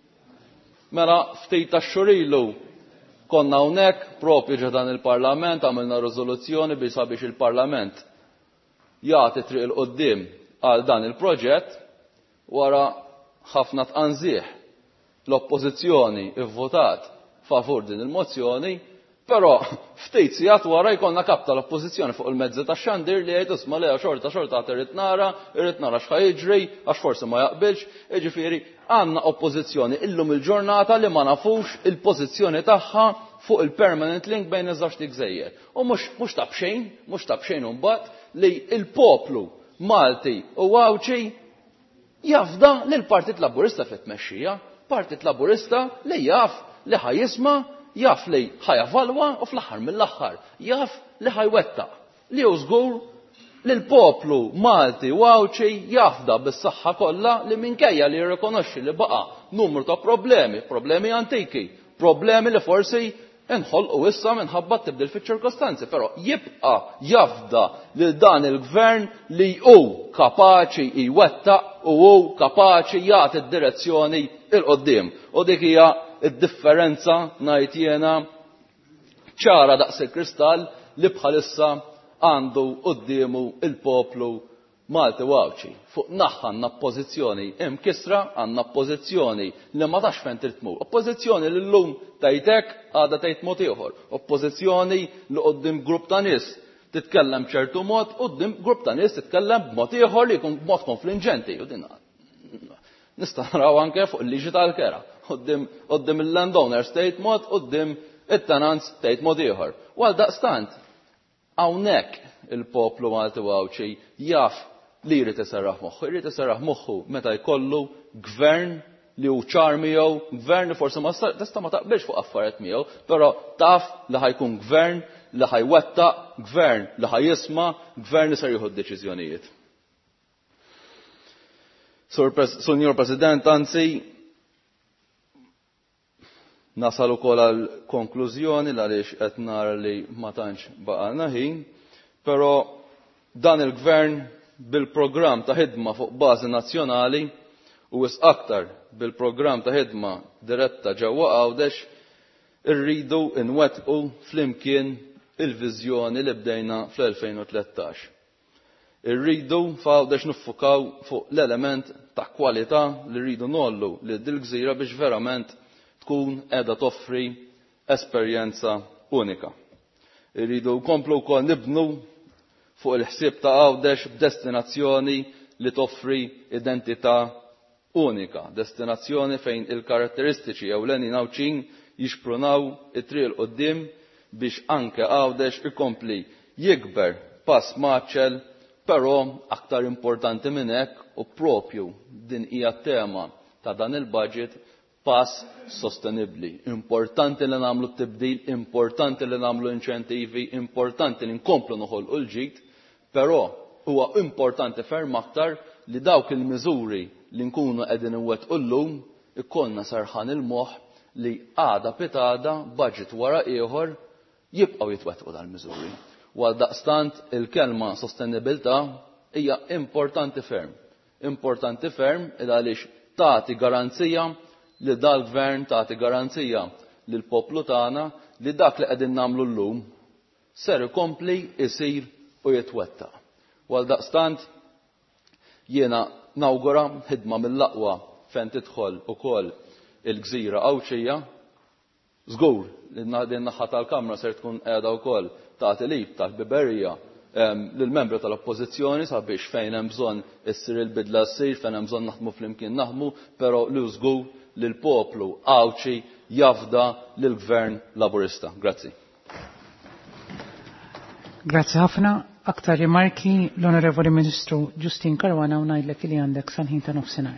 Mela ftit tax-xhur ilu konna hawnhekk propju ġe dan il-Parlament għamilna riżoluzzjoni biex sabiex il-Parlament jagħti triq il qudiem għal dan il-proġett wara ħafna tqanżieħ l-oppożizzjoni ivvotat favur din il-mozzjoni, però ftit sigħat wara jkollna kap tal-oppożizzjoni fuq il-mezzi tax-xandir li jgħid isma' leha xorta irrid nara x'ħa jiġri għax forsi ma jaqbilx, jiġifieri għandna oppożizzjoni illum il-ġurnata li ma nafux il-pożizzjoni tagħha fuq il-permanent link bejn iż-żewġ gżejjer. U mhux ta' bxejn imbagħad li l-poplu Malti u Awċi jafda li l-Partit Laburista fit-tmexxija, Partit Laburista li jaf li ħajjisma' jaf li ħajavalwa u fl-aħħar mill-aħħar jaf li ħajwettaq li hu żgur li l-poplu Malti u Awċi jafda bis-saħħa kollha li minkejja li jirrikonoxxi li baqa' numru ta' problemi antiki, problemi li forsi inħolqu issa minħabba tibdil fiċ-ċirkostanzi, però jibqa' jafda lil dan il-gvern li hu kapaċi jwettaq u hu kapaċi jagħti d-direzzjoni il qoddim. U dik hija d-differenza ngħid jiena ċara daqs il-kristall li bħalissa għandu qudiemu il-poplu Malti u Awċi. Fuq naħa għandna pożizzjoni imkisra, għandna pożizzjoni li ma tax fejn trid tmur. Oppożizzjoni li llum tgħidlek għadha tgħid mod ieħor. Oppożizzjoni li quddiem grupp ta' nies titkellem ċertu mod, quddiem grupp ta' nies titkellem b'mod ieħor li jkun b'mod konfliġenti. U din nista' naraw anke fuq il-liġi tal-kera. Quddiem il-landowners tgħid mod, quddiem it-tenants tgħid mod ieħor. U għaldaqstant hawnhekk il-poplu Malti u Awċi jaf li jrid iserraħ moħħu meta jkollu gvern li hu ċar miegħu, gvern li forsi ma tista' ma taqbilx fuq affarijiet miegħu, però taf li ħajkun gvern li ħajwettaq, gvern li ħajjisma', gvern li ser jieħu d-deċiżjonijiet. Sunjur President, anzi Nasal ukoll għal konklużjoni għaliex qed nara li ma tantx baqalna ħin, però dan il-Gvern bil-programm ta' ħidma fuq bażi nazzjonali u aktar bil-programm ta' ħidma diretta ġewwa Għawdex irridu nwettqu flimkien il-viżjoni li bdejna fl-2013. Irridu f'Għawdex niffukaw fuq l-element ta' kwalità li rridu nollu li dil-gżira biex verament tkun qiegħda toffri esperjenza unika. Irridu nkomplu wkoll nibnu fuq il-ħsieb ta' Għawdex b'destinazzjoni li toffri identità unika, destinazzjoni fejn il-karatteristiċi ewlenin Għawċin jixprunaw it-triq qudiem biex anke Għawdex ikompli jikber pass maċċel, però aktar importanti minn hekk u propju din hija tema ta' dan il-budget pass sostenibbli. Importanti li nagħmlu t-tibdil, importanti li nagħmlu inċentivi, importanti li nkomplu noħolqu l-ġid, però huwa importanti ferm aktar li dawk il-miżuri li nkunu qegħdin inwettqu llum ikollna sarħan il-moħħ li għada pitada budget wara ieħor jibqgħu jitwettqu dal-miżuri. Għaldaqstant il-kelma sostenibilità hija importanti ferm. Importanti ferm għaliex tagħti garanzija li dal-Gvern tagħti garanzija lil poplu tagħna li dak li qegħdin nagħmlu llum ser ikompli jsir u jitwettaq. Għaldaqstant jiena nawgura ħidma mill-aqwa fejn tidħol ukoll il-Gżira Għawċija. Żgur li din naħa tal-Kamra ser tkun qiegħda wkoll tagħti lib tal-biberija lill-membri tal-Oppożizzjoni sabiex fejn hemm bżonn issir il-bidla ssir, fejn hemm bżonn naħdmu flimkien naħdmu, però li żgur li l-poplu Għawċi jafda lill-Gvern Laburista. Grazzi. Grazzi ħafna. Aktar rimarki l-Onorevoli Ministru Justin Caruana u ngħidlek li għandek sal-ħin ta' nofsinhar.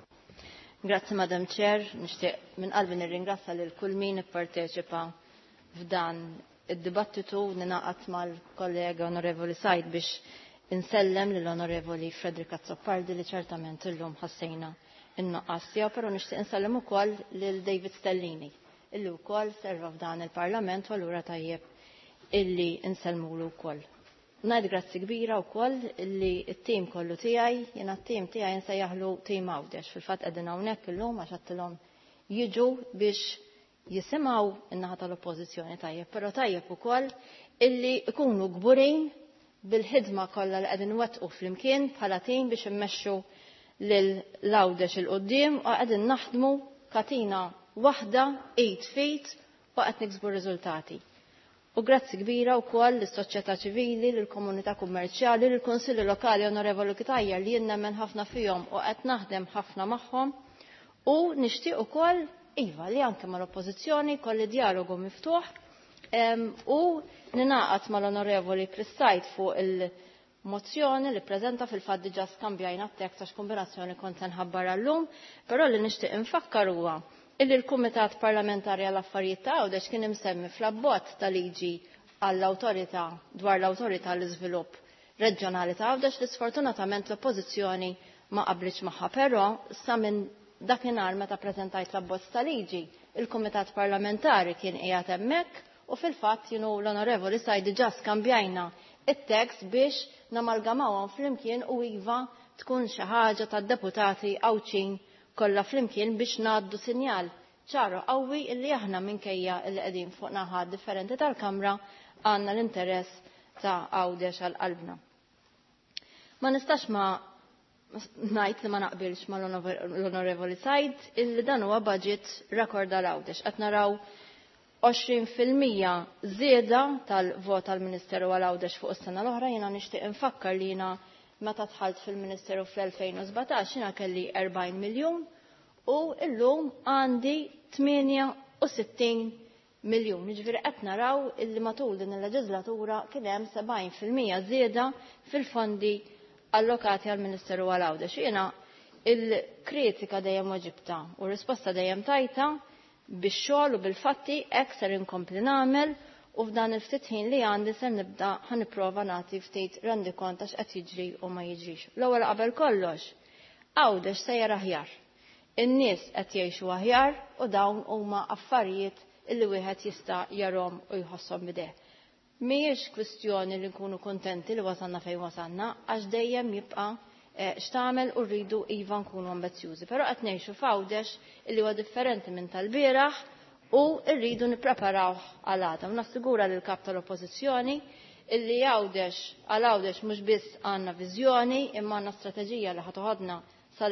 Grazzi Madam Chair, nixtieq minn qalbi nirringrazzja lil kull min ipparteċipa f'dan id-dibattitu ninaqat mal-kollega Onorevoli Said biex insellem lill-Onorevoli Fredrika Zoppardi li ċertament illum ħassejna in-noqqas tiegħu, però nixtieq insellem ukoll lil David Stellini illi wkoll serva f'dan il-Parlament u allura tajjeb illi insellmulu wkoll. Ngħid grazzi kbira wkoll illi t-tim kollu tiegħi, jiena t-tim tiegħi nsejjaħlu tim Għawdex. Fil-fatt qegħdin hawnhekk illum għax għattilhom jiġu biex jisimgħu in-naħa tal-Oppożizzjoni tajjeb, però tajjeb ukoll illi ikunu gburin bil-ħidma kollha li qegħdin wettqu flimkien bħala tim biex immexxu lil Għawdex il-qudiem u qegħdin naħdmu katina waħda 8 feet u qed niksbu riżultati. U grazzi kbira wkoll lis-soċjetà ċivili, lill-komunità kummerċjali, lill-Kunsilli Lokali Onorevoli Kitajjar li jien nemmen ħafna fihom u qed naħdem ħafna magħhom u nixtieq ukoll iva li anke mal-Oppożizzjoni kolli dialogu miftuħ u ninaqat mal-Onorevoli Krissajt fuq il-mozzjoni li ppreżenta fil-fatt diġà skambjajna t-tekst għax kombinazzjoni kont se nħabbar llum, però li nixtieq infakkar huwa illi l-Kumitat Parlamentari għall-Affarijiet ta' Għawdex kien imsemmi fl-abbozz ta' liġi għall-awtorità dwar l-awtorità l-iżvilupp reġjonali ta' Għawdex li sfortunatament l-Oppożizzjoni ma qablitx magħha, però sa minn dakinhar meta ppreżentajt l-abbozz ta' liġi, il-Kumitat Parlamentari kien qiegħed hemmhekk u fil-fatt l-Onorevoli Said diġà skambjajna it-tekst biex namalgamawhom flimkien u iva tkun xi ħaġa tad-deputati Għawċin kollha flimkien biex ngħaddu sinjal ċaru qawwi illi aħna minkejja li qegħdin fuq naħat differenti tal-Kamra għandna l-interess ta' Għawdex għal qalbna. Ma nistax ma ngħid li ma naqbilx mal-Onorevoli Said illi dan huwa budget rekord għal Għawdex. Qed naraw 20% żieda tal-vot tal-Ministeru għal Għawdex fuq is-sena l-oħra. Jiena nixtieq infakkar li jiena meta tħalt fil-Ministeru fl-2017 jiena kelli 40 miljun u llum għandi 68 miljun. Jiġifieri qed naraw illi matul din il-leġislatura kien hemm 70% żieda fil-fondi allokati għall-Ministeru għal Għawdex. Jiena il-kritika dejjem waġibta u r-risposta dejjem tajta bix-xogħol u bil-fatti hekk ser inkompli nagħmel u f'dan il-ftit ħin li għandi ser nibda ħanipprova nagħti ftit rendikont għax qed jiġri u ma jiġrix. L-ewwel qabel kollox, Għawdex sejjer aħjar. in-nies qed jgħixu aħjar u dawn huma affarijiet illi wieħed jista' jarhom u jħosshom bideh. Mhijiex kwistjoni li nkunu kuntenti li wasalna fejn wasalna għax dejjem jibqa' x'tagħmel u rridu iva nkunu ambizzjużi. Però qed ngħixu f'Għawdex illi huwa differenti minn tal-bieraħ u rridu nippreparaw għal għada. Nassigura lil kap tal-Oppożizzjoni illi Għawdex mhux biss għandna viżjoni imma għandna strateġija li ħatoħodna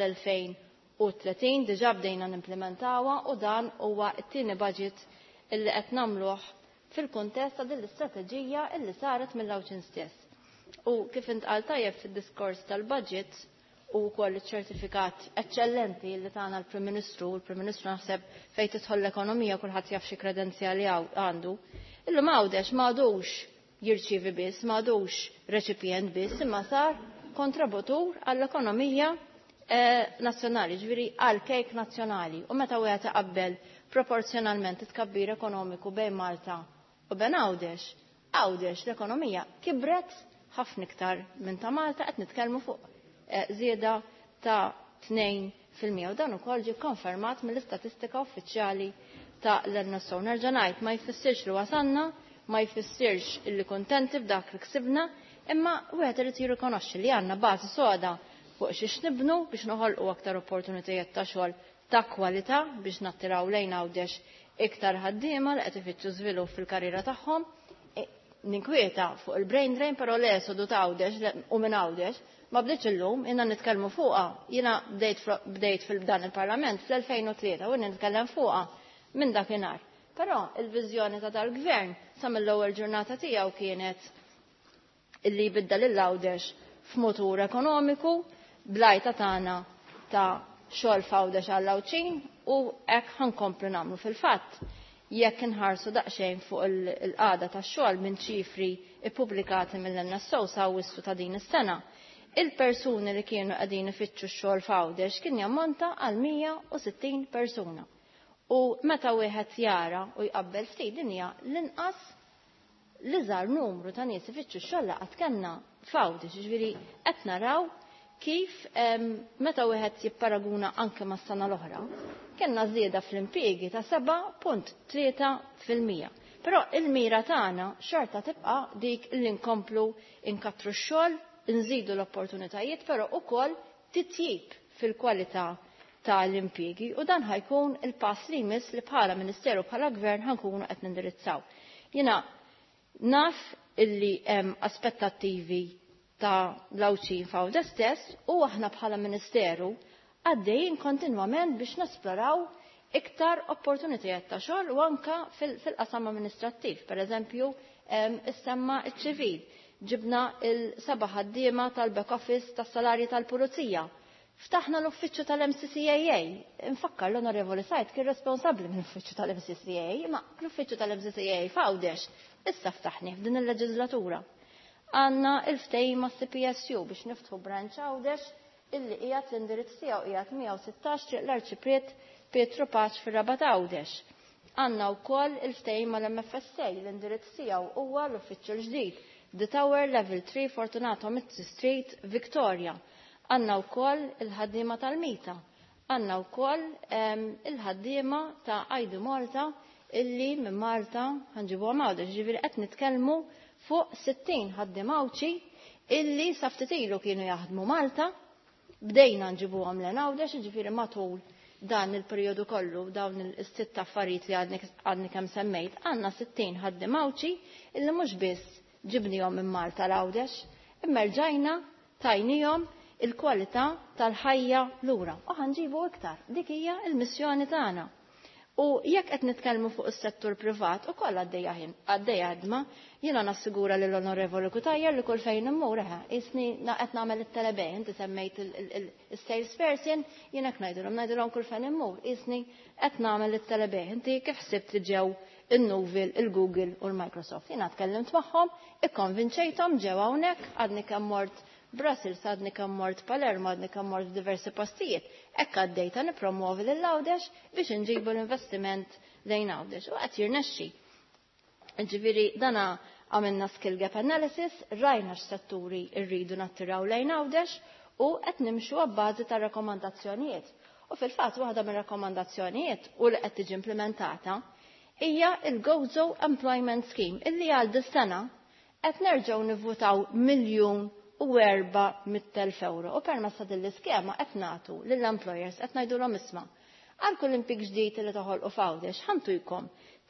sal-2030 diġà bdejna nimplementawha u dan huwa t-tieni budget illi qed nagħmluh fil-kuntest ta' din l-istrateġija illi saret mill-Awċin stess. U kif intqal tajjeb fid-diskors tal-budget u wkoll iċ-ċertifikat eċċellenti li tagħna l-Prim Ministru, u l-Prim Ministru naħseb fejn tidħol l-ekonomija kulħadd jaf xi kredenzjali għandu. Illum Għawdex m'għadux jirċievi biss, m'għadux reċipjent biss, imma sar kontributur għall-ekonomija nazzjonali, ġifieri għal kejk nazzjonali. U meta wieħed iqabbel proporzjonalment it-tkabbir ekonomiku bejn Malta u bejn Għawdex l-ekonomija kibret ħafna iktar minn ta' Malta, qed nitkellmu fuq żieda ta' 2% u dan ukoll ġie konfermat mill-istatistika uffiċjali ta' l-NSO. Nerġa' ngħid ma jfissirx li wasalna, ma jfissirx illi kuntenti f'dak li ksibna, imma wieħed irid jirrikonoxxi li għandna bażi soda fuq xiex nibnu biex noħolqu aktar opportunitajiet ta' xogħol ta' kwalità biex nattiraw lejn Għawdex iktar ħaddiema li qed ifittxu żvilupp fil-karriera tagħhom. Ninkwieta fuq il-brain drain, però l-esodu ta' Għawdex u minn Għawdex ma bdejtx illum, jiena nitkellmu fuqha. Jiena bdejt fil-dan il-Parlament fl-2003 u nitkellem fuqha minn dakinhar. Però il-viżjoni ta' tal-Gvern sa mill-ewwel ġurnata tiegħu kienet illi jbiddel lil Għawdex f'mutur ekonomiku blajta tagħna ta' xogħol f'Għawdex għall-Awċin u hekk ħankomplu nagħmlu fil-fatt. Jekk inħarsu daqsxejn fuq il-qagħda tax-xogħol minn ċifri ippubblikati mill-NSO sa wissu ta' din is-sena, il-persuni li kienu qegħdin ifittxu x-xogħol f'Għawdex kien jammonta għal 160 persuna. U meta wieħed jara u jqabbel ftit din hija l-inqas l-iżgħar numru ta' nies ifittxu x-xogħol li qatt kellna f'Għawdex, jiġifieri qed naraw kif meta wieħed jipparaguna anke mas-sena l-oħra, kellna żieda fl-impjiegi ta' 7.3%. Però il-mira tagħna xorta tibqa' dik li nkomplu inkattru x-xogħol, nżidu l-opportunitajiet, però wkoll titjib fil-kwalità tal-impjiegi u dan ħajkun il-pass li jmiss li bħala Ministeru bħala Gvern ħankunu qed nindirizzaw. Jiena naf illi hemm aspettattivi ta' l-Awċin f'Għawdex stess u aħna bħala Ministeru għaddejjin kontinwament biex nesploraw iktar opportunitajiet ta' xogħol u anke fil-qasam amministrattiv. Pereżempju, issemma ċ-ċivil. Ġibna il-7 ħaddiema tal-back office tas-salarji tal-Pulizija. Ftaħna l-uffiċċju tal-MCCAA. Infakkar l-Onorevoli Sajt kien responsabbli mill-uffiċċju tal-MCCAA, ma l-uffiċċju tal-MCCAA f'Għawdex issa ftaħni f'din il-leġislatura. Għandna il-ftehim mas-CPSU biex niftħu branċ Għawdex illi qiegħed l-indirizz tiegħu qiegħed 116 triq l-Arċipriet Pietru Paċ fir-Rabat Għawdex. Għandna wkoll il-ftehim mal-MFSA l-indirizz tiegħu huwa l-uffiċċju l-ġdid The Tower Level 3 Fortunato Mizzi Street, Victoria. Għandna wkoll il-ħaddiema tal-Mita. Għandna wkoll il-ħaddiema ta' Ajdu Malta illi minn Malta ħanġibuhom Għawdex. Ġifieri qed nitkellmu fuq 60 ħaddiem Awċi illi sa ftit ilu kienu jaħdmu Malta, bdejna nġibuhom lejn Għawdex, ġifieri matul dan il-perjodu kollu, dawn is-sitt affarijiet li għadni kemm semmejt, għandna 60 ħaddiem Awċi illi mhux biss ġibnihom minn Malta l-Għawdex, imma rġajna tajnihom il-kwalità tal-ħajja lura. U ħanġibu iktar, dik hija l-missjoni tagħna. U jekk qed nitkellmu fuq is-settur privat ukoll għaddejja ħidma, jiena nassigura lill onorevoli Kutajjer li kull fejn immur isni qed nagħmel it-telebej, inti semmejt is-sales person, jiena hekk ngħidulhom kull fejn immur, isni qed nagħmel it-telebej. Inti kif ħsibt li ġew in-Nuvil, il-Google u l-Microsoft. Jiena tkellimt magħhom, ikkonvinċejthom ġew hawnhekk, għadni kemm mort Brussels, għadni kemm mort Palermo, għadni kemm mort f'diversi postijiet. Hekk għaddejta nippromovi lil Għawdex biex inġibu l-investiment lejn Għawdex u qed jirnexxi. Ġifieri dana għamilna skill gap analysis, rajna x'setturi rridu nattiraw lejn Għawdex u qed nimxu għabbażi ta' rakkomandazzjonijiet. U fil-fatt waħda mir-rakkomandazzjonijiet u li qed tiġi implementata hija il-Gozo Employment Scheme illi għal dis-sena qed nerġgħu nivvutaw €1,400,000 u permezz ta' din l-iskema qed nagħtu lill-employers qed ngħidulhom isma' għal kull impjieg ġdid li toħolqu f'Għawdex ħantujkom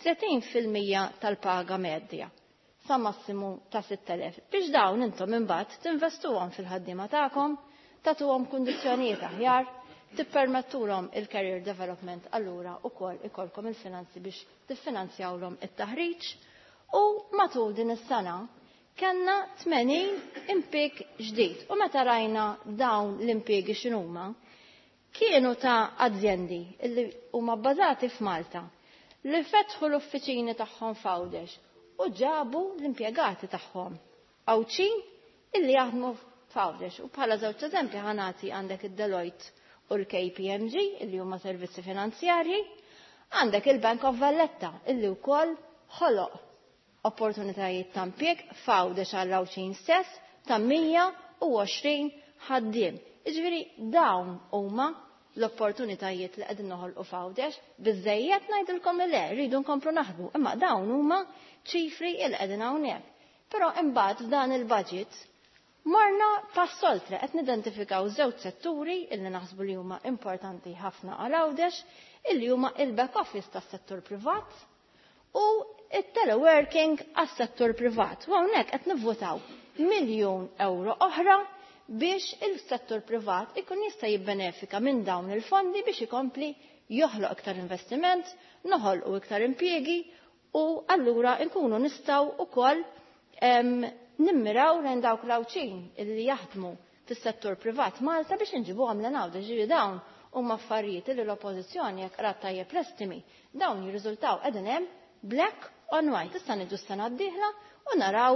30% tal-paga medja sa massimu ta' 6,000 biex dawn intom imbagħad tinvestuhom fil-ħaddiema tagħkom, tagħtuhom kundizzjonijiet aħjar, tippermettulhom il-career development allura wkoll ikolkom il-finanzi biex tiffinanzjawlhom it-taħriġ u matul din is-sena kellna 80 impjieg ġdid u meta rajna dawn l-impjiegi x'inhuma kienu ta' azjendi li huma bbażati f'Malta li fetħu l-uffiċini tagħhom f'Għawdex u ġabu l-impjegati tagħhom Awċin illi jaħdmu f'Għawdex u bħala żewġ eżempji ħanati għandek id-Deloitte u l-KPMG illi huma servizzi finanzjarji, għandek il-Bank of Valletta illi wkoll ħoloq opportunitajiet ta' impjieg f'Għawdex għall-Awċin stess ta' 120 ħaddiem. Jiġifieri dawn huma l-opportunitajiet li qegħdin noħolqu f'Għawdex biżżejjed ngħidilkom li le rridu nkomplu naħdmu, imma dawn huma ċifri li qegħdin hawnhekk. Però imbagħad f'dan il-budget morna pass-oltre qed nidentifikaw żewġ setturi illi naħsbu li huma importanti ħafna għal Għawdex illi huma il-back office tas-settur privat u it-teleworking għas-settur privat. U hawnhekk qed nivvotaw €1,000,000 oħra biex il-settur privat ikun jista' jibbenefika minn dawn il-fondi biex ikompli joħloq iktar investiment, noħolqu iktar impjiegi u allura nkunu nistgħu wkoll nimmiraw lejn dawk l-Awċin illi jaħdmu fis-settur privat Malta biex inġibuhom lejn Għawdex. Ġifieri dawn huma affarijiet li l-Oppożizzjoni jekk qrad tajjeb l-estimi dawn jirriżultaw qegħdin hemm black on white. Issa niġu s-sena d-dieħla u naraw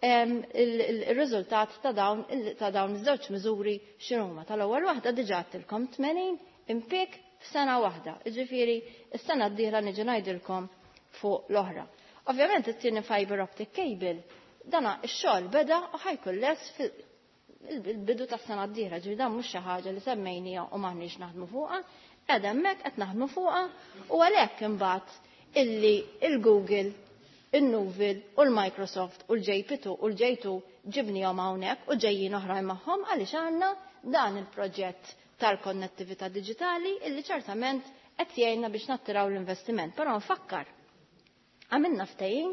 il-riżultat ta' dawn iż-żewġ miżuri x'inhuma. Tal-ewwel waħda diġà għattilkom 80 impjieg f'sena waħda. Jiġifieri s-sena d-dieħla niġi ngħidilkom fuq l-oħra. Ovvjament it-tieni fiber optic cable dana x-xogħol beda u ħajkun less fil-bidu tas-sena d-dieħla. Ġifieri dan mhux xi ħaġa li semmejnija u m'aħniex naħdmu fuqha, qed hemmhekk qed naħdmu fuqha u għalhekk imbagħad illi il-Google, il-Nuvil u l-Microsoft u l-JP2 u l-J2 ġibnihom hawnhekk u ġejjin oħrajn magħhom għaliex għandna dan il-proġett tal-konnettività diġitali illi ċertament qed jgħinna biex nattiraw l-investiment. Però nfakkar għamilna ftehim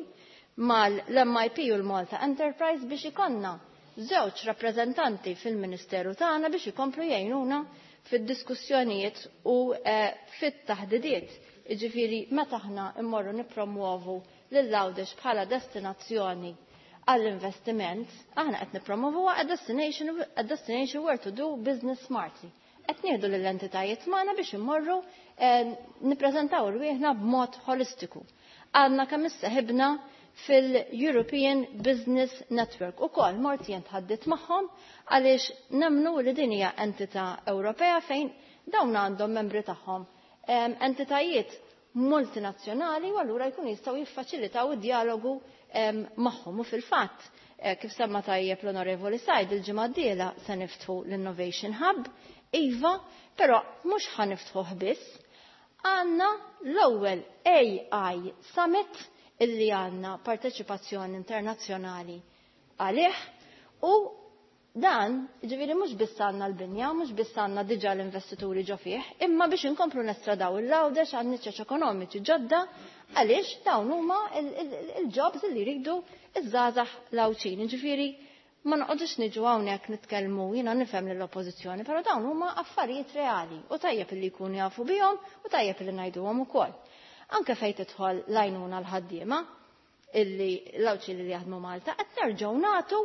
mal-MIP u l-Malta Enterprise biex ikonna żewġ rappreżentanti fil-Ministeru tagħna biex ikomplu jgħinuna fid-diskussjonijiet u fit-taħdidiet. Jiġifieri meta aħna immorru nippromuovu lil-Għawdex bħala destinazzjoni għall-investiment, aħna qed nippromovuha a destination where to do business smartly. Qed nieħdu lill-entitajiet magħna biex immorru nippreżentaw rwieħna b'mod holistiku. Għandna kemm isseħibna fil-European Business Network ukoll mort jien tħaddit magħhom għaliex nemmnu li din hija entità Ewropea fejn dawn għandhom membri tagħhom entitajiet multinazzjonali u allura jkun jistgħu jiffaċilitaw id-dialogu magħhom u fil-fatt kif semma tajjeb l-Onorevoli Sajd il-ġimgħa d-dieħla se niftħu l-Innovation Hub, iva, però mhux ħaniftħuh biss. Għandna l-ewwel AI Summit illi għandna parteċipazzjoni internazzjonali għalih u dan, ġifieri mhux biss għandna l-binja, mhux biss għandna diġà l-investituri ġo fih, imma biex inkomplu nestradaw il-Għawdex għal niċċeċ ekonomiċi ġodda għaliex dawn huma il-jobs li jridu iż-żgħażagħ l-Awċin. Ġifieri ma noqgħodux niġu hawnhekk nitkellmu jiena nifhem lill-Oppożizzjoni, però dawn huma affarijiet reali u tajjeb illi jkunu jafu bihom u tajjeb illi ngħiduhom ukoll. Anke fejn tidħol l-għajnuna l-ħaddiema illi l-Awċin li jaħdmu Malta qed nerġgħu nagħtu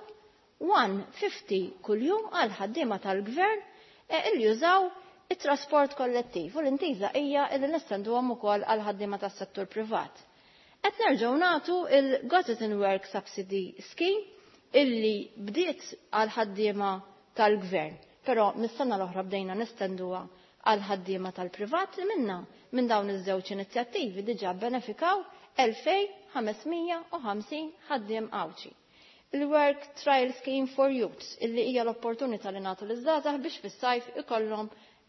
150 kuljum għal ħaddiema tal-gvern illi jużaw it-trasport kollettiv u l-intiża hija illi nestenduhom ukoll għal ħaddiema tas-settur privat. Qed nerġgħu nagħtu il-Got It in Work Subsidy Scheme illi bdiet għal ħaddiema tal-gvern, però mis-sena l-oħra bdejna nestenduha għal ħaddiema tal-privat li minn dawn iż-żewġ inizjattivi diġà benefikaw 2550 ħaddiem Awċi. Il-Work Trial Scheme for Youths illi hija l-opportunità li nagħtu liż-żgħażagħ biex fis-sajf ikollhom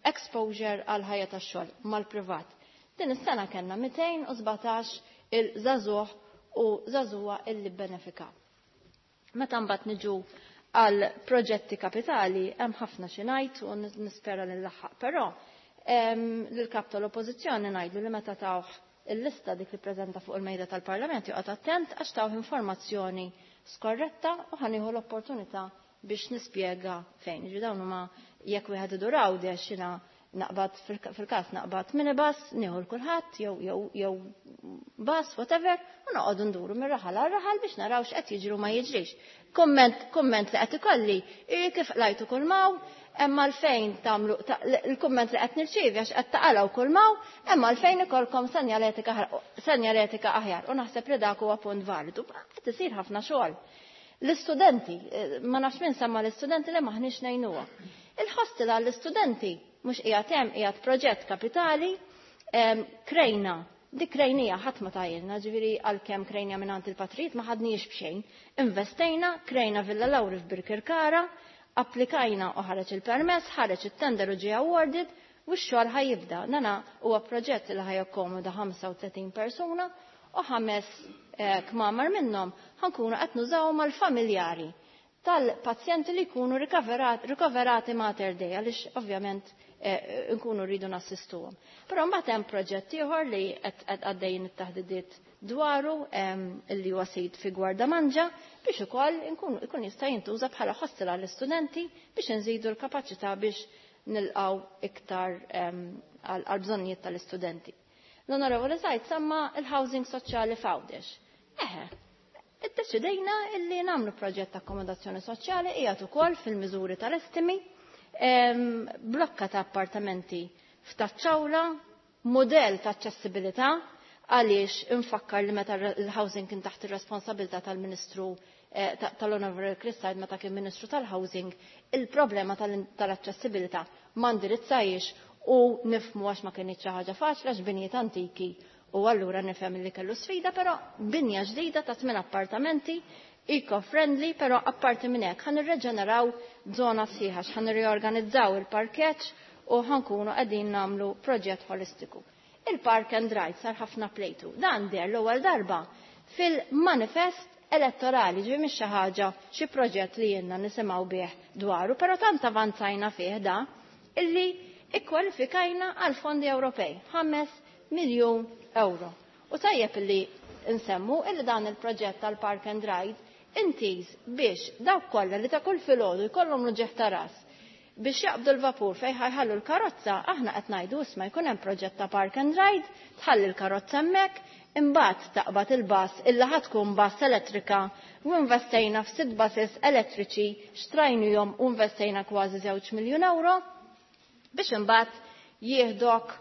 exposure għal ħajja tax-xogħol mal-privat. Din is-sena kellna 217 il-żagħżugħ u żagħżugħa illi benefikaw. Meta mbagħad niġu għal proġetti kapitali hemm ħafna xi ngħid u nispera li nlaħħaq. Però lill-kap tal-Oppożizzjoni ngħidlu li meta tawh il-lista dik li preżenta fuq il-mejda tal-Parlament joqgħod attent għax tawh informazzjoni skorretta u ħanieħu l-opportunità biex nispjega fejn. Jiġu dawn huma jekk wieħed idur Għawdex jiena naqbad fil-każ naqbad minibus, nieħu l-kulħadd jew bus whatever u noqogħdu nduru mir-raħal għar-raħal biex naraw x'qed jiġri u ma jiġrix. Kumment li qed ikolli kif qlajtu kull maw, hemm għalfejn tagħmlu il-kumment li qed nirċievi għax qed taqalgħu kull maw, hemm għalfejn ikolkom senjaletika aħjar u naħseb li dak huwa punt validu. Qed isir ħafna xogħol. L-istudenti, ma nafx min semma l-istudenti li maħniex ngħinuha. Il-hostel għall-istudenti mhux qiegħed hemm qiegħed proġett kapitali krejna. Dik krejnija ħadd ma tajjilna, ġifieri għalkemm krejnija mingħand il-Patrijiet ma ħadniex b'xejn. Investejna, krejna Villa Lawri f'Birkirkara, applikajna u ħareġ il-permess, ħareġ it-tender u ġie awarded u x-xogħol ħajibda. Nana huwa proġett li ħajjakkomoda 35 persuna u 5 kmamar minnhom ħankunu qed nużawhom mal-familjari tal-pazjenti li jkunu rikoverati Mater Dei għaliex ovvjament nkunu rridu nassistuhom. Però mbagħad hemm proġett ieħor li qed għaddejjin it-taħdidiet dwaru illi huwa sit fi Gwardamanġa biex ukoll ikun jista' jintuża bħala hostel għall-istudenti biex inżidu l-kapaċità biex nilqgħu iktar għall bżonnijiet tal-istudenti. L-Onorevoli Sajt semma il-housing soċjali f'Għawdex. Iddeċidejna illi nagħmlu proġett ta' akkomodazzjoni soċjali qiegħed ukoll fil-miżuri tal-estimi, blokka ta' appartamenti f'Taċċawla, mudell ta' aċċessibilità għaliex infakkar li meta l-housing kien taħt ir-responsabilità tal-Ministru tal-Onorevoli Christide meta kien Ministru tal-Housing, il-problema tal-aċċessibilità ma ndirizzajiex u nifhmu għax ma kienx xi ħaġa faċli għax binjiet antiki u allura nifhem li kellu sfida, però binja ġdida ta' 8 appartamenti eco-friendly, però apparti minn hekk ħan irreġeneraw żona sieħa, ħan irriorganizzaw il-parkeġġ u ħankunu qegħdin nagħmlu proġett holistiku. Il-Park and Ride sar ħafna plejtu. Dan der l-ewwel darba fil-manifest elettorali ġi mhix xi ħaġa xi proġett li jenna nisimgħu bih dwaru, però tant avanzajna fih da illi ikkwalifikajna għal fondi Ewropej 5 miljun euro. U tajjeb illi nsemmu illi dan il-proġett tal-Park and Ride intiż biex dawk kollha li ta' kull filgħodu jkollhom l-ġeħ ta' ras biex jaqbdu l-vapur fejn ħajħallu l-karozza, aħna qed ngħidu isma' jkun hemm proġett ta' Park and Ride, tħalli l-karozza hemmhekk, imbagħad taqbad il-bass illa ħadd tkun bass elettrika u investejna f'6 buses elettriċi xtrajnihom u investejna kważi 2 miljun euro biex imbagħad jieħdok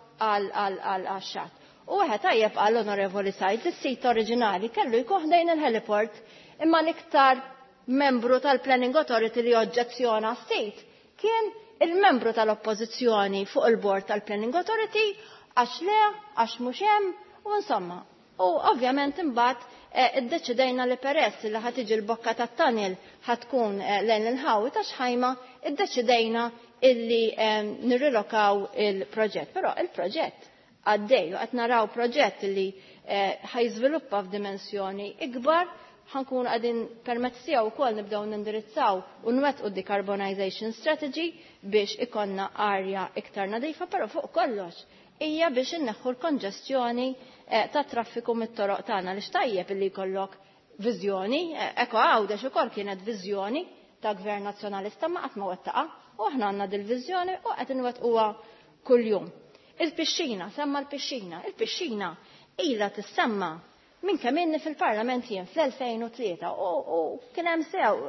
għal-xatt. U wieħed tajjeb għall-Onorevoli Sajt, is-sit oriġinali kellu jkun ħdejn il-heliport, imma l-iktar membru tal-Planning Authority li oġġezzjona s-sit kien il-membru tal-Oppożizzjoni fuq il-Bord tal-Planning Authority għax le, għax mhux hemm u insomma. U ovvjament imbagħad iddeċidejna li peress li ħad tiġi l-bokka tat-tunnel ħad tkun lejn il-ħawi ta' xħajma, iddeċidejna illi nirrilokaw il-proġett. Però il-proġett għaddej, qed naraw proġett li ħajżviluppa f'dimensjoni ikbar, ħankun għadin permezz tiegħu wkoll nibdew nindirizzaw u nwettqu decarbonization strategy biex ikonna arja iktar nadifa, però fuq kollox hija biex inneħħu l-konġestjoni ta' traffiku mit-toroq tagħna li xtajjeb illi jkollok viżjoni, eko Għawdex ukoll kienet viżjoni ta' Gvern Nazzjonalista ma qatt ma wettaqa u aħna għandna dil-viżjoni u qed inwettquha kuljum. Il-pixxina, semma l-pixxina. Il-pixxina ilha tissemma minn kemm inni fil-Parlament jien fl-2003 u kien hemm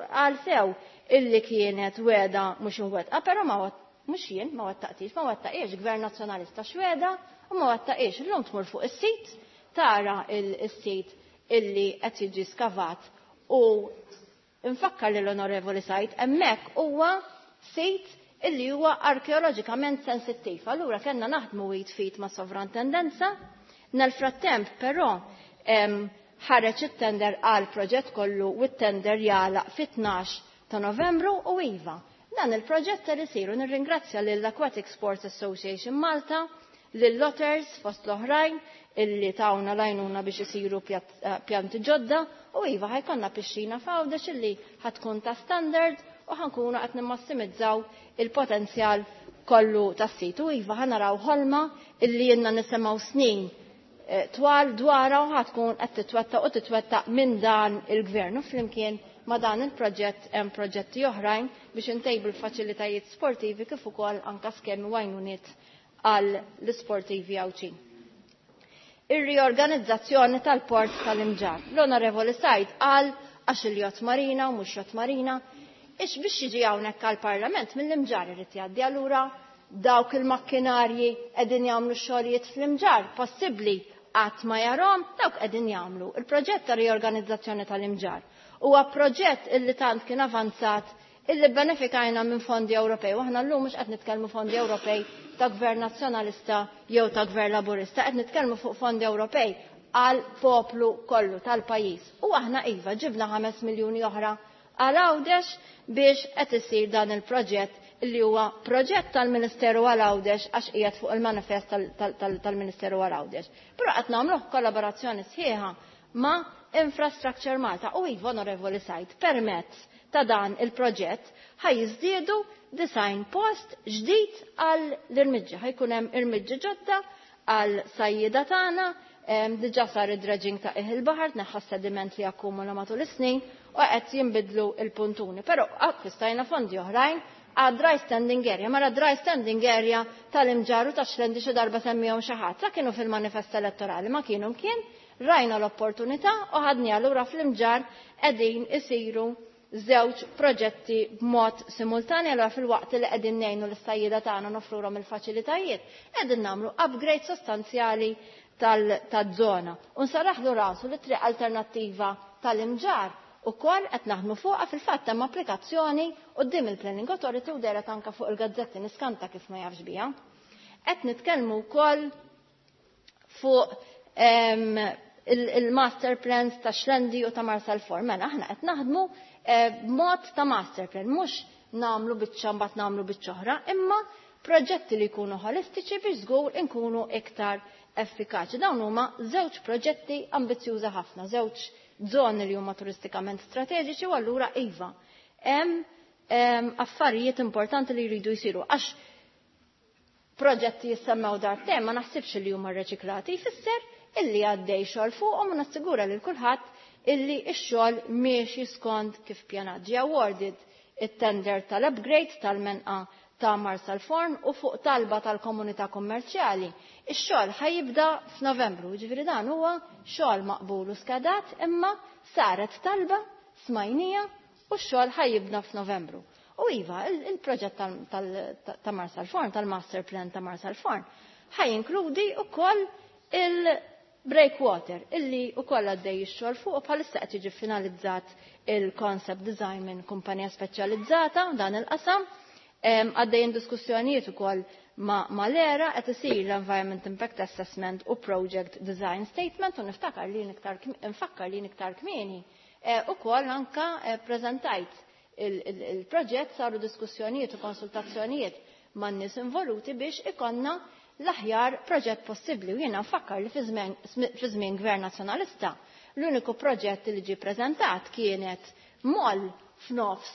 sew illi kienet weda mhux inwettqa, però mhux jien ma wettaqiex Gvern Nazzjonalista x'weda u ma wettaqiex. Illum tmur fuq is-sit tara is-sit illi qed jiġi skavat u infakkar lill-Onorevoli Sajt hemmhekk huwa sit illi huwa arkeoloġikament sensittiv. Allura kellna naħdmu fit ma' sovrantendenza. Nel-frattemp però ħareġ it-tender għal proġett kollu u t-tender jagħlaq fit-12 ta' Novembru u iva. Dan il-proġett li isiru nirringrazzja lill-Aquatic Sports Association Malta, lill-Lotters fost l-oħrajn illi tawna lajnuna biex isiru pjanti ġodda u iva ħajkonna pixxina f'Għawdex illi ħatkun ta' standard u ħankunu qed nimmassimizzaw il-potenzjal kollu tas-sit. U iva ħanaraw ħolma illi jenna nisimgħu snin twal dwara u ħatkun qed titwettaq minn dan il-gvern u flimkien ma' dan il-proġett hemm proġetti oħrajn biex intejbu l-faċilitajiet sportivi kif ukoll anke skemi għajnuniet għal l-sportivi għawċin. Ir-riorganizzazzjoni tal-port tal-Imġar. L-Onorevoli Said qal għax il-jott marina u mhux jott marina, ix biex jiġi hawnhekk għall-Parlament mill-Imġar irid jgħaddi allura dawk il-makkinarji qegħdin jagħmlu xogħlijiet fl-Imġar, possibbli qatt ma jarhom dawk qegħdin jagħmlu. Il-proġett ta' riorganizzazzjoni tal-Imġar huwa proġett illi tant kien avanzat illi benefikajna minn fondi Ewropej. Aħna llum mhux qed nitkellmu fondi Ewropej ta' gvern nazzjonalista jew ta' gvern laburista, qed nitkellmu fuq fondi Ewropej għal poplu kollu tal-pajjiż. U aħna iva ġibna 5 miljuni oħra għal Għawdex biex qed isir dan il-proġett illi huwa proġett tal-Ministeru għal Għawdex għax qiegħed fuq il-manifest tal-Ministeru għal Għawdex. Però qed nagħmluh kollaborazzjoni sħiħa ma' Infrastructure Malta u iva Onorevoli Said permezz ta' dan il-proġett ħajjiżdiedu design post ġdid għal l-irmiġġi. Ħajkun hemm irmiġġi ġodda għal sajjieda tagħna, diġà sar id-dredging ta' il-baħar tneħħa sediment li akkumula matul is-snin u qed jinbidlu l-puntuni. Però akkwistajna fondi oħrajn għad dry standing area. Mara dry standing area tal-Imġar u tax-Xlendi xi darba semmihom xi ħadd. Kienu fil-manifest elettorali ma kienu kien rajna l-opportunità u ħadni allura fl-Imġar qegħdin isiru żewġ proġetti b'mod simultanju allura fil-waqt li qegħdin ngħinu l-istajjieda tagħna nofrulhom il-faċilitajiet, qegħdin nagħmlu upgrade sostanzjali taż-żona. U nsaraħlu rasu li triq alternattiva tal-Imġar ukoll qed naħdmu fuqha fil-fatt hemm applikazzjoni quddiem il-Planning Authority u deret anke fuq il-gazzetti niskanta kif ma jafx biha. Qed nitkellmu wkoll fuq il-master plans ta' Xlendi u ta' Marsal Form. Mela aħna qed naħdmu b'mod ta' master plan, mhux nagħmlu biċċa mbagħad nagħmlu biċċa oħra, imma proġetti li jkunu holistiċi biex żgur inkunu iktar effikaċi. Dawn huma żewġ proġetti ambizzjużi ħafna, żewġ żoni li huma turistikament strateġiċi u allura iva hemm affarijiet importanti li jridu jsiru għax proġetti jissemmew darbtejn ma naħsibx li huma rreċiklati jfisser illi għaddej xogħol fuqhom u nassigura lil kulħadd illi x-xogħol miexi skont kif pjanat. Ġie awarded it-tender tal-upgrade tal-menqa ta' Marsal Form u fuq talba tal-komunità kommerċjali. Ix-xogħol ħajibda f'Novembru, ġifieri dan huwa xogħol maqbul u skadat imma saret talba smajnija u x-xogħol ħajibda f'Novembru. U iva, il-proġett ta' Marsal Form, tal-master plan ta' Marsal Form, ħajinkludi wkoll il-breakwater illi wkoll għaddej ix-xogħol fuq u bħalissa qed jiġi finalizzat il-concept design minn kumpanija speċjalizzata dan il-qasam. Għaddejjin diskussjonijiet ukoll ma' l-era qed isir l-Environment Impact Assessment u Project Design Statement u nfakkar li iktar kmieni ukoll anke preżentajt il-proġett saru diskussjonijiet u konsultazzjonijiet man nies involuti biex ikonna l-aħjar proġett possibbli. U jiena nfakkar li fi żmien Gvern Nazzjonalista l-uniku proġett li ġie preżentat kienet moll f'nofs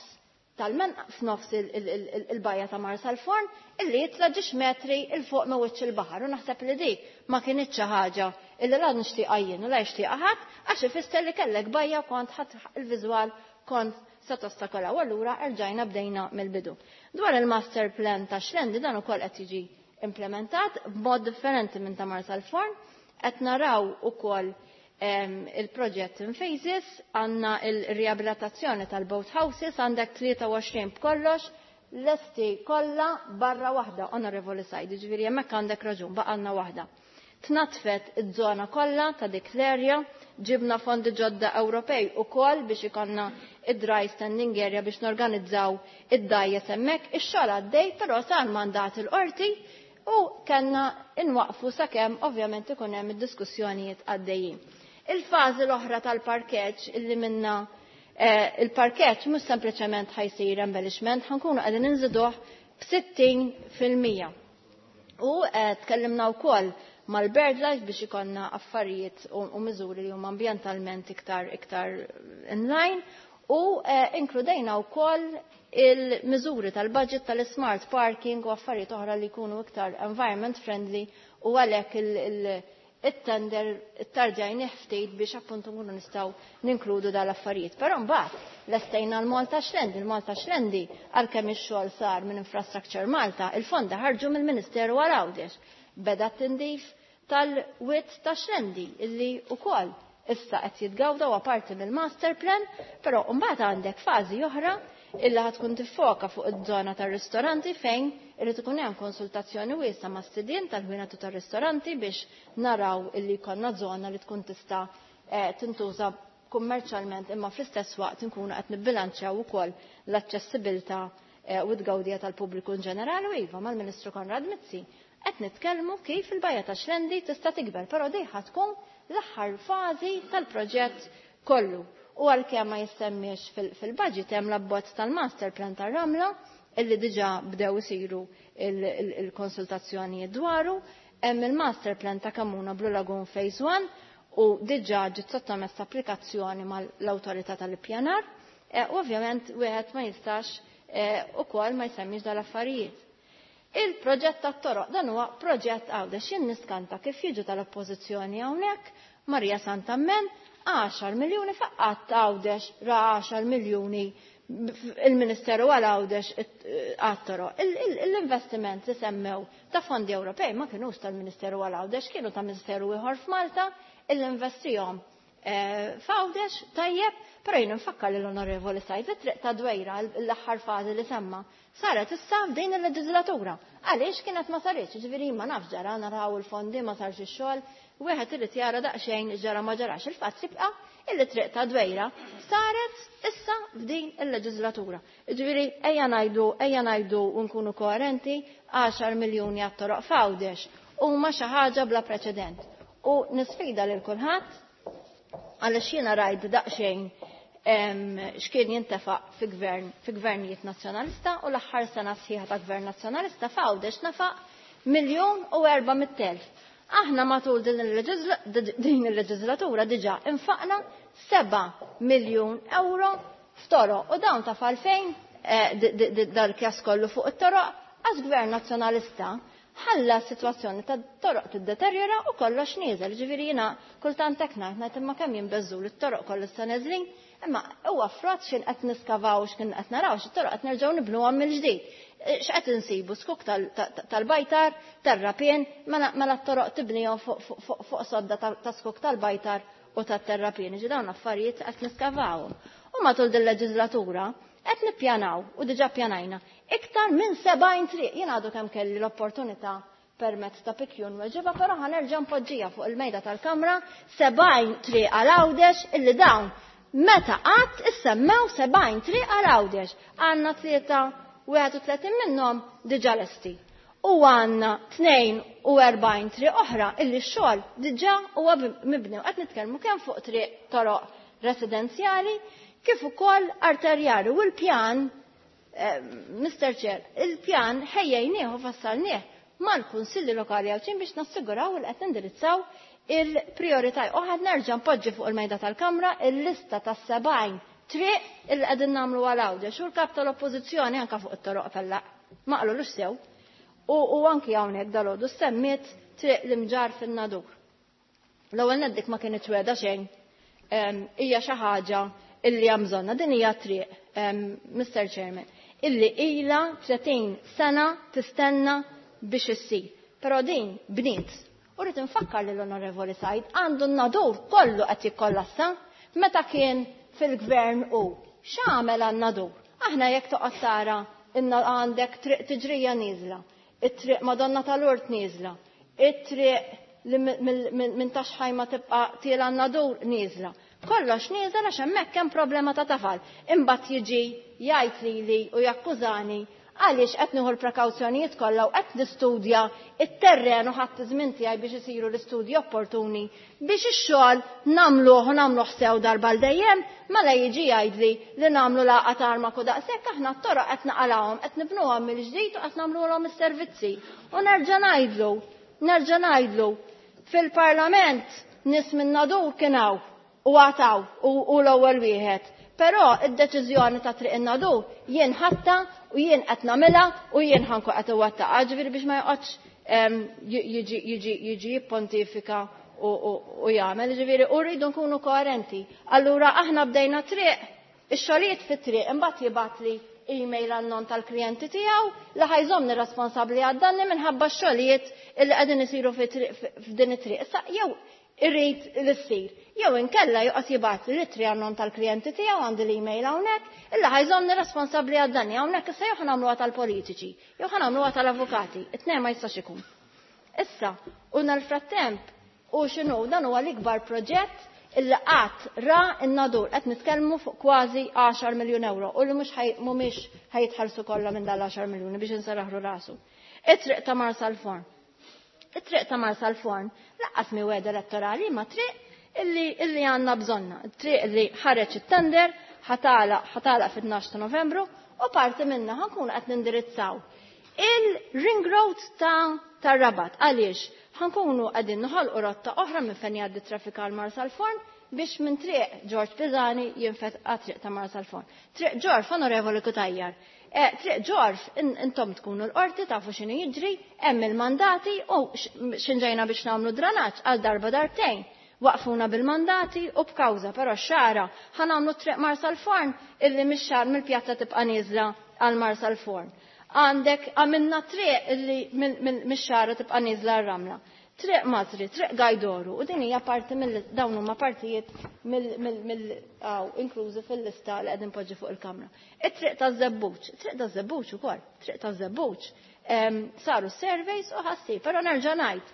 il-bajja ta' Marsal Form illi jitla' ġiex metri il fuq ma' wiċċ il-baħar u naħseb li dik ma kienitx xi ħaġa illi la nixtieq jien u la jixtieq ħadd għax ifisser li kellek bajja kont ħadd il-viżwal kont se tostakola u allura erġajna bdejna mill-bidu. Dwar il-master plan ta' Xlendi dan ukoll qed jiġi implementat b'mod differenti minn ta' Marsal Form, qed naraw ukoll il-proġett in phases, għandna il-riabilitazzjoni tal-boat houses, għandek 23 b'kollox, lesti kollha barra waħda, Onorevoli Said, ġifieri hemmhekk għandek raġun, baqalna waħda. Tnatfet iż-żona kollha ta' dik l-area, ġibna fondi ġodda Ewropej ukoll biex ikonna id-dry standing area biex norganizzaw id-dajjes hemmhekk. Ix-xogħol għaddej, però sar mandat il-qorti u kellna inwaqfu sakemm ovvjament ikun hemm id-diskussjonijiet għaddejjin. Il-fażi l-oħra tal-parkeġġ illi minna il-parkett mhux sempliċement ħajsir embellishment, ħankunu qegħdin inżiduh b'60%. U tkellimna wkoll mal-BirdLife biex ikonna affarijiet u miżuri li huma ambjentalment iktar in-line u inkludejna wkoll il-miżuri tal-budget tal-smart parking u affarijiet oħra li jkunu iktar environment friendly u għalhekk it-tender it-tardjajn ftit biex appuntu nkunu nistgħu ninkludu dal-affarijiet. Però mbagħad lestejna l-Malta Xlendi. Il-Malta Xlendi għalkemm ix-xogħol sar minn Infrastructure Malta, il-fondi ħarġu mill-Ministeru għal Għawdex. Beda tindif tal-witt ta' Xlendi illi wkoll issa qed jitgawda huwa parti mill-master plan, però mbagħad għandek fażi oħra illi ħad tkun tiffoka fuq iż-żona tar-ristoranti fejn irid ikun hemm konsultazzjoni wiesa ma' sidien tal-ħwienet tar-ristoranti biex naraw illi jkollna żona li tkun tista' tintuża kummerċjalment imma fl-istess waqt inkunu qed nibbilanċjaw ukoll l-aċċessibilità u t-gawdija tal-pubbliku in ġenerali u iva mal-Ministru Konrad Mizzi qed nitkellmu kif il-bajja ta' Xlendi tista' tikber, però dejja tkun l-aħħar fażi tal-proġett kollu. U għalkemm ma jissemmiex fil-budget hemm l-abbozz tal-master plan tar-Ramla illi diġà bdew isiru il-konsultazzjonijiet dwaru, hemm il-master plan ta' Kamuna Blue Lagoon Phase 1 u diġà ġiet sottomessa applikazzjoni mal-awtorità tal-ippjanar. U ovvjament wieħed ma jistax ukoll ma jsemmix dal-affarijiet. Il-proġett tat-toroq dan huwa proġett Għawdex jien niskanta kif jiġu tal-oppożizzjoni hawnhekk Marija Santammen 10 miljuni faqqat Għawdex ra 10 miljuni il-Ministeru għal Għawdex għat-toroq. L-investiment li semmew ta' fondi Ewropej ma kienux tal-Ministeru għal Għawdex, kienu ta' Ministeru ieħor f'Malta il-investijom f'Għawdex tajjeb, però jien nfakkar l-Onorevoli Sajt it-triq ta' Dwejra l-aħħar fażi li semma saret issa f'din il-leġislatura. Għaliex kienet ma saritx, ġifieri ma nafx ġara naraw il-fondi ma sarx ix-xogħol, wieħed irid jara daqsxejn ġara ma ġarax. Il-fatt tibqa' il-triq ta' Dwejra saret issa f'din il-leġislatura. Ġifieri ejja ngħidu u nkunu koerenti 10 miljuni għat-toroq f'Għawdex huma xi ħaġa bla preċedent. U nisfida lil kulħadd għaliex jiena rajt daqsxejn x'kien jintefaq fi gvernijiet nazzjonalista u l-aħħar sena sħiħa ta' gvern nazzjonalista f'Għawdex nefaq 1,400,000. Aħna matul din il-leġislatura diġà infaqna 7 miljun euro f'toroq u dawn taf għalfejn dal-kjas kollu fuq it-toroq għax gvern nazzjonalista ħalla s-sitwazzjoni ta' toroq tiddeterjora u kollox nieżel. Ġifieri jiena kultant hekk ngħid imma kemm jinbeżżu it-toroq kollu issa neżlin, imma huwa frott x'in qed niskavaw x'kien qed naraw it-toroq qed nerġgħu nibnuhom mill-ġdid. X'qed insibu skuk tal-Bajtar, tar-Rapien, mela t-toroq tibnihom fuq sodda ta' skuk tal-Bajtar u tat-Terrapien. Ġi dawn affarijiet qed niskavawhom. U matul din leġislatura qed nippjanaw u diġà pjanajna iktar minn 70 triq. Jien għadu kemm kelli l-opportunità permezz ta' pikjun weġiba, però ħanerġa' npoġġija fuq il-mejda tal-Kamra 70 triq għal Għawdex illi dawn meta qatt issemmew 70 triq għal Għawdex. Għandna 31 minnhom diġà lesti. U għandna 42 triq oħra illi x-xogħol diġà huwa mibnew. Qed nitkellmu kemm fuq triq toroq residenzjali kif ukoll arterjali u l-pjan Mr. Chair, il-pjan ħejjejnieh u fassalnieh mal-Kunsilli Lokali Għawdex biex nassiguraw li qed indirizzaw il-prijorità. U ħadd nerġa' npoġġi fuq il-mejda tal-Kamra il-lista ta' 70 triq il qegħdin nagħmlu għal Għawdex u l-kap tal-Oppożizzjoni anke fuq it-toroq fellaq. Ma qalulux sew. U anki hawnhekk dalgħodu semmiet triq l-imġar fin-Nadur. L-ewwel neddik ma kienx weda xejn. Hija xi ħaġa illi hemm bżonna. Din hija triq, Mr. Chairman, illi ilha 30 sena tistenna biex issir. Però din bniet. U rrid infakkar lill-Onorevoli Sajd għandu n-Nadur kollu qed jikkollassa meta kien fil-gvern u x'għamel għan-Nadur. Aħna jekk toqgħod tara għandek triq Tiġrija nieżla, it-triq Madonna tal-Urt nieżla, it-triq li minn Taxħajma tibqa' tiela n-Nadur nieżla. Kollox nieżel għax hemmhekk hemm problema ta' tafal. Imbagħad jiġi jgħid lili u jakkużani Għaliex qed nieħu l-prekawzjonijiet kollha u qed nistudja it-terren u ħadd iż-żmien tiegħi biex isiru l-istudji opportuni biex ix-xogħol nagħmluh sew darba l dejjem mela jiġi jgħidli li nagħmlu laqgħa tarmak u daqshekk aħna t-toroq qed naqalawhom qed nibnuhom mill-ġdid u qed nagħmluhom is-servizzi. U nerġa' ngħidlu fil-Parlament nies minn Nadur kien hawn u għataw u l-ewwel wieħed. Però id-deċiżjoni ta' triq in-Nadur jien ħatta u jien qed nagħmilha u jien ħanku qed iwettaqa ġifieri biex ma joqgħodx jiġi jippontifika u jagħmel ġifieri u rridu nkunu koerenti. Allura aħna bdejna triq, ix-xogħlijiet fit-triq imbagħad jibgħatli email għan-nom tal-klijenti tiegħu li ħajżomni responsabbli għad-danni minħabba x-xogħlijiet illi qegħdin isiru f'din it-triq. Issa jew irrid li ssir. Jew inkella joqgħod jibgħat li tri għan-nom tal-klijenti tiegħu għandi l-email hawnhekk illa ħajżomni responsabbli għad-danni hawnhekk issa jew ħanagħmluha tal-politiċi, jew ħanagħmluha tal-avukati. It-tnejn ma jistax ikun. Issa, u nal-frattemp u x'inhu dan huwa l-ikbar proġett illi qatt ra n-Nadur qed nitkellmu fuq kważi 10 miljun euro u li mhumiex ħajitħallsu kollha minn dal-10 miljuni biex insaraħlu rasu. It-triq ta' Marsalforn. It-triq ta' Marsalforn laqqas mi weda elettorali ma triq illi għandna bżonna. Triq li ħareġ it-tender ħatala fit-12 ta' Novembru u parti minna ħankun qed nindirizzaw il-ring road ta' Rabat. Għaliex ħankunu qegħdin noħolqu rotta oħra minn fejn jgħaddi trafika għal Marsalforn biex minn triq George Pisani jinfet triq ta' Marsalforn. Triq George onorevoli Kutajjar. Triq George intom tkunu l-qorti tafu x'inhu jiġri, hemm il-mandati u x'inġejna biex nagħmlu dranaġġ għal darba darbtejn. Waqfuna bil-mandati u b'kawża, però x-xara ħanagħmlu triq Marsalforn illi mix-xar mill-pjazza tibqa' nieżla għal Marsalforn. Għandek għamilna triq illi mix-xara tibqa' nieżla r-ramla. Triq Mazri, triq Gajdoru, u din hija parti dawn huma partijiet inklużi fil-lista li qegħdin poġġi fuq il-Kamra. It-triq taż-Żebbuġ, triq taż-Żebbuġ ukoll, triq taż-Żebbuġ saru surveys u ħassib, però nerġa' ngħid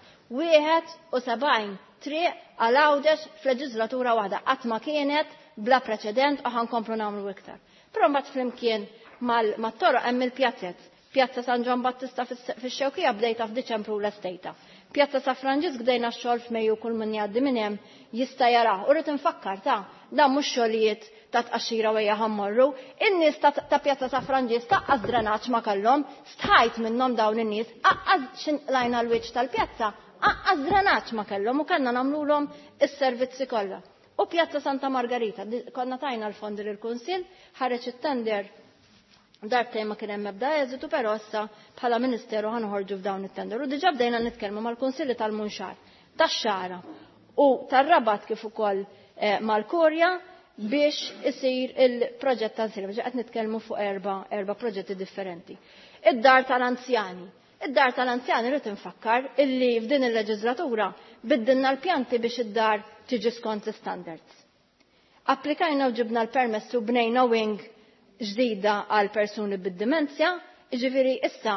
71 triq għal Għawdex f'leġislatura waħda qatt ma kienet bla preċedent u ħankomplu nagħmlu iktar. Però mbagħad flimkien mat-toroq hemm il-pjazzett. Pjazza San Ġon Battista fix-Xewkija bdejta f'Diċembru l-estejta. Pjazza Safranġis bdejna x-xogħol f'Mejju kull min jgħaddi minn hemm jista' jarah. U rrid infakkar dan mhux xogħlijiet ta' tqaxxira wejja ħammorru. In-nies ta' Pjazza Safranġis taqqas drenaġġ ma kellhom, stħajt minnhom dawn in-nies, aqqas lajna l-wiċċ tal-pjazza, aqqas drenaġġ ma kellhom u kellna nagħmluhom is-servizzi kollha. U Pjazza Santa Margarita, konna tajna l-fondi lill-Kunsill, ħareġ it-tender darbtejn ma kien hemm ebda eżitu, però issa bħala Ministeru ħanħorġu f'dawn it-tender. U diġà bdejna nitkellmu mal-Kunsilli tal-Munxar, tax-Xara u tar-Rabat kif ukoll mal-Kurja biex isir il-proġett tal-Silva. Qed nitkellmu fuq erba' proġetti differenti. Id-dar tal-anzjani. Id-dar tal-anzjani rrid infakkar illi f'din il-leġislatura biddilna l-pjanti biex id-dar tiġi skont l-standards. Applikajna u ġibna l-permess u bnejna wing ġdida għal persuni bid-demenzja, ġifiri issa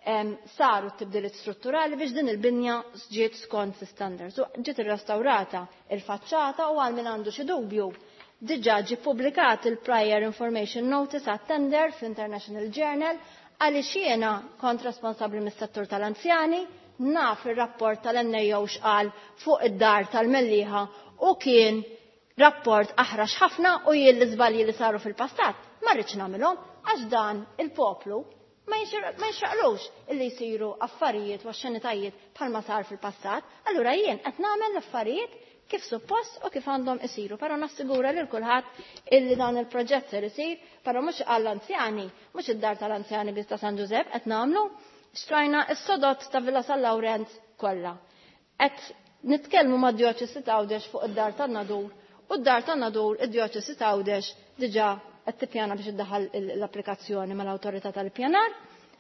saru t-tibdiliet strutturali biex din il-binja ġiet skont standards. Ġiet irrestawrata il-faċċata u għal min għandu xi dubju. Diġà ġie publikat il-Prior Information Notice għat-tender fl-International Journal għaliex jiena kont responsabbli mis-settur tal-anzjani, naf ir-rapport tal-NAO x'qal fuq id-dar tal-Mellieħa u kien rapport aħrax ħafna u jien l-iżbalji li saru fil-passat ma rridx nagħmilhom għax dan il-poplu ma jxaqlux illi jsiru affarijiet wa xenitajiet bħalma sar fil-passat, allura jien qed nagħmel l-affarijiet kif suppost u kif għandhom isiru, però nassigura lil kulħadd illi dan il-proġett ser isir, però mhux għall-anzjani, mhux id-dar tal-anzjani biss ta' San Giuseppe qed nagħmlu, xtrajna s-sodot ta' Villa San Lawrence kollha. Qed nitkellmu mad-Djoċesi ta' Għawdex fuq id-dar tan-Nadur u d-dar tan-Nadur id-Djoċesi ta' Għawdex diġà qed tippjana biex iddaħħal l-applikazzjoni mal-awtorità tal-ippjanar.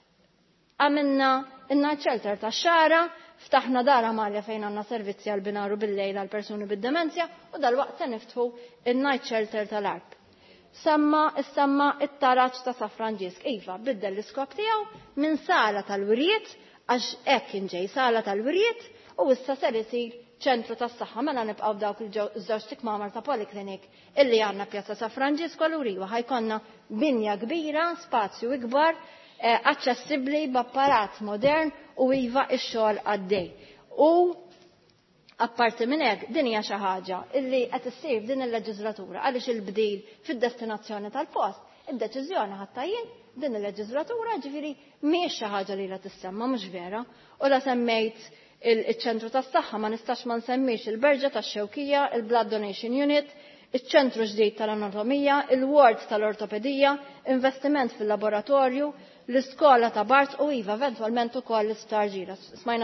Għamilna in-night shelter tax-Xara, ftaħna dar Amalja fejn għandna servizzi għal binaru bil-lejl għal persuni bid-demenzja u dalwaqt se niftħu in-night shelter tal-Arb. Semma it-taraġġ ta' Safranġisk. Iva, biddel l-iskop tiegħu minn sala tal-wirjiet għax hekk inġej sala tal-wirjiet u issa ser isir ċentru tas-saħħa mela nibqgħu dawk iż-żewġ tikmamar ta' poliklinik illi għandna Pjazza Safranġisk u Luriwa ħajkonna binja kbira, spazju ikbar aċċessibbli b'apparat modern u iva x-xogħol għaddej. U apparti minn hekk din hija xi ħaġa illi qed issir f'din il-leġislatura għaliex il-bdil fid-destinazzjoni tal-post, id-deċiżjoni ħadta jien din il-leġislatura ġifieri mhijiex xi ħaġa li la tissemma mhux vera. U la semmejt il-ċentru tas-saħħa ma nistax ma nsemmix il-Berġa tax-Xewkija, il-Blood Donation Unit, iċ-ċentru ġdid tal-anatomija, il-ward tal-ortopedija, investiment fil-laboratorju, l-iskola ta' Bart u iva eventwalment ukoll l-Isptar Ġira.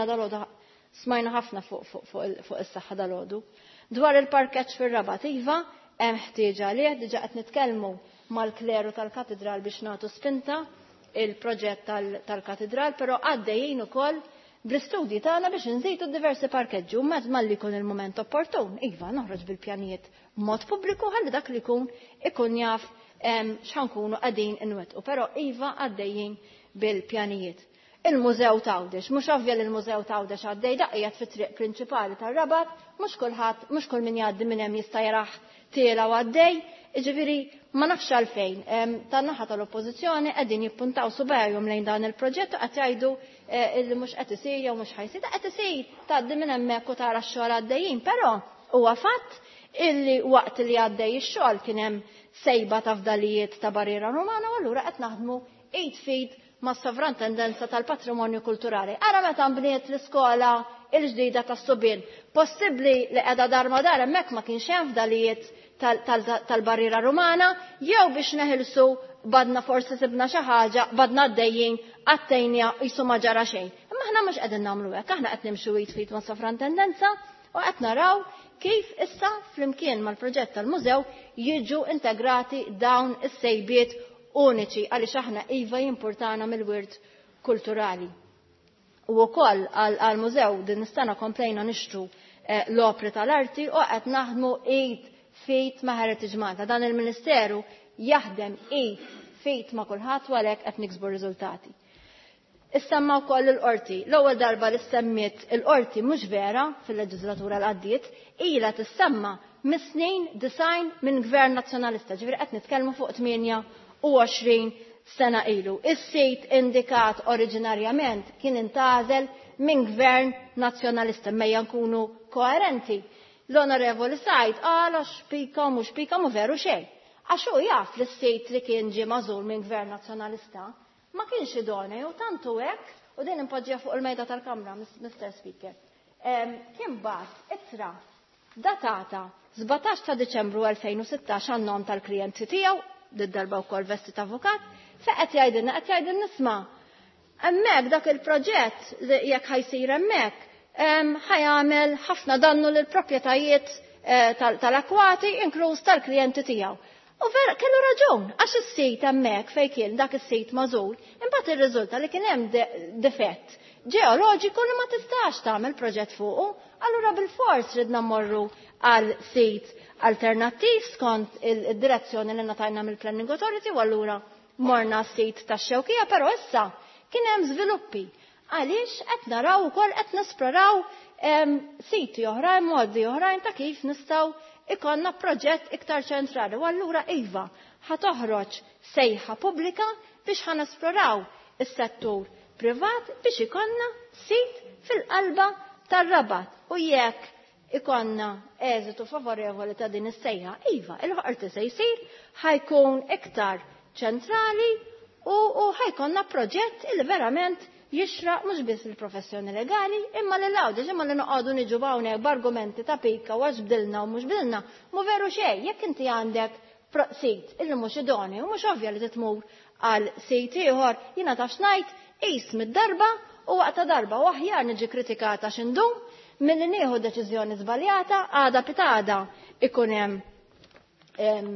Smajna ħafna fuq is-saħħa dal-għodu. Dwar il-parkeġġ fir-Rabat iva hemm ħtieġa għalih diġà qed nitkellmu mal-kleru tal-katedral biex nagħtu spinta il-proġett tal-katedral, però għaddejjin ukoll bl-istudji tagħna biex inżidu diversi parkeġġi u mezz malli jkun il-mument opportun. Iva noħroġ bil-pjanijiet mod pubbliku ħalli dak li ikun jaf x'ħankunu qegħdin inwettqu, però iva għaddejjin bil-pjanijiet. Il-Mużew Tawdex, mhux ovvja li l-Mużew Tawdex għaddej daqqiegħed fit-triq prinċipali tar-Rabat, mhux kull min jgħaddi minn hemm jista' jaraħ tiela u għaddej, jiġifieri ma nafx għalfejn. Tan-naħa tal-Oppożizzjoni qegħdin jippuntaw subajhom lejn dan il-proġett u qed jgħidu li mhux qed isir jew mhux ħajsir, qed isir tgħaddi minn hemmhekk u tara x-xogħol għaddejjin, però huwa fatt illi waqt li għaddej ix-xogħol kien hemm sejba ta' fdalijiet ta' Barriera Rumana u allura qed naħdmu 8 feet ma' sovrantendenza tal-patrimonju kulturali. Ara meta nbniet l-iskola il-ġdida tas-Subien, possibbli li qiegħda dar hemmhekk ma kienx hemm fdalijiet tal-Barriera Rumana, jew biex neħilsu badna forsi sibna xi ħaġa, badna għaddejjin għattejnija qisu ma ġara xejn. Imma aħna mhux qegħdin nagħmlu hekk, aħna qed nimxu 8 feet ma' sovrantendenza u qed naraw kif issa flimkien mal-proġett tal-mużew jiġu integrati dawn is-sejbiet uniċi għaliex aħna iva jimpurtana mill-wirt kulturali. U wkoll għall-mużew din is-sena komplejna nixtru l-opri tal-arti u qed naħdmu 8 feet ma' Heritage Malta. Dan il-Ministeru jaħdem 8 feet ma' kulħadd u għalhekk qed niksbu riżultati. Issemma wkoll il-qorti. L-ewwel darba li semmiet il-qorti mhux vera fil-leġislatura l-għaddiet ilha tissemma mis-snin design minn Gvern Nazzjonalista. Ġifieri qed nitkellmu fuq 28 sena ilu. Is-sit indikat oriġinarjament kien intgħażel minn Gvern Nazzjonalista mejja nkunu koerenti. L-Onorevoli Said qal xpika u mhux spika mu veru xejn. Għax hu jaf li s-sit li kien ġie magħżul minn Gvern Nazzjonalista ma kienx idonej u tantu hekk u din impoġġija fuq il-mejda tal-Kamra, Mr. Speaker. Kien bagħat ittra datata 17 ta' Diċembru 2016 għan-nom tal-klijenti tiegħu, darba wkoll vestit avukat, fejn qed jgħidilna isma' hemmhekk dak il-proġett li jekk ħajsir hemmhekk ħajamel ħafna dannu lil proprjetajiet tal-akwati inkluż tal-klijenti tiegħu. U vera, kellu raġun, għax is-sit hemmhekk fejn kien dak is-sit magħżul, imbagħad irriżulta li kien hemm difett ġeoloġiku li ma tistax tagħmel proġett fuqu, allura bil-fors ridna mmorru għal sit alternattiv skont id-direzzjoni li ngħatajna mill-Planning Authority u allura morna s-sit tax-Xewkija, però issa kien hemm żviluppi. Għaliex qed naraw ukoll qed nisploraw siti oħrajn, modi oħrajn ta' kif nistgħu ikonna proġett iktar ċentrali. U allura iva ħatoħroġ sejħa pubblika biex ħanesploraw is-settur privat biex ikonna sit fil-qalba tar-Rabat. U jekk ikonna eżitu favorevoli ta' din is-sejħa, iva il-ħorti se jsir ħajkun iktar ċentrali u ħajkonna proġett il verament jixraq mhux biss il-professjoni legali, imma l-għawdex imma li noqogħdu niġu hawnhekk b'argumenti ta' pika u għax bdilna u mhux bdilna, mu veru xejn, jekk inti għandek sit illi mhux idoni u mhux ovvja li titmur għal sit ieħor, jiena taf ngħid qis mid-darba u waqta darba u aħjar niġi kritikata x'indum milli nieħu deċiżjoni żbaljata għada pitada ikun hemm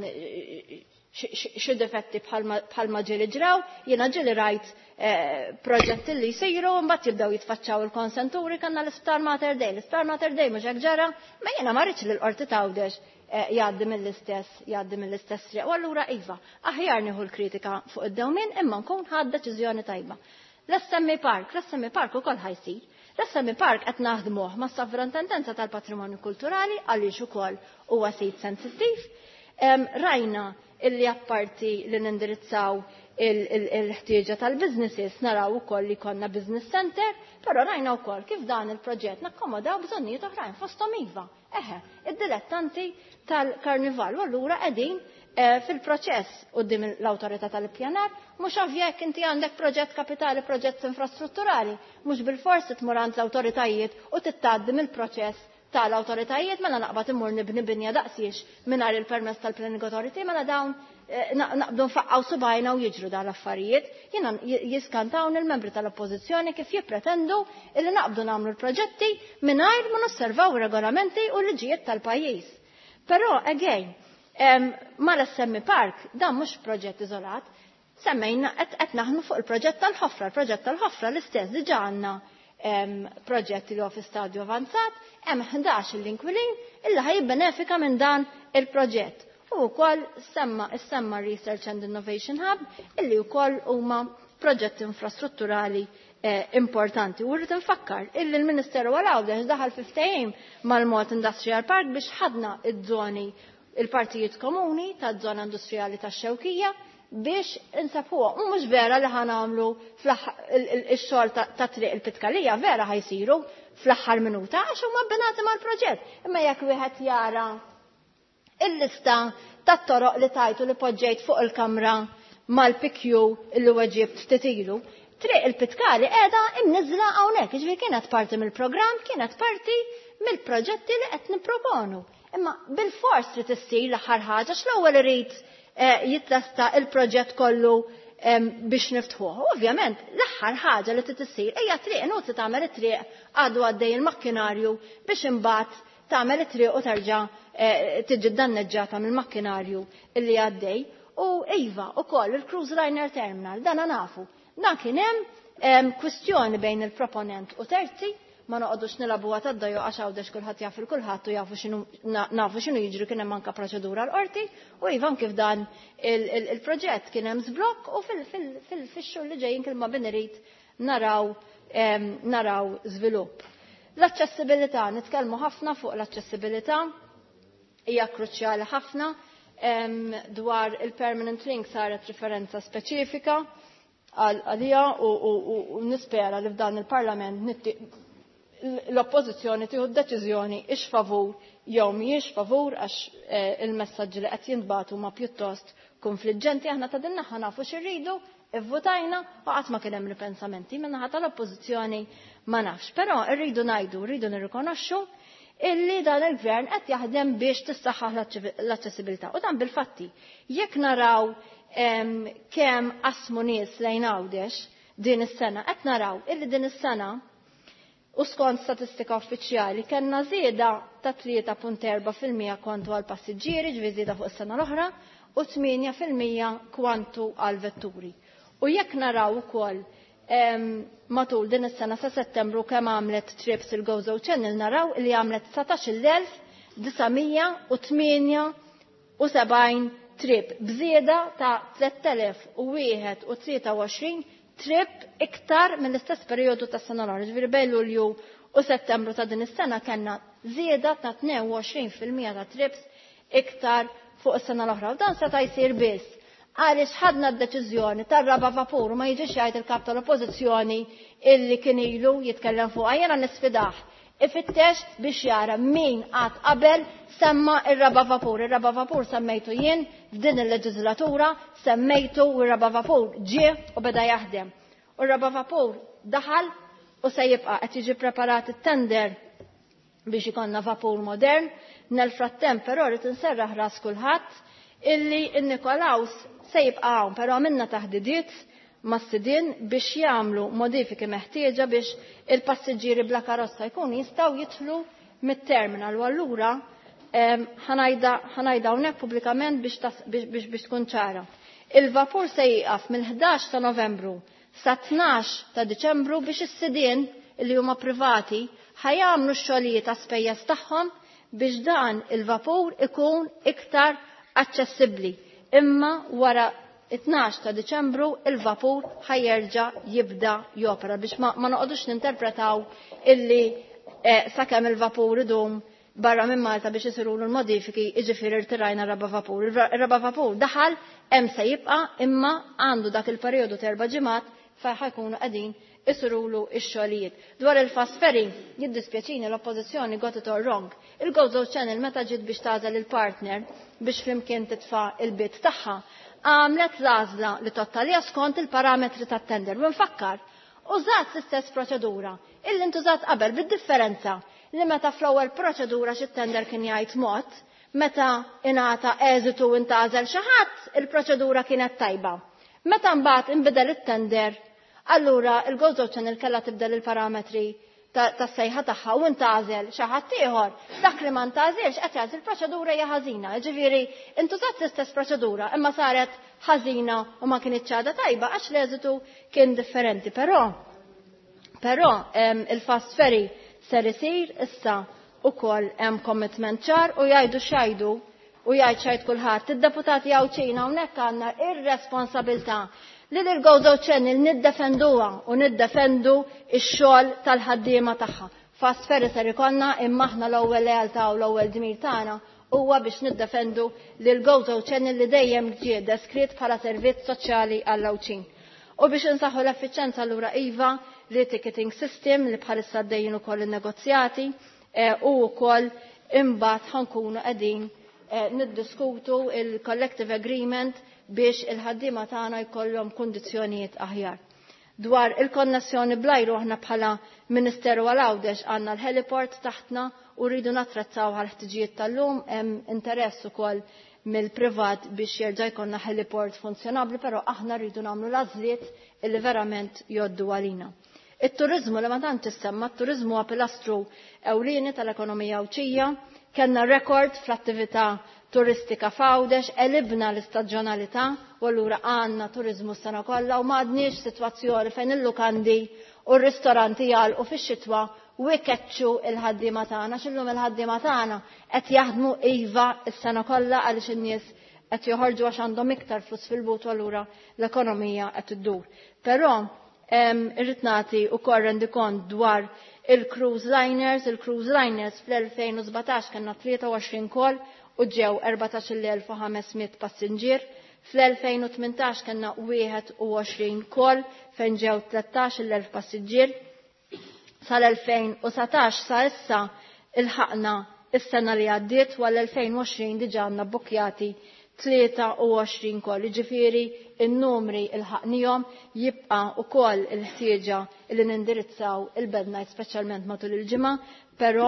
xi difetti bħalma ġieli ġraw, jiena ġieli rajt proġetti li jsiru mbagħad jibdew jitfaċċaw il-konsenturi kanna l-Isptar Mater Dei. L-Isptar Mater Dei mhux hekk ġara, ma jiena ma rridx li l-qorti Tawdex jgħaddi mill-istess triq. U allura iva, aħjar nieħu l-kritika fuq id-dewmien imma nkun ħadd deċiżjoni tajba. L-SME Park ukoll ħajsir. L-SME Park qed naħdmuh ma' Sovrantendenza tal-Patrimonju Kulturali għaliex ukoll huwa sit sensittiv. Rajna illi apparti li nindirizzaw il-ħtieġa tal-businesses, naraw ukoll li konna business center, però rajna wkoll kif dan il-proġett nakkomodaw bżonnijiet oħrajn fosthom iva. Id-dilettanti tal-Karnival u allura qegħdin fil-proċess quddiem l-awtorità tal-ippjanar, mhux ovvja jekk inti għandek proġett kapitali, proġett infrastrutturali, mhux bil-forsi tmur għand l-awtoritajiet u tittgħaddi mill-proċess tal-awtoritajiet mela naqbad immur nibni binja daqsiex mingħajr il-permess tal-Planning Authority mela dawn naqbdu nfaqqaw subajna u jiġru dan l-affarijiet. Jiena jiskantawni il-membri tal-oppożizzjoni kif jippretendu illi naqbdu nagħmlu l-proġetti mingħajr ma nosservaw ir-regolamenti u l-liġijiet tal-pajjiż. Però again, mal-SME Park dan mhux proġett iżolat, semmejna qed naħdmu fuq il-proġett tal-ħofra. Il-proġett tal-ħofra l-istess diġà għandna proġett li huwa fi stadju avanzat, hemm 11 l-inkwilin illi ħajibbenefika minn dan il-proġett. U wkoll semma Research and Innovation Hub illi wkoll huma proġetti infrastrutturali importanti. U rrid infakkar illi l-Ministeru għal-Għawdex daħal fi ftehim mal-Malt Industrial Park biex ħadna id-żoni il-partijiet komuni taż-żona industrijali tax-Xewkija biex insabuha. U mhux vera li ħanamlu il-xogħol ta' triq il-Pitkalija vera ħajsiru fl-aħħar minuta għax huma bbenati mal-proġett. Imma jekk wieħed jara il-lista tat-toroq li tajtu li poġġejt fuq il-kamra mal-PQ illi weġibt ftit ilu, triq il-Pitkali qiegħda imniżla hawnhekk, jiġifieri kienet parti mill-programm, kienet parti mill-proġetti li qed nipproponu. Imma bil-fors trid issir l-aħħar ħaġa x'l-ewwel irid jitlesta il-proġett kollu biex niftħuh. Ovvjament, l-aħħar ħaġa li trid issir hija triq inutli tagħmel it-triq għadu għaddej il-makkinarju biex imbagħad tagħmel it-triq u terġa' tiġi danneġġata mill-makkinarju illi għaddej. U iva, ukoll il-Cruise Liner Terminal, dan nafu. Dan kien hemm kwistjoni bejn il-proponent u terzi, ma noqogħdux nilabuha tad-dajju għax Għawdex kulħadd jaf il-kulħadd u nafu x'inhu jiġri kien hemm anke proċedura l-qorti u iva kif dan il-proġett kien hemm żblokk u fix-xhur li ġejjin kien ma bin irid naraw żvilupp. L-aċċessibilità, nitkellmu ħafna fuq l-aċċessibilità, hija kruċjali ħafna dwar il-permanent link saret referenza speċifika għalija u nispera li f'dan il-Parlament l-oppożizzjoni tieħu d-deċiżjoni ix favur jew mhijiex favur għax il-messaġġi li qed jinbagħtu ma pjuttost konfliġġenti aħna ta' din naħa nafu x'irridu, ivvutajna u qatt ma kien hemm ripensamenti minn naħa tal-oppożizzjoni ma nafx. Però rridu ngħidu, rridu nirrikonoxxu illi dan il-gvern qed jaħdem biex tissaħħaħ l-aċċessibilità. U dan bil-fatti, jekk naraw kemm qasmu nies lejn Għawdex din is-sena, qed naraw illi din is-sena u skont statistika uffiċjali kellna żieda ta' 3.4% kwantu għal passiġġieri, ġifieri żieda fuq is-sena l-oħra, u 8% kwantu għal vetturi. U jekk naraw ukoll matul din is-sena sa' Settembru kemm għamlet trips il-Gozo Channel naraw li għamlet 19,878 trip bżieda ta' 3,023 trip iktar mill-istess perjodu tas-sena l-oħra. Ġifieri bejn Lulju u Settembru ta' din is-sena kellna żieda ta' 22% ta' trips iktar fuq is-sena l-oħra. U dan seta' jsir biss għaliex ħadna d-deċiżjoni tar-raba vapur u ma jiġix jgħid il-kap tal-oppożizzjoni illi kien ilu jitkellem fuqha. Jiena nisfidah ifittex biex jara min qatt qabel semma ir-raba vapur. Ir-raba vapur semmejtu jien f'din il-leġislatura, semmejtu u r-raba vapur ġie u beda jaħdem. U r-raba vapur daħal u se jibqa' qed jiġi preparat it-tender biex ikonna vapur modern. Nel-frattemp però rid inserraħ ras kulħadd illi n-Nikolaus se jibqa' hawn, però għamilna taħdidiet mas-sidien biex jagħmlu modifiki meħtieġa biex il-passiġġieri bla karozza jkunu jistgħu jidħlu mit-terminal u allura ħanajda hawnhekk pubblikament biex tkun ċara. Il-vapur se jieqaf mill-11 ta' Novembru sa 12 ta' Diċembru biex is-sidien li huma privati ħajamlu x-xogħlijiet ta' spejjeż tagħhom biex dan il-vapur ikun iktar aċċessibbli. Imma wara 12 ta' Diċembru il-vapur ħajjerġa' jibda jopera biex ma noqogħdux ninterpretaw illi sakemm il-vapur idum barra minn Malta biex isiru l-modifiki iġifieri irtirajna r-raba vapur. Ir-raba vapur daħal hemm se jibqa' imma għandu dak il-perjodu ta' 4 ġimgħat fejn ħajkunu qegħdin isirulu x-xogħlijiet. Dwar il-fast ferry jiddispjaċini l-oppożizzjoni got it all wrong. Il-Go Channel meta ġiet biex tagħżel il-partner biex flimkien titfa' il-bid tagħha għamlet l-għażla li tottalija skont il-parametri tat-tender. U nfakkar użat l-istess proċedura illi ntużat qabel bid-differenza li meta fl-ewwel proċedura xit-tender kien jgħid mod, meta ingħata eżitu intgħażel xi ħadd il-proċedura kienet tajba. Meta mbagħad inbidel it-tender, allura il-Go Channel kellha tibdel il-parametri tas-sejħa tagħha u intgħażel xi ħadd ieħor. Dak li ma ntgħażilx qed jgħid il-proċedura hija ħażina. Ġifieri intużat l-istess proċedura imma saret ħażina u ma kienitx ċada tajba għax l-eżitu kien differenti. Però il-fast ferry ser isir issa ukoll hemm commitment ċar u jgħidu xajdu u jgħid xajt kulħadd. Id-deputati Awċina hawnhekk għandna ir-responsabilità li l-Go Channel niddefenduha u niddefendu x-xogħol tal-ħaddiema tagħha. Fast ferry ser ikollna imma aħna l-ewwel lealtà u l-ewwel dmir tagħna huwa biex niddefendu lil-Go Channel li dejjem ġie deskritt bħala servizz soċjali għall-Awċin. U biex insaħħu l-effiċenza lura iva l-ticketing system li bħalissa għaddejjin ukoll in-negozjati u wkoll imbagħad ħankunu qegħdin niddiskutu il-collective agreement biex il-ħaddiema tagħna jkollhom kundizzjonijiet aħjar. Dwar il-konnessjoni bl-ajru aħna bħala Ministeru għal-Għawdex għandna l-heliport taħtna u rridu nattrazzaw għal-ħtiġijiet tal-lum, hemm interess ukoll mill-privat biex jerġa' jkollna heliport funzjonabbli, però aħna rridu nagħmlu l-għażliet illi verament jgħoddu għalina. It-turiżmu li ma tantx issemma, t-turiżmu huwa pilastru ewlieni tal-ekonomija Awċija, kellna rekord fl-attività turistika f'Għawdex, elibna l-istaġjonalità u allura għandna turiżmu s-sena kollha u m'għadniex sitwazzjoni fejn il-lukandi u r-ristoranti jgħalqu fix-xitwa u jkeċċu il-ħaddiema tagħna. X'illum il-ħaddiema tagħna qed jaħdmu iva s-sena kollha għaliex in-nies qed joħorġu għax għandhom iktar flus fil-but u allura l-ekonomija qed iddur. Però irrid nagħti wkoll rendikont dwar il-cruise liners. Il-cruise liners fl-2017 kellna 23 kol u ġew 14,500 passinġier. Fl-2018 kellna 21 kol fejn ġew 13,000 passiġġier. Sal-2019 sa issa ilħaqna is-sena li għaddiet u għal-2020 diġà għandna bbukjati 23 kol. Ġifieri in-numri ilħaqnihom jibqa' ukoll il-ħtieġa li nindirizzaw il-bednight speċjalment matul il-ġimgħa, però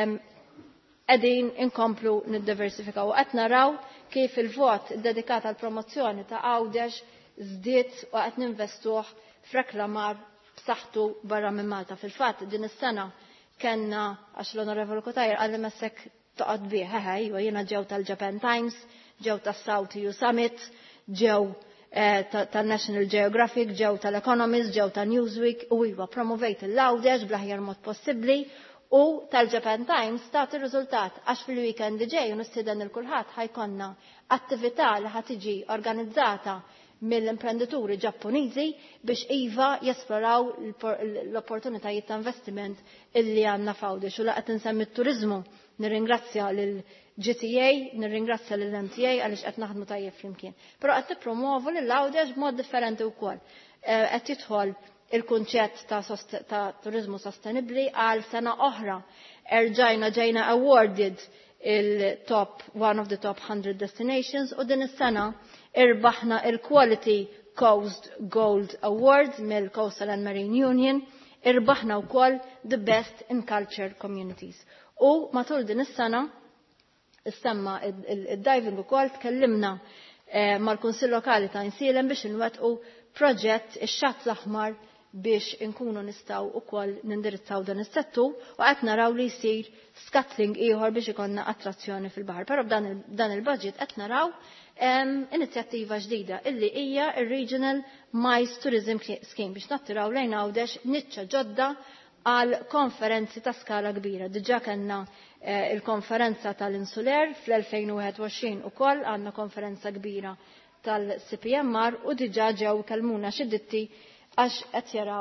qegħdin inkomplu niddiversifikaw. Qed naraw kif il-vot dedikat għall promozzjoni ta' Għawdex żdied u qed ninvestuh f'reklamar b'saħħtu barra minn Malta. Fil-fatt din is-sena kellna għax l-Onorevoli Kotajr qal li messek toqgħod bih jiena ġew tal-Japan Times, ġew tas-South EU Summit, ġew tal-National Geographic, ġew tal-Economist, ġew ta' Newsweek u iva promovejt il-Għawdex bl-aħjar mod possibbli u tal-Japan Times tat ir-riżultat għax fil-weekend li ġej u nistieden il-kulħadd ħajkonna attività li ħad tiġi organizzata mill-imprenditori Ġappuniżi biex iva jesploraw l-opportunitajiet ta' investiment illi għandna f'Għawdex u laqgħet insemmi t-turiżmu. Nirringrazzja lil GTA, nirringrazzja lil MTA għaliex qed naħdmu tajjeb flimkien. Però qed tippromovu lil Għawdex b'mod differenti wkoll. Qed jidħol il-kunċett ta' turiżmu sostenibbli għal sena oħra. Ġejna awarded il-top one of the top 100 destinations u din is-sena irbaħna il-Quality Coast Gold Award mill-Coastal and Marine Union, irbaħna wkoll the Best in Culture Communities. U matul din is-sena issemma id-diving ukoll tkellimna mal-Kunsill Lokali ta' Insielem biex inwettqu proġett ix-Xatt l-Aħmar biex inkunu nistgħu wkoll nindirizzaw dan is-settur u qed naraw li jsir scuttling ieħor biex ikonna attrazzjoni fil-baħar. Però b'dan il-budget qed naraw inizjattiva ġdida illi hija ir-Regional Mice Tourism Scheme biex nattiraw lejn Għawdex niċċa ġodda għal konferenzi ta' skala kbira. Diġà kellna il-konferenza tal-Insuler fl-2021 ukoll għandna konferenza kbira tal-CPMR u diġà ġew kellmuna xi ditti għax qed jaraw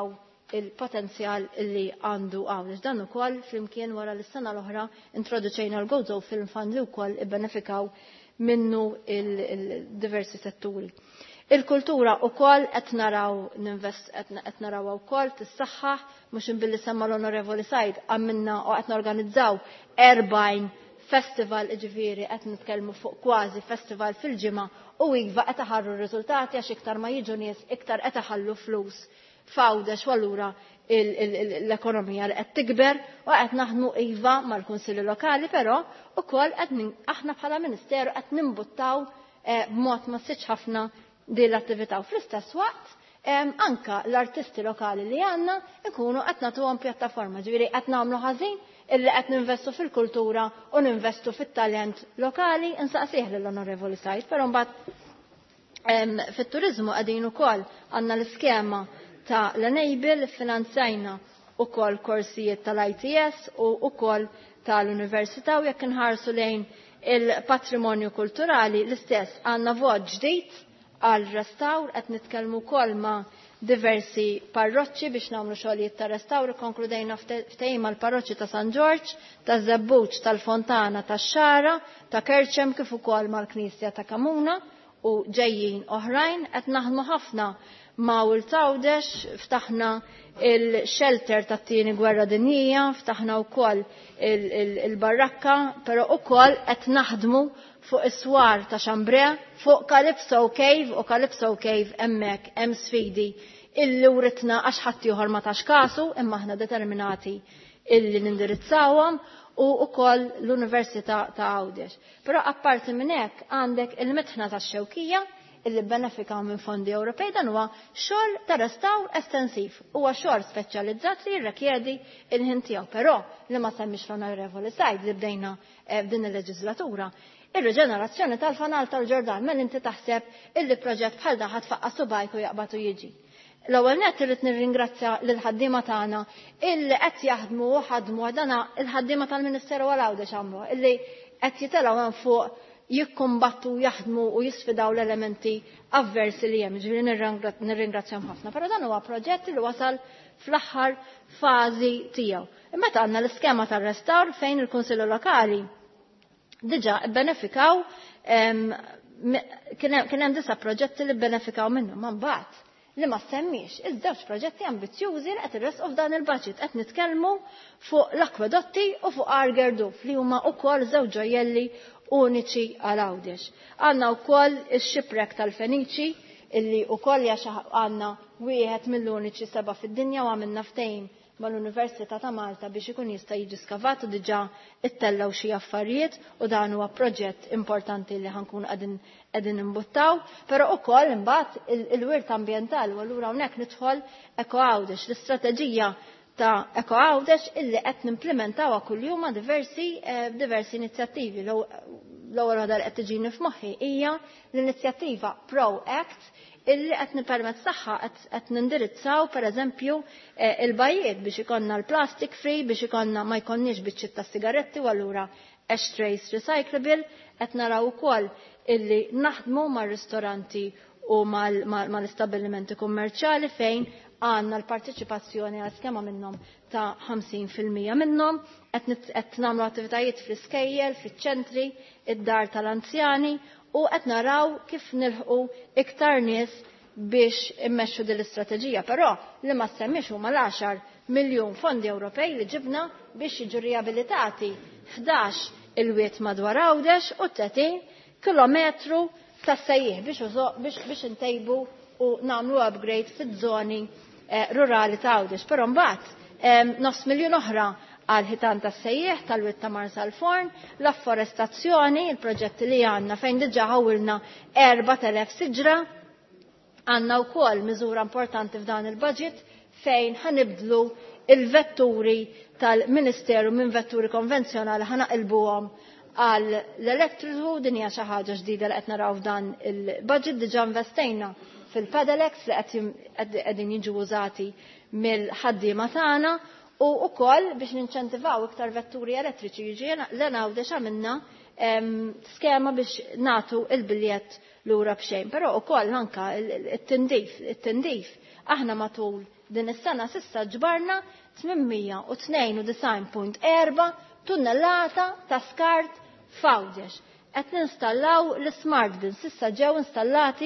il-potenzjal li għandu Għawdex. Dan ukoll flimkien wara l-sena l-oħra introduċejna l-Go Film Fund li wkoll ibbenefikaw minnu il-diversi setturi. Il-kultura ukoll qed naraw ukoll tissaħħaħ mhux inbilli semma l-Onorevoli Said għamilna u qed norganizzaw 40 festival ġifieri qed nitkellmu fuq kważi festival fil-ġimgħa u iva qed aħarru r-riżultati għax iktar ma jiġu nies iktar qed aħallu flus f'Għawdex u allura l-ekonomija li qed tikber u qed naħdmu iva mal-kunsilli lokali però ukoll aħna bħala Ministeru qed nimbuttaw b'mod ma sitx ħafna din l-attività u fl-istess waqt anka l-artisti lokali li għandna ikunu qed nagħtuhom pjattaforma ġifieri qed nagħmlu ħażin illi qed ninvestu fil-kultura u ninvestu fit-talent lokali insaqsih lill-Onorevoli Said, però mbagħad fit-turiżmu qegħdin ukoll għandna l-iskema ta' l-Enable finanzjajna ukoll korsijiet tal-ITS u ukoll tal-Università u jekk inħarsu lejn il-patrimonju kulturali l-istess għandna vot ġdid għal restawr qed nitkellmu wkoll ma' diversi parroċċi biex nagħmlu xogħlijiet ta' restawr konkludejna ftehim mal-parroċċi ta' San Ġorġ, ta' Żebbuġ, tal-Fontana, tax-Xara, ta' Kerċem kif ukoll mal-Knisja ta' Kamuna u ġejjin oħrajn qed naħdmu ħafna ma' Għawdex, ftaħna il-shelter tat-tieni gwerra dinjija, ftaħna wkoll il-barrakka, però wkoll qed naħdmu fuq is-swar ta' Xambre, fuq Calypso Cave u Calypso Cave hemmhekk hemm sfidi illi uritna għax ħadd ieħor ma tax kasu imma aħna determinati illi nindirizzawhom u wkoll l-Università ta' Għawdex. Però apparti minn hekk għandek il-mitħna tax-Xewkija illi benefikaw minn fondi Ewropej dan huwa xogħol ta' restawr estensiv. Huwa xogħol speċjalizzat li jirrikjedi il-ħin tiegħu, però li ma semmix l-Onorevoli Said li bdejna f'din il-leġislatura. Ir-reġenerazzjoni tal-Fanal tal-Ġordan minn inti taħseb illi proġett bħal da ħatfaqqa subajk u jaqbad u jiġi. L-ewwel nett irid nirringrazzja lill-ħaddiema tagħna illi qed jaħdmu u ħadmu dana il-ħaddiema tal-Ministeru Għawdex għamlu illi qed jitilgħu hemm fuq jikkumbattu jaħdmu u jisfidaw l-elementi avversi li hemm, ġifieri nirringrazzjahom ħafna. Però dan huwa proġett li wasal fl-aħħar fażi tiegħu. Meta għandna l-iskema tar-restawr fejn il-Kunsillu Lokali diġà benefikaw kien hemm disa proġetti li benefikaw minnhom ma mbagħad li ma semmix iż-żewġ proġetti ambizzjużi li qed irresqu f'dan il-baġit qed nitkellmu fuq l-akwedotti u fuq Argerduf li huma wkoll żewġ ġojelli uniċi għal Għawdex. Għandna wkoll ix-xipwreck tal-Feniċi illi wkoll għandna wieħed mill-uniċi seba' fid-dinja u għamilna ftehim mal-Università ta' Malta biex ikun jista' jiġi skavat u diġà ittellaw xi affarijiet u dan huwa proġett importanti li ħankun qegħdin imbuttaw, però wkoll imbagħad il-wirt ambjentali u allura hawnhekk nidħol Eco Għawdex, l-istrateġija ta' Eco Għawdex illi qed nimplementawha kuljum ma' diversi inizjattivi. L-ewwel waħda li qed tiġini f'moħħi hija l-inizjattiva Pro Act illi qed nippermezz tagħha qed nindirizzaw pereżempju il-bajiet biex ikonna l-plastic free biex ikonna ma jkollniex biċċiet ta' sigaretti u allura ashtrays recyclable qed naraw ukoll illi naħdmu mar-ristoranti u mal-istabbilimenti kummerċjali fejn għandna l-partiċipazzjoni għal skema minnhom ta' 50% minnhom qed nagħmlu attivitajiet fl-iskejjel, fiċ-ċentri, id-dar tal-anzjani u qed naraw kif nilħqu iktar nies biex immexxu din l-istrateġija. Però li ma semmix huma l-10 miljun fondi Ewropej li ġibna biex jiġu riabilitati 11 il-wiet madwar Għawdex u 30 kilometru ta' sejjieħ biex intejbu u nagħmlu upgrade fiż-żoni rurali ta' Għawdex. Però mbagħad 900,000 oħra għal ħitan tas sejjieħ tal-witt ta' Marsa l-Forn, l-afforestazzjoni, il-proġetti li għandna fejn diġà ħawilna 4,000 siġra, għandna wkoll miżura importanti f'dan il-budget fejn ħanibdlu il-vetturi tal-Ministeru minn vetturi konvenzjonali ħanaqilbuhom għal l-elettriku din hija xi ħaġa ġdida li qed naraw f'dan il-budget diġà investejna fil-pedelecs li qegħdin jiġu użati mill-ħaddiema tagħna u wkoll biex ninċentivaw iktar vetturi elettriċi jiġi l-Għawdex għamilna skema biex nagħtu il-biljett lura b'xejn, però wkoll anke it-tindif. Aħna matul din is-sena s'issa ġbarna 892.4 tunnellata ta' skart f'Għawdex. Qed ninstallaw l-smart bins, s'issa ġew installati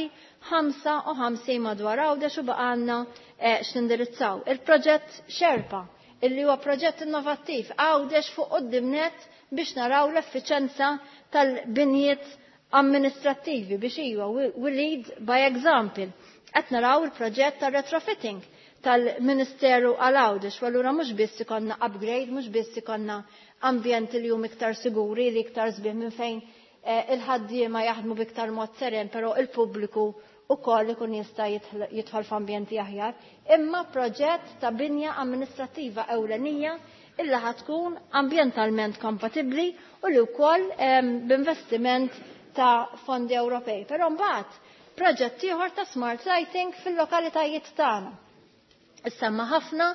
55 madwar Għawdex u baqgħanna x'nindirizzaw. Il-proġett Xerpa, illi huwa proġett innovattiv Għawdex fuq qudiemnet biex naraw l-effiċenza tal-binjiet amministrattivi biex we lead by example. Qed naraw il-proġett tar-retrofitting tal-Ministeru għal Għawdex, allura mhux biss ikonna upgrade, mhux biss ikonna ambjenti li huma iktar siguri li iktar sbieħ minn fejn il-ħaddiema jaħdmu biktar mod seren, però il-pubbliku ukoll ikun jista' jidħol f'ambjenti aħjar. Imma proġett ta' binja amministrattiva ewlenija illi ħatkun ambjentalment kompatibbli u li wkoll b'investiment ta' fondi Ewropej. Però mbagħad proġett ieħor ta' smart lighting fil-lokalitajiet tagħna. Issemma ħafna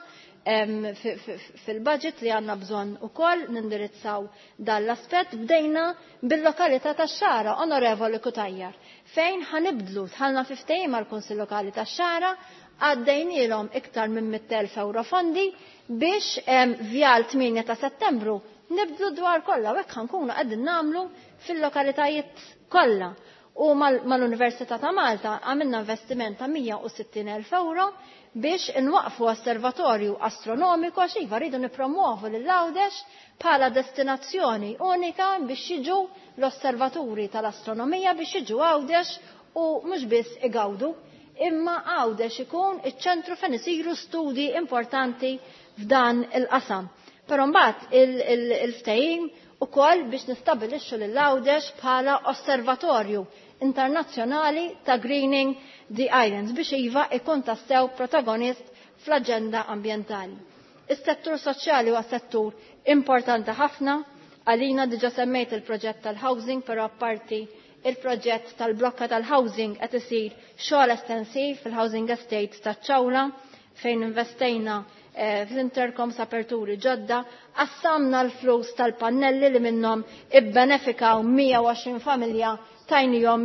fil-budget li għandna bżonn ukoll nindirizzaw dan l-aspett. Bdejna bil-lokalità tax-Xara, Onorevoli Kutajjar, fejn ħanibdlu tħallna fi ftehim mal-Kunsill Lokali tax-Xara għaddejnielhom iktar minn 100,000 euro fondi biex vjal 8 ta' Settembru nibdlu dwar kollha u hekk ħankunu qegħdin nagħmlu fil-lokalitajiet kollha. U mal-Università ta' Malta għamilna investiment ta' 160,000 euro biex inwaqfu osservatorju astronomiku għax iva rridu nippromuovu lil Għawdex bħala destinazzjoni unika biex jiġu l-osservaturi tal-astronomija biex jiġu Għawdex u mhux biss igawdu, imma Għawdex ikun iċ-ċentru fejn isiru studji importanti f'dan il-qasam. Però mbagħad il-ftehim ukoll biex nistabilixxu lil Għawdex bħala osservatorju internazzjonali ta' greening the islands biex iva ikun tassew protagonist fl-aġenda ambjentali. Is-settur soċjali huwa settur importanti ħafna, għalina diġà semmejt il-proġett tal-housing, però apparti il-proġett tal-blokka tal-housing qed isir xogħol estensiv fil-housing estates taċ-Ċawla fejn investejna fl-intercoms aperturi ġodda, assamna l-flus tal-pannelli li minnhom ibbenefikaw 120 familja tajnihom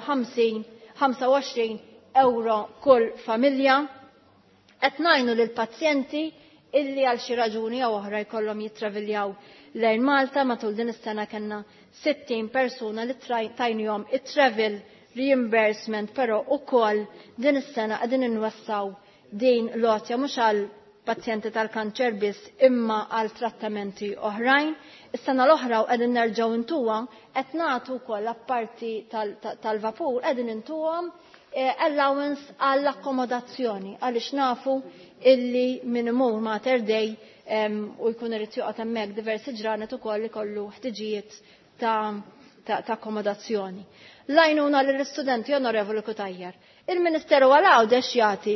125 euro kull familja. Qed ngħinu lill-pazjenti illi għal xi raġuni jew oħra jkollhom jittraviljaw lejn Malta. Matul din is-sena kellna 60 persuna li tajnihom it-travel reimbursement, però ukoll din is-sena qegħdin inwessaw din lotja mhux għal pazjenti tal-kanċer biss imma għal trattamenti oħrajn. Is-sena l-oħra qegħdin nerġgħu intuha qed nagħtu wkoll apparti tal-vapur qegħdin intuhom allowance għall-akkomodazzjoni għaliex nafu illi min imur Mater Dei u jkun irid joqgħod hemmhekk diversi ġranet ukoll ikollu ħtiġijiet ta' akkomodazzjoni. L-għajnuna lill-istudenti Onorevoli Kutajjar. Il-Ministeru għal Għawdex jagħti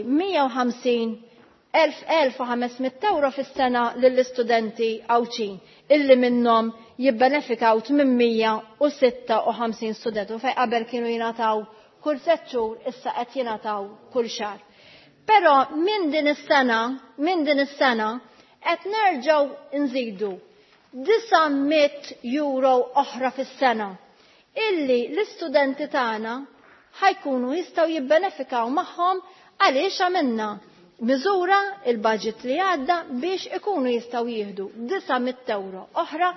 150,500 euro fis-sena lill-istudenti Għawċin illi minnhom jibbenefikaw 856 student u fejn qabel kienu jingħataw kull 7 xhur issa qed jingħataw kull xahar. Però minn din is-sena qed nerġgħu nżidu 900 euro oħra fis-sena illi l-istudenti tagħna ħajkunu jistgħu jibbenefikaw magħhom għaliex għamilna miżura il-budget li għadda biex ikunu jistgħu jieħdu 900 euro oħra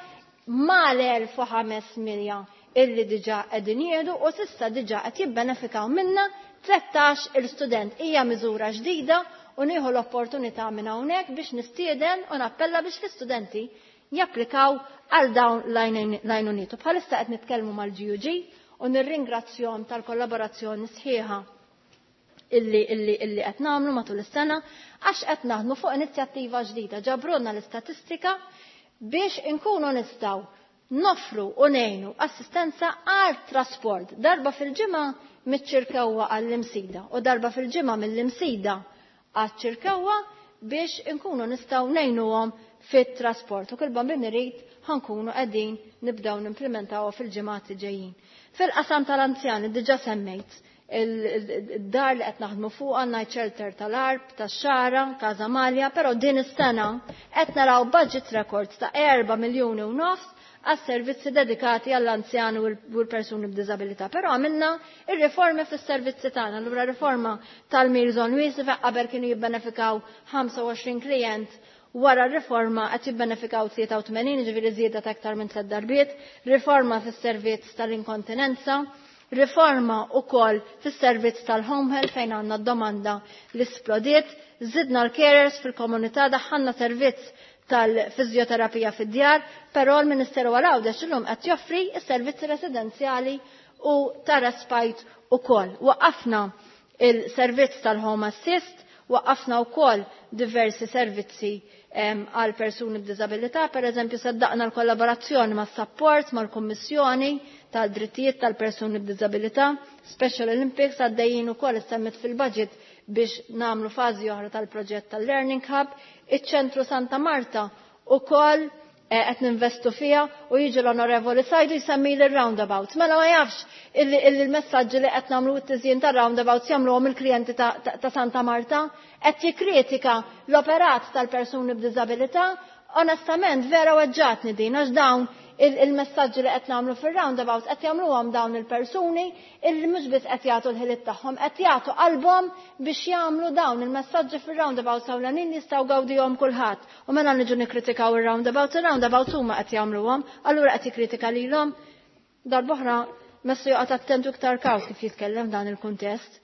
mal-1500 illi diġà qegħdin jieħdu u s'issa diġà qed jibbenefikaw minna 13 il-student. Hija miżura ġdida u nieħu l-opportunità minn hawnhekk biex nistieden u nappella biex l-istudenti japplikaw għal dawn l-għajnuniet. Bħalissa qed nitkellmu mal-GUG u nirringrazzjahom tal-kollaborazzjoni sħiħa illi qed nagħmlu matul is-sena għax qed naħdmu fuq inizjattiva ġdida. Ġabrulna l-istatistika biex inkunu nistgħu noffru u ngħinu assistenza għal trasport darba fil-ġimgħa miċ-Ċirkewwa għall-Imsida u darba fil-ġimgħa mill-Imsida għaċ-Ċirkewwa biex inkunu nistgħu ngħinuhom fit-trasport u kull bambin irid ħankunu qegħdin nibdew nimplementaw fil-ġimgħat li ġejjin. Fil-qasam tal-anzjani diġà semmejt il-dar li qed naħdmu fuqha night shelter tal-Arb, tax-Xara, Casa Malja, però din is-sena qed naraw budget records ta' 4,5 miljuni għas-servizzi dedikati għall-anzjani u l-persuni b'diżabilità. Però għamilna ir-riformi fis-servizzi tagħna. Allura riforma tal-Meals on Wheels qabel kienu jibbenefikaw 25 klient, wara r-riforma qed jibbenefikaw 83, ġifieri żieda ta' aktar minn 3 darbiet, riforma fis-servizz tal-inkontinenza, riforma wkoll fis-servizz tal-home health fejn għandna d-domanda li splodiet, żidna l-carers fil-komunità, daħħalna servizz tal-fizjoterapija fid-djar, però l-Ministeru għal-Għawdex illum qed joffri s-servizzi residenzjali u ta' respite ukoll. Waqqafna il-servizz tal-home assist, waqqafna wkoll diversi servizzi għal persuni b'diżabilità, pereżempju saddaqna l-kollaborazzjoni mas-support mal-Kummissjoni tal-drittijiet tal-persuni b'diżabilità, Special Olympics għaddejjin ukoll issemmit fil-budget biex nagħmlu fażi oħra tal-proġett tal-Learning Hub, iċ-ċentru Santa Marta ukoll qed ninvestu fiha u jiġi l-Onorevoli Sajdu jsemmi l-roundabouts. Mela ma jafx il-messaġġi li qed nagħmlu t-tiżjien tar-roundabouts jagħmluhom il-klijenti ta' Santa Marta, qed jikkritika l-operat tal-persuni b'diżabilità, onestament vera weġġatni din għax dawn il-messaġġi li qed nagħmlu fir-roundabouts qed jagħmluhom dawn il-persuni illi mhux biss qed jagħtu l-ħiliet tagħhom, qed jagħtu qalbhom biex jagħmlu dawn il-messaġġi fir-roundabouts ewlenin jistgħu gawdihom kulħadd. U mela niġu nikkritikaw ir-roundabouts huma qed jagħmluhom, allura qed jikkritika lilhom. Darb'oħra messu joqgħod attentu iktar kaws kif jitkellem dan il-kuntest.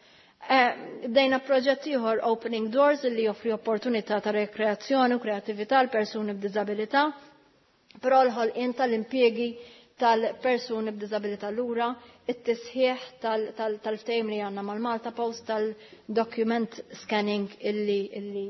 Bdejna proġett ieħor Opening Doors illi joffri opportunità ta' rekreazzjoni u kreattività għal persuni b'diżabilità, però l-ħolqien tal-impjiegi tal-persuni b'diżabilità lura, it-tisħiħ tal-ftehim li għandna mal-Malta Post tal-document scanning illi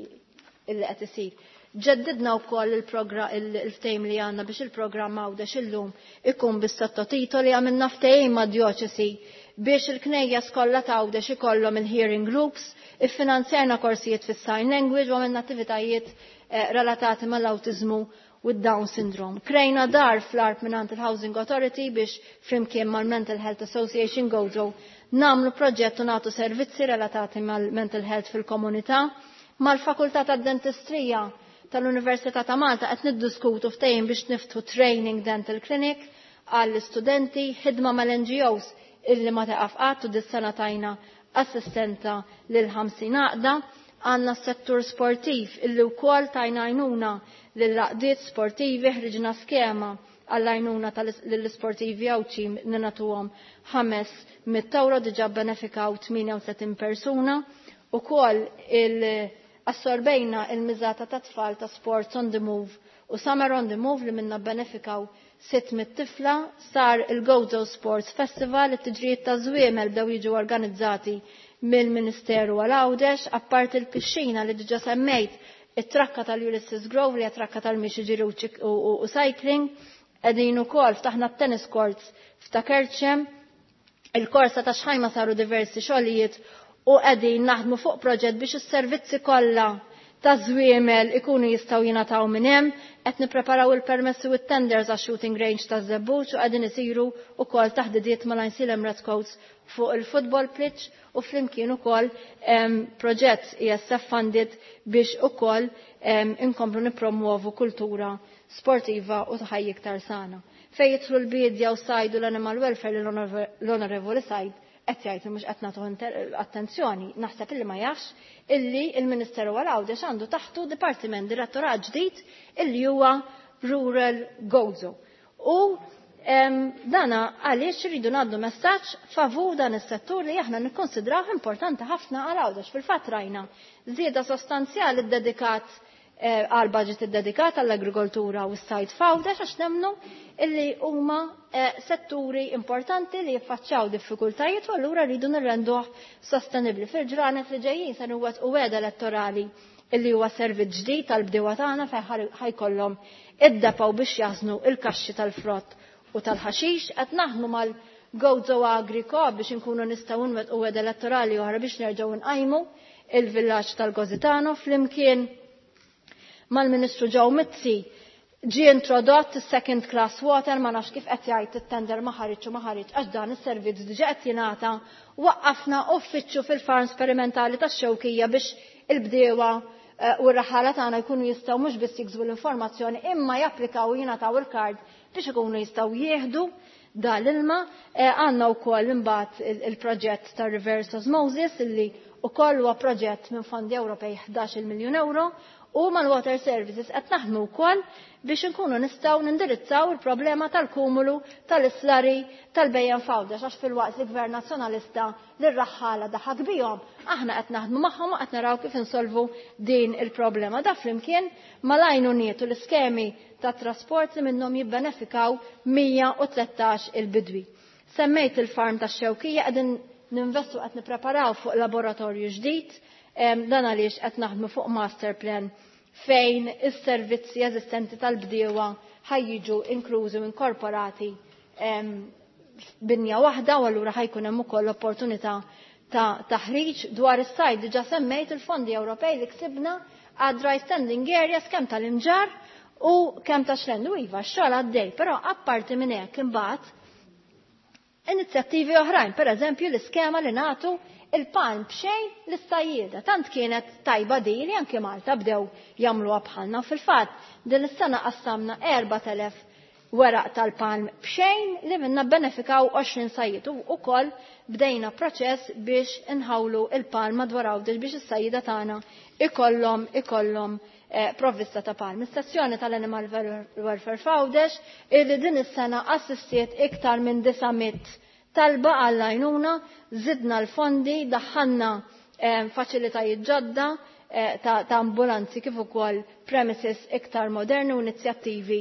qed isir. Ġeddidna wkoll il-ftehim li għandna biex il-programm Għawdex illum ikun bis-sottotitoli, għamilna ftehim ma' djoċesi biex il-knejjes kollha ta' Għawdex ikollhom il-hearing groups, iffinanzjajna korsijiet fis-sign language u għamilna attivitajiet relatati mal-awtiżmu u d-Down syndrome. Krejna dar fl-art minant il-Housing Authority biex flimkien mal-Mental Health Association Gozo namlu proġett u nagħtu servizzi relatati mal-mental health fil-komunità. Mal-Fakultà tad-Dentistrija tal-Università ta' Malta qed niddiskutu ftehim biex niftu training dental clinic għall-istudenti, ħidma mal-NGOs illi ma taqaf qatt u dis-sena tajna assistenta lil 50 għaqda. Għandna s-settur sportiv illi wkoll tajna għajnuna lill-laqdiet sportivi, ħriġna skema għall-għajnuna lill-sportivi għawċi ninatuhom 500 euro diġà benefikaw 38 persuna. Ukoll assorbejna il-miżata ta' tfal ta' Sports on the Move u Summer on the Move li minna benefikaw 600 tifla. Sar il-Gozo Sports Festival, it-tiġrijiet ta' żwiemel bdew jiġu organizzati mill-Ministeru għal-Għawdex, appart il-pixxina li diġa semmejt, it-trakka tal-Ulysses Grove li għat-trakka tal-Mixiġiri u cycling, għedin ukoll ftaħna t-tennis courts f'Takerċem, il-korsa ta' xħajma saru diversi xogħlijiet u għedin naħdmu fuq proġett biex is-servizzi kollha ta' żwiemel ikunu jistgħu jingħataw minn hemm, qed nippreparaw il-permessi u t-tenders għax shooting range ta' Żebbuġ u qegħdin isiru wkoll taħdidiet mal-Insilem Redcoats fuq il-football pitch u flimkien ukoll proġett ESF funded biex ukoll inkomplu nippromuovu kultura sportiva u ħajja iktar sana. Fejn jidħlu l-bidja u sajdu l-animal welfare l-Onorevoli Sajd qed jgħid mhux qed nagħtu attenzjoni, naħseb illi ma jafx illi il-Ministeru għal-Għawdex għandu taħtu dipartiment direttorat ġdid illi huwa Rural Gozo. U dana għaliex rridu ngħaddu messaġġ favur dan is-settur li aħna nikkonsidraw importanti ħafna għal-Għawdex. Fil-fatt rajna żieda sostanzjali ddedikat għal budget id-dedikat għall-agrikoltura u s-sajd f'Għawdex għax nemmnu illi huma setturi importanti li jiffaċċjaw diffikultajiet u allura rridu nirrenduh sostenibbli. Fil-ġranet li ġejjin se nwettqu weda elettorali illi huwa servizz ġdid tal-bdiewa tagħna fejn ħajkollhom iddepaw biex jaħżnu il-kaxxi tal-frott u tal-ħaxix, qed naħdmu mal-Gozo Agrico biex inkunu nistgħu nwettqu weda elettorali oħra biex nerġgħu nqajmu il-villaġġ tal-Gozitano flimkien mal-Ministru Ġew Mizzi ġie introdott is-second class water ma nafx kif qed jgħid it-tender ma ħareġ u ma ħareġ għax dan is-servizz diġà qed jingħata. Waqqafna uffiċċju fil-farm sperimentali tax-Xewkija biex il-bdiewa u r-raħala tagħna jkunu jistgħu mhux biss jiksbu l-informazzjoni imma japplikaw u jingħataw il-kard biex ikunu jistgħu jieħdu dal-ilma. Għandna wkoll imbagħad il-proġett ta' reverse osmosis illi wkoll huwa proġett minn fondi Ewropej 11 miljun euro u mal-Water Services qed naħdmu wkoll biex inkunu nistgħu nindirizzaw il-problema tal-kumulu tal-islari tal-bejjen fawdex għax fil-waqt li Gvern Nazzjonalista li r-raħħala daħak bihom aħna qed naħdmu magħhom u qed naraw kif insolvu din il-problema. Da flimkien mal-għajnuniet u l-iskemi ta' trasport li minnhom jibbenefikaw 113 il-bidwi. Semmejt il-farm tax-Xewkija qegħdin ninvestu qed nippreparaw fuq laboratorju ġdid, dan għaliex qed naħdmu fuq master plan fejn is-servizzi eżistenti tal-bdiewa ħajjiġu inklużi u inkorporati binja waħda u allura ħajkun hemm ukoll opportunità ta' taħriġ dwar is-sajd. Diġà semmejt il-fondi Ewropej li ksibna għad dry standing areas kemm tal-imġar u kemm ta' xlendu iva x-xogħol għaddej, però apparti minn hekk imbagħad inizjattivi oħrajn, pereżempju l-iskema li nagħtu il-palm b'xejn l-istajjieda. Tant kienet tajba dili anke Malta bdew jagħmluha bħalna u fil-fatt din is-sena qassamna 4,000 weraq tal-palm b'xejn li minna benefikaw 20 sajjid u wkoll bdejna proċess biex inħawlu il-palm madwar Għawdex biex is-sajjida tagħna ikollhom provvista ta' palm. Is-sezzjoni tal-Animal Welfare f'Għawdex illi din is-sena assistiet iktar minn 900 talba għall-għajnuna, zidna l-fondi, daħħalna faċilitajiet ġodda ta' ambulanzi kif ukoll premises iktar moderni u inizjattivi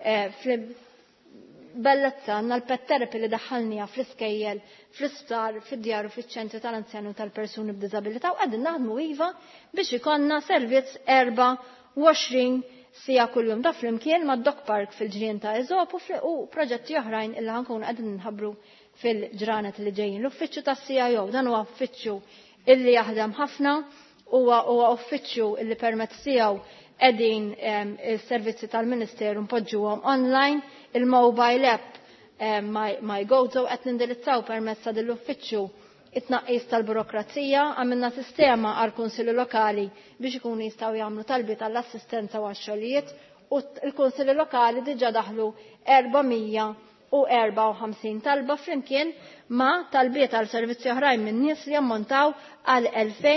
bellezza għandna l-pet therapy li daħħalnija fl-iskejjel, fl-isptar, fid-djar u fiċ-ċentri tal-anzjani u tal-persuni b'diżabilità u qegħdin naħdmu iva biex ikonna servizz 24 sija kuljum da flimkien mad-Dog Park fil-ġrien ta' Eżop u proġetti oħrajn illi ħankunu qegħdin nħabbru fil-ġranet li ġejjin. L-uffiċċju tas-CIO dan huwa uffiċċju illi jaħdem ħafna huwa uffiċċju illi permezz tiegħu qegħdin is-servizzi tal-Ministeru mpoġġuhom online, il-mobile app My Gozo qed nindirizzaw permezz ta' dil-uffiċċju it-tnaqqis tal-burokrazija, għamilna sistema għal kunsilli lokali biex ikunu jistgħu jagħmlu talbi tal-assistenza u għax-xogħlijiet u l-kunsilli lokali diġà daħlu 454 talba flimkien ma' talbiet għal servizzi oħrajn minn nies li ammontaw għal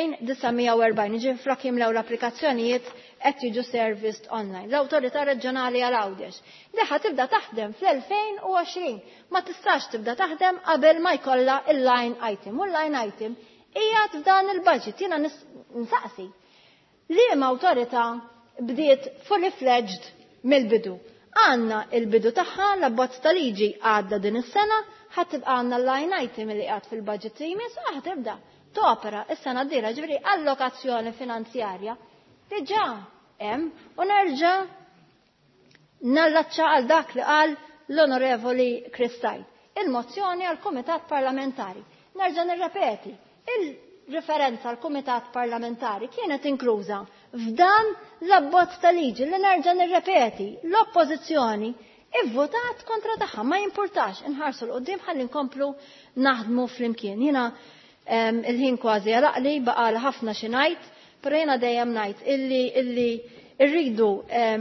2940 ġifri fl-kim l-applikazzjonijiet qed jiġu serviced online. L-Awtorità Reġjonali għal Għawdex deħa tibda taħdem fl-2020, ma tistax tibda taħdem qabel ma jkollha il-line item. U l-line item hija f'dan il-budget. Jiena nsaqsi liema awtorità bdiet fully fledged mill-bidu. Għandna il-bidu tagħha l-abbozz ta' liġi għadda din is-sena, ħatibqa' għandna l-line item li qiegħed fil-budget jmiss u ħatibda topera is-sena d-dieħla ġifieri allokazzjoni finanzjarja diġà hemm u nerġa' nallaċċa għal dak li qal l-Onorevoli Kristaj. Il-mozzjoni għal Kumitat Parlamentari. Nerġa' nirrepeti, il-referenza għal Kumitat Parlamentari kienet inkluża f'dan l-abbozz ta' liġi li nerġa' nirrepeti l-oppożizzjoni ivvotat kontra tagħha ma jimpurtax inħarsu l-qudiem ħalli nkomplu naħdmu flimkien. Jiena il-ħin kważi għalaqli baqala ħafna xi ngħid, però jiena dejjem ngħid illi rridu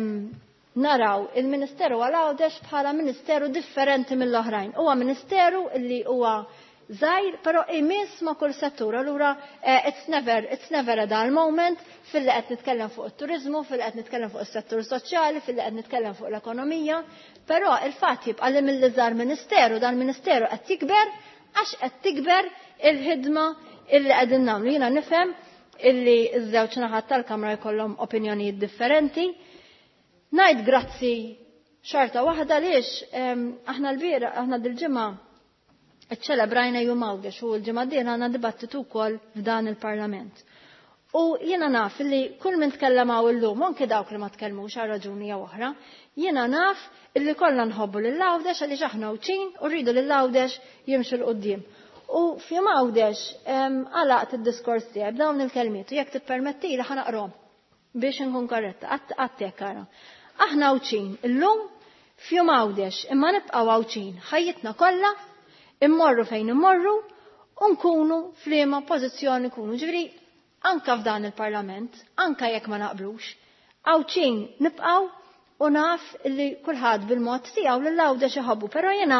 naraw il-Ministeru għal Għawdex bħala ministeru differenti mill-oħrajn. Huwa ministeru illi huwa żgħir, però imiss ma' kull settur. Allura it's never a dull moment fil-li qed nitkellem fuq it-turiżmu, fil-li qed nitkellem fuq is-settur soċjali, fil-li qed nitkellem fuq l-ekonomija, però il-fatt jibqa' li mill-iżgħar ministeru dan ministeru qed jikber għax qed tikber il-ħidma illi qegħdin nagħmlu. Jiena nifhem illi ż-żewġ naħat tal-Kamra jkollhom opinjonijiet differenti. Ngħid grazzi xorta waħda għaliex aħna dil-ġimgħa iċċelebrajna Jum Għawdex u l-ġimgħa d-dieħla għandna dibattitu wkoll f'dan il-Parlament. U jiena naf illi kull min tkellemaw illum, anke dawk li ma tkellmux għal raġuni jew oħra, jiena naf illi kollha nħobbu lil Għawdex għaliex aħna wċin u rridu lil Għawdex jimxu l qudiem. U f'Jum Għawdex għalaqt id-diskors tiegħi b'dawn il-kelmiet u jekk tippermettili ħanaqrom biex inkun korretta, għattek ara. Aħna wċin illum f'Jum Għawdex imma nibqgħu wċin ħajjitna kollha immorru fejn immorru u nkunu f'liema pożizzjoni nkunu. Ġifieri anke f'dan il-Parlament, anke jekk ma naqblux, għawċin nibqgħu u naf li kulħadd bil-mod tiegħu lill-Għawdex iħobbu, però jiena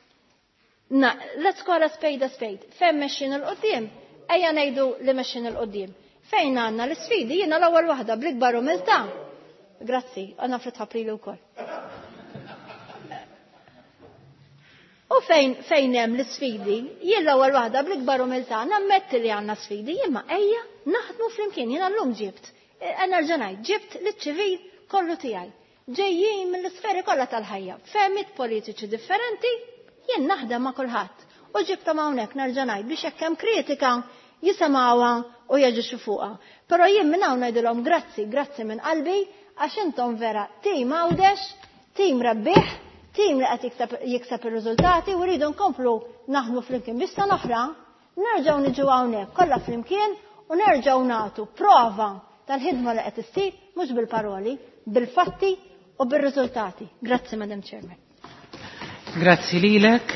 let's call a spade a spade. Fejn mexxin il-qudiem, ejja ngħidu li mexxin il-qudiem. Fejn għandna l-isfidi jiena l-ewwel waħda bl-ikbar umiltà. Grazzi, għandna fritħapri li wkoll. U fejn hemm l-isfidi, jien l-ewwel waħda bl-ikbar umiltà nammetti li għandna sfidi, imma ejja naħdmu flimkien. Jiena llum ġibt, nerġa' ngħid, ġibt liċ-ċivil kollu tiegħi. Ġejjin mill-isferi kollha tal-ħajja, fehmiet politiċi differenti, jien naħdem ma' kulħadd. U ġibtom hawnhekk nerġa' ngħid biex hekk hemm kritika jisimgħuha u jeġixxu fuqha. Però jien minn hawn ngħidilhom grazzi minn qalbi għax intom vera tim Għawdex, tim rebbieħ, tim li qed jikseb ir-riżultati u rridu nkomplu naħdmu flimkien. Biex sa oħra nerġgħu niġu hawnhekk kollha flimkien u nerġgħu nagħtu prova tal-ħidma li qed issir mhux bil-paroli, bil-fatti u bir-riżultati. Grazzi, Madam Chairman. Grazzi lilek.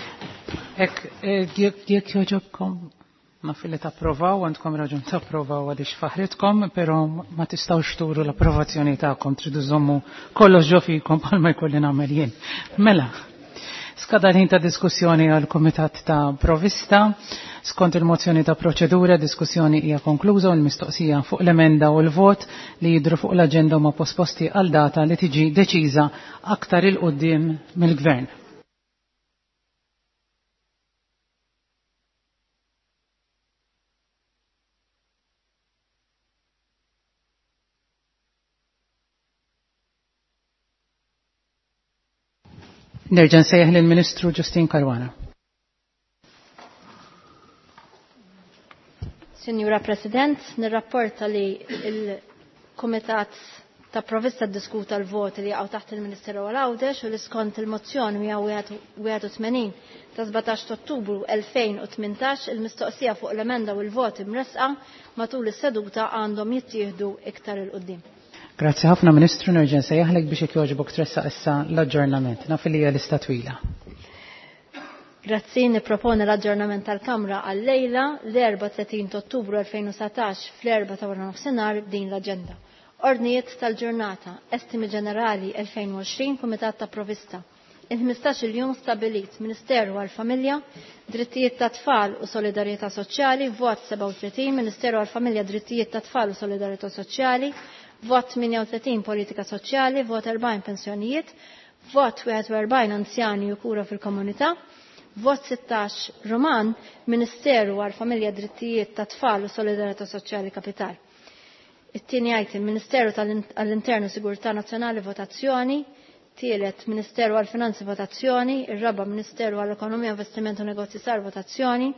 Jekk joġobkom naf li tapprovaw, għandkom raġun tapprovaw għadix faħritkom, però ma tistgħux turu l-approvazzjoni tagħkom, tridu żommu kollox ġo fikom bħalma jkolli nagħmel jien. Mela, skada ħin ta' diskussjoni għal Kumitat ta' Provista. Skont il-mozzjoni ta' proċedura, diskussjoni hija konkluża u l-mistoqsija fuq l-emenda u l-vot li jidru fuq l-aġenda ma' posposti għal data li tiġi deċiża aktar il-qudiem mill-Gvern. Nerġa' nsejjaħ lill-Ministru Justin Caruana. Signora President, nirrapporta li il-Kumitat ta' Provista diskuta l-voti li għaw taħt il-Ministeru għal-Għawdex u li skont il-mozzjoni 181 ta' 17 Ottubru 2018 il-mistoqsija fuq l-emenda u l-voti mresqa matul is-seduta għandhom jittieħdu iktar il-qoddim. Grazzi ħafna Ministru, nerġa' nsejjaħlek biex jekk jogħġbok tressaq issa l-aġġornament. Naf li hija lista twila. Grazzi, nipproponi l-aġġornament tal-Kamra għal-lejla l-34 Ottubru 2017 fl-4 ta' wara nofsinhar b'din l-aġenda. Ordnijiet tal-ġurnata, estimi ġenerali 2020, Kumitat ta' Provista. Il-15 il-jum stabilit Ministeru għal-Familja, Drittijiet ta' Tfal u Solidarjetà Soċjali, vot 37, Ministeru għal-Familja, Drittijiet ta' Tfal u Solidarjetà Soċjali, vot 38 Politika Soċjali, vot 40 Pensjonijiet, vot 41 Anzjani u Kura fil-Komunità, vot 16 Roman, Ministeru għal-Familja, Drittijiet ta' Tfal u Solidarjetà Soċjali Kapital. It-tieni item Ministeru għall-Internu Sigurtà Nazzjonali votazzjoni, tielet Ministeru għall-Finanzi votazzjoni, ir-raba' Ministeru għall-Ekonomija, Investiment u Negozji Sar votazzjoni,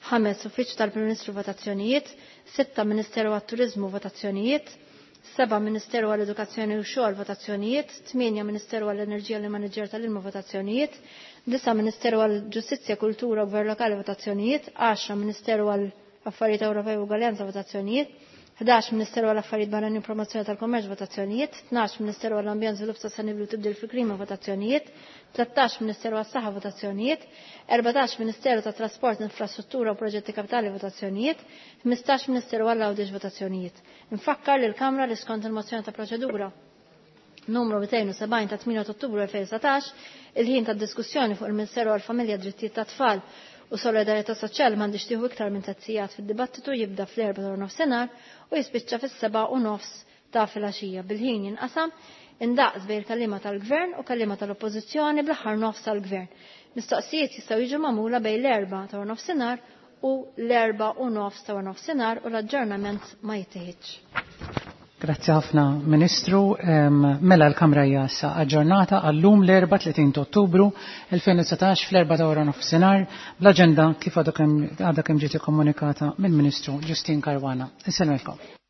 5 Uffiċċju tal-Prim Ministru votazzjonijiet, 6 Ministeru għat-Turiżmu votazzjonijiet, 7 Ministeru għall-Edukazzjoni u Xogħol votazzjonijiet, 8 Ministeru għall-Enerġija u Maniġġer tal-Ilma votazzjonijiet, 9 Ministeru għall-Ġustizzja, Kultura u Gvern Lokali votazzjonijiet, 10 Ministeru għall-Affarijiet Ewropej u Gwaljanza votazzjonijiet, 11 Ministeru għall-Affarijiet Barranin u Promozzjoni tal-Kommerċ votazzjonijiet, 12 Ministeru għall-Ambjent, Żvilupp Sostenibbli u Tibdil fil-Klima votazzjonijiet, 13 Ministeru għas-Saħħa votazzjonijiet, 14 Ministeru tat-Trasport, Infrastruttura u Proġetti Kapitali votazzjonijiet, 15 Ministeru għall-Għawdex votazzjonijiet. Infakkar li l-Kamra li skont il-mozzjoni ta' proċedura numru 270 ta' 8 Ottubru 2017 il-ħin ta' diskussjoni fuq il-Ministeru għall-Familja, Drittijiet ta' Tfal u Solidarjetà Soċjali m'għandix tieħu iktar minn 3 sigħat fid-dibattitu jibda fl-4 ta' nofsinhar u jispiċċa fis-7:30 ta' filgħaxija. Bil-ħin jinqasam indaqs bejn il-kallima tal-Gvern u kallima tal-Oppożizzjoni bl-aħħar nofs tal-Gvern. Mistoqsijiet jistgħu jiġu magħmula bejn l-4 ta' nofsinhar u l-4:30 ta' nofsinhar u l-aġġornament ma jittieħidx. Grazzi ħafna Ministru. Mela l-Kamra hija issa aġġornata għallum l-4 Ottubru 2019 fl-4 ta' wara nofsinhar bl-aġenda kif għadha kemm ġiet ikkomunikata mill-Ministru Justin Caruana. Isselmelkom.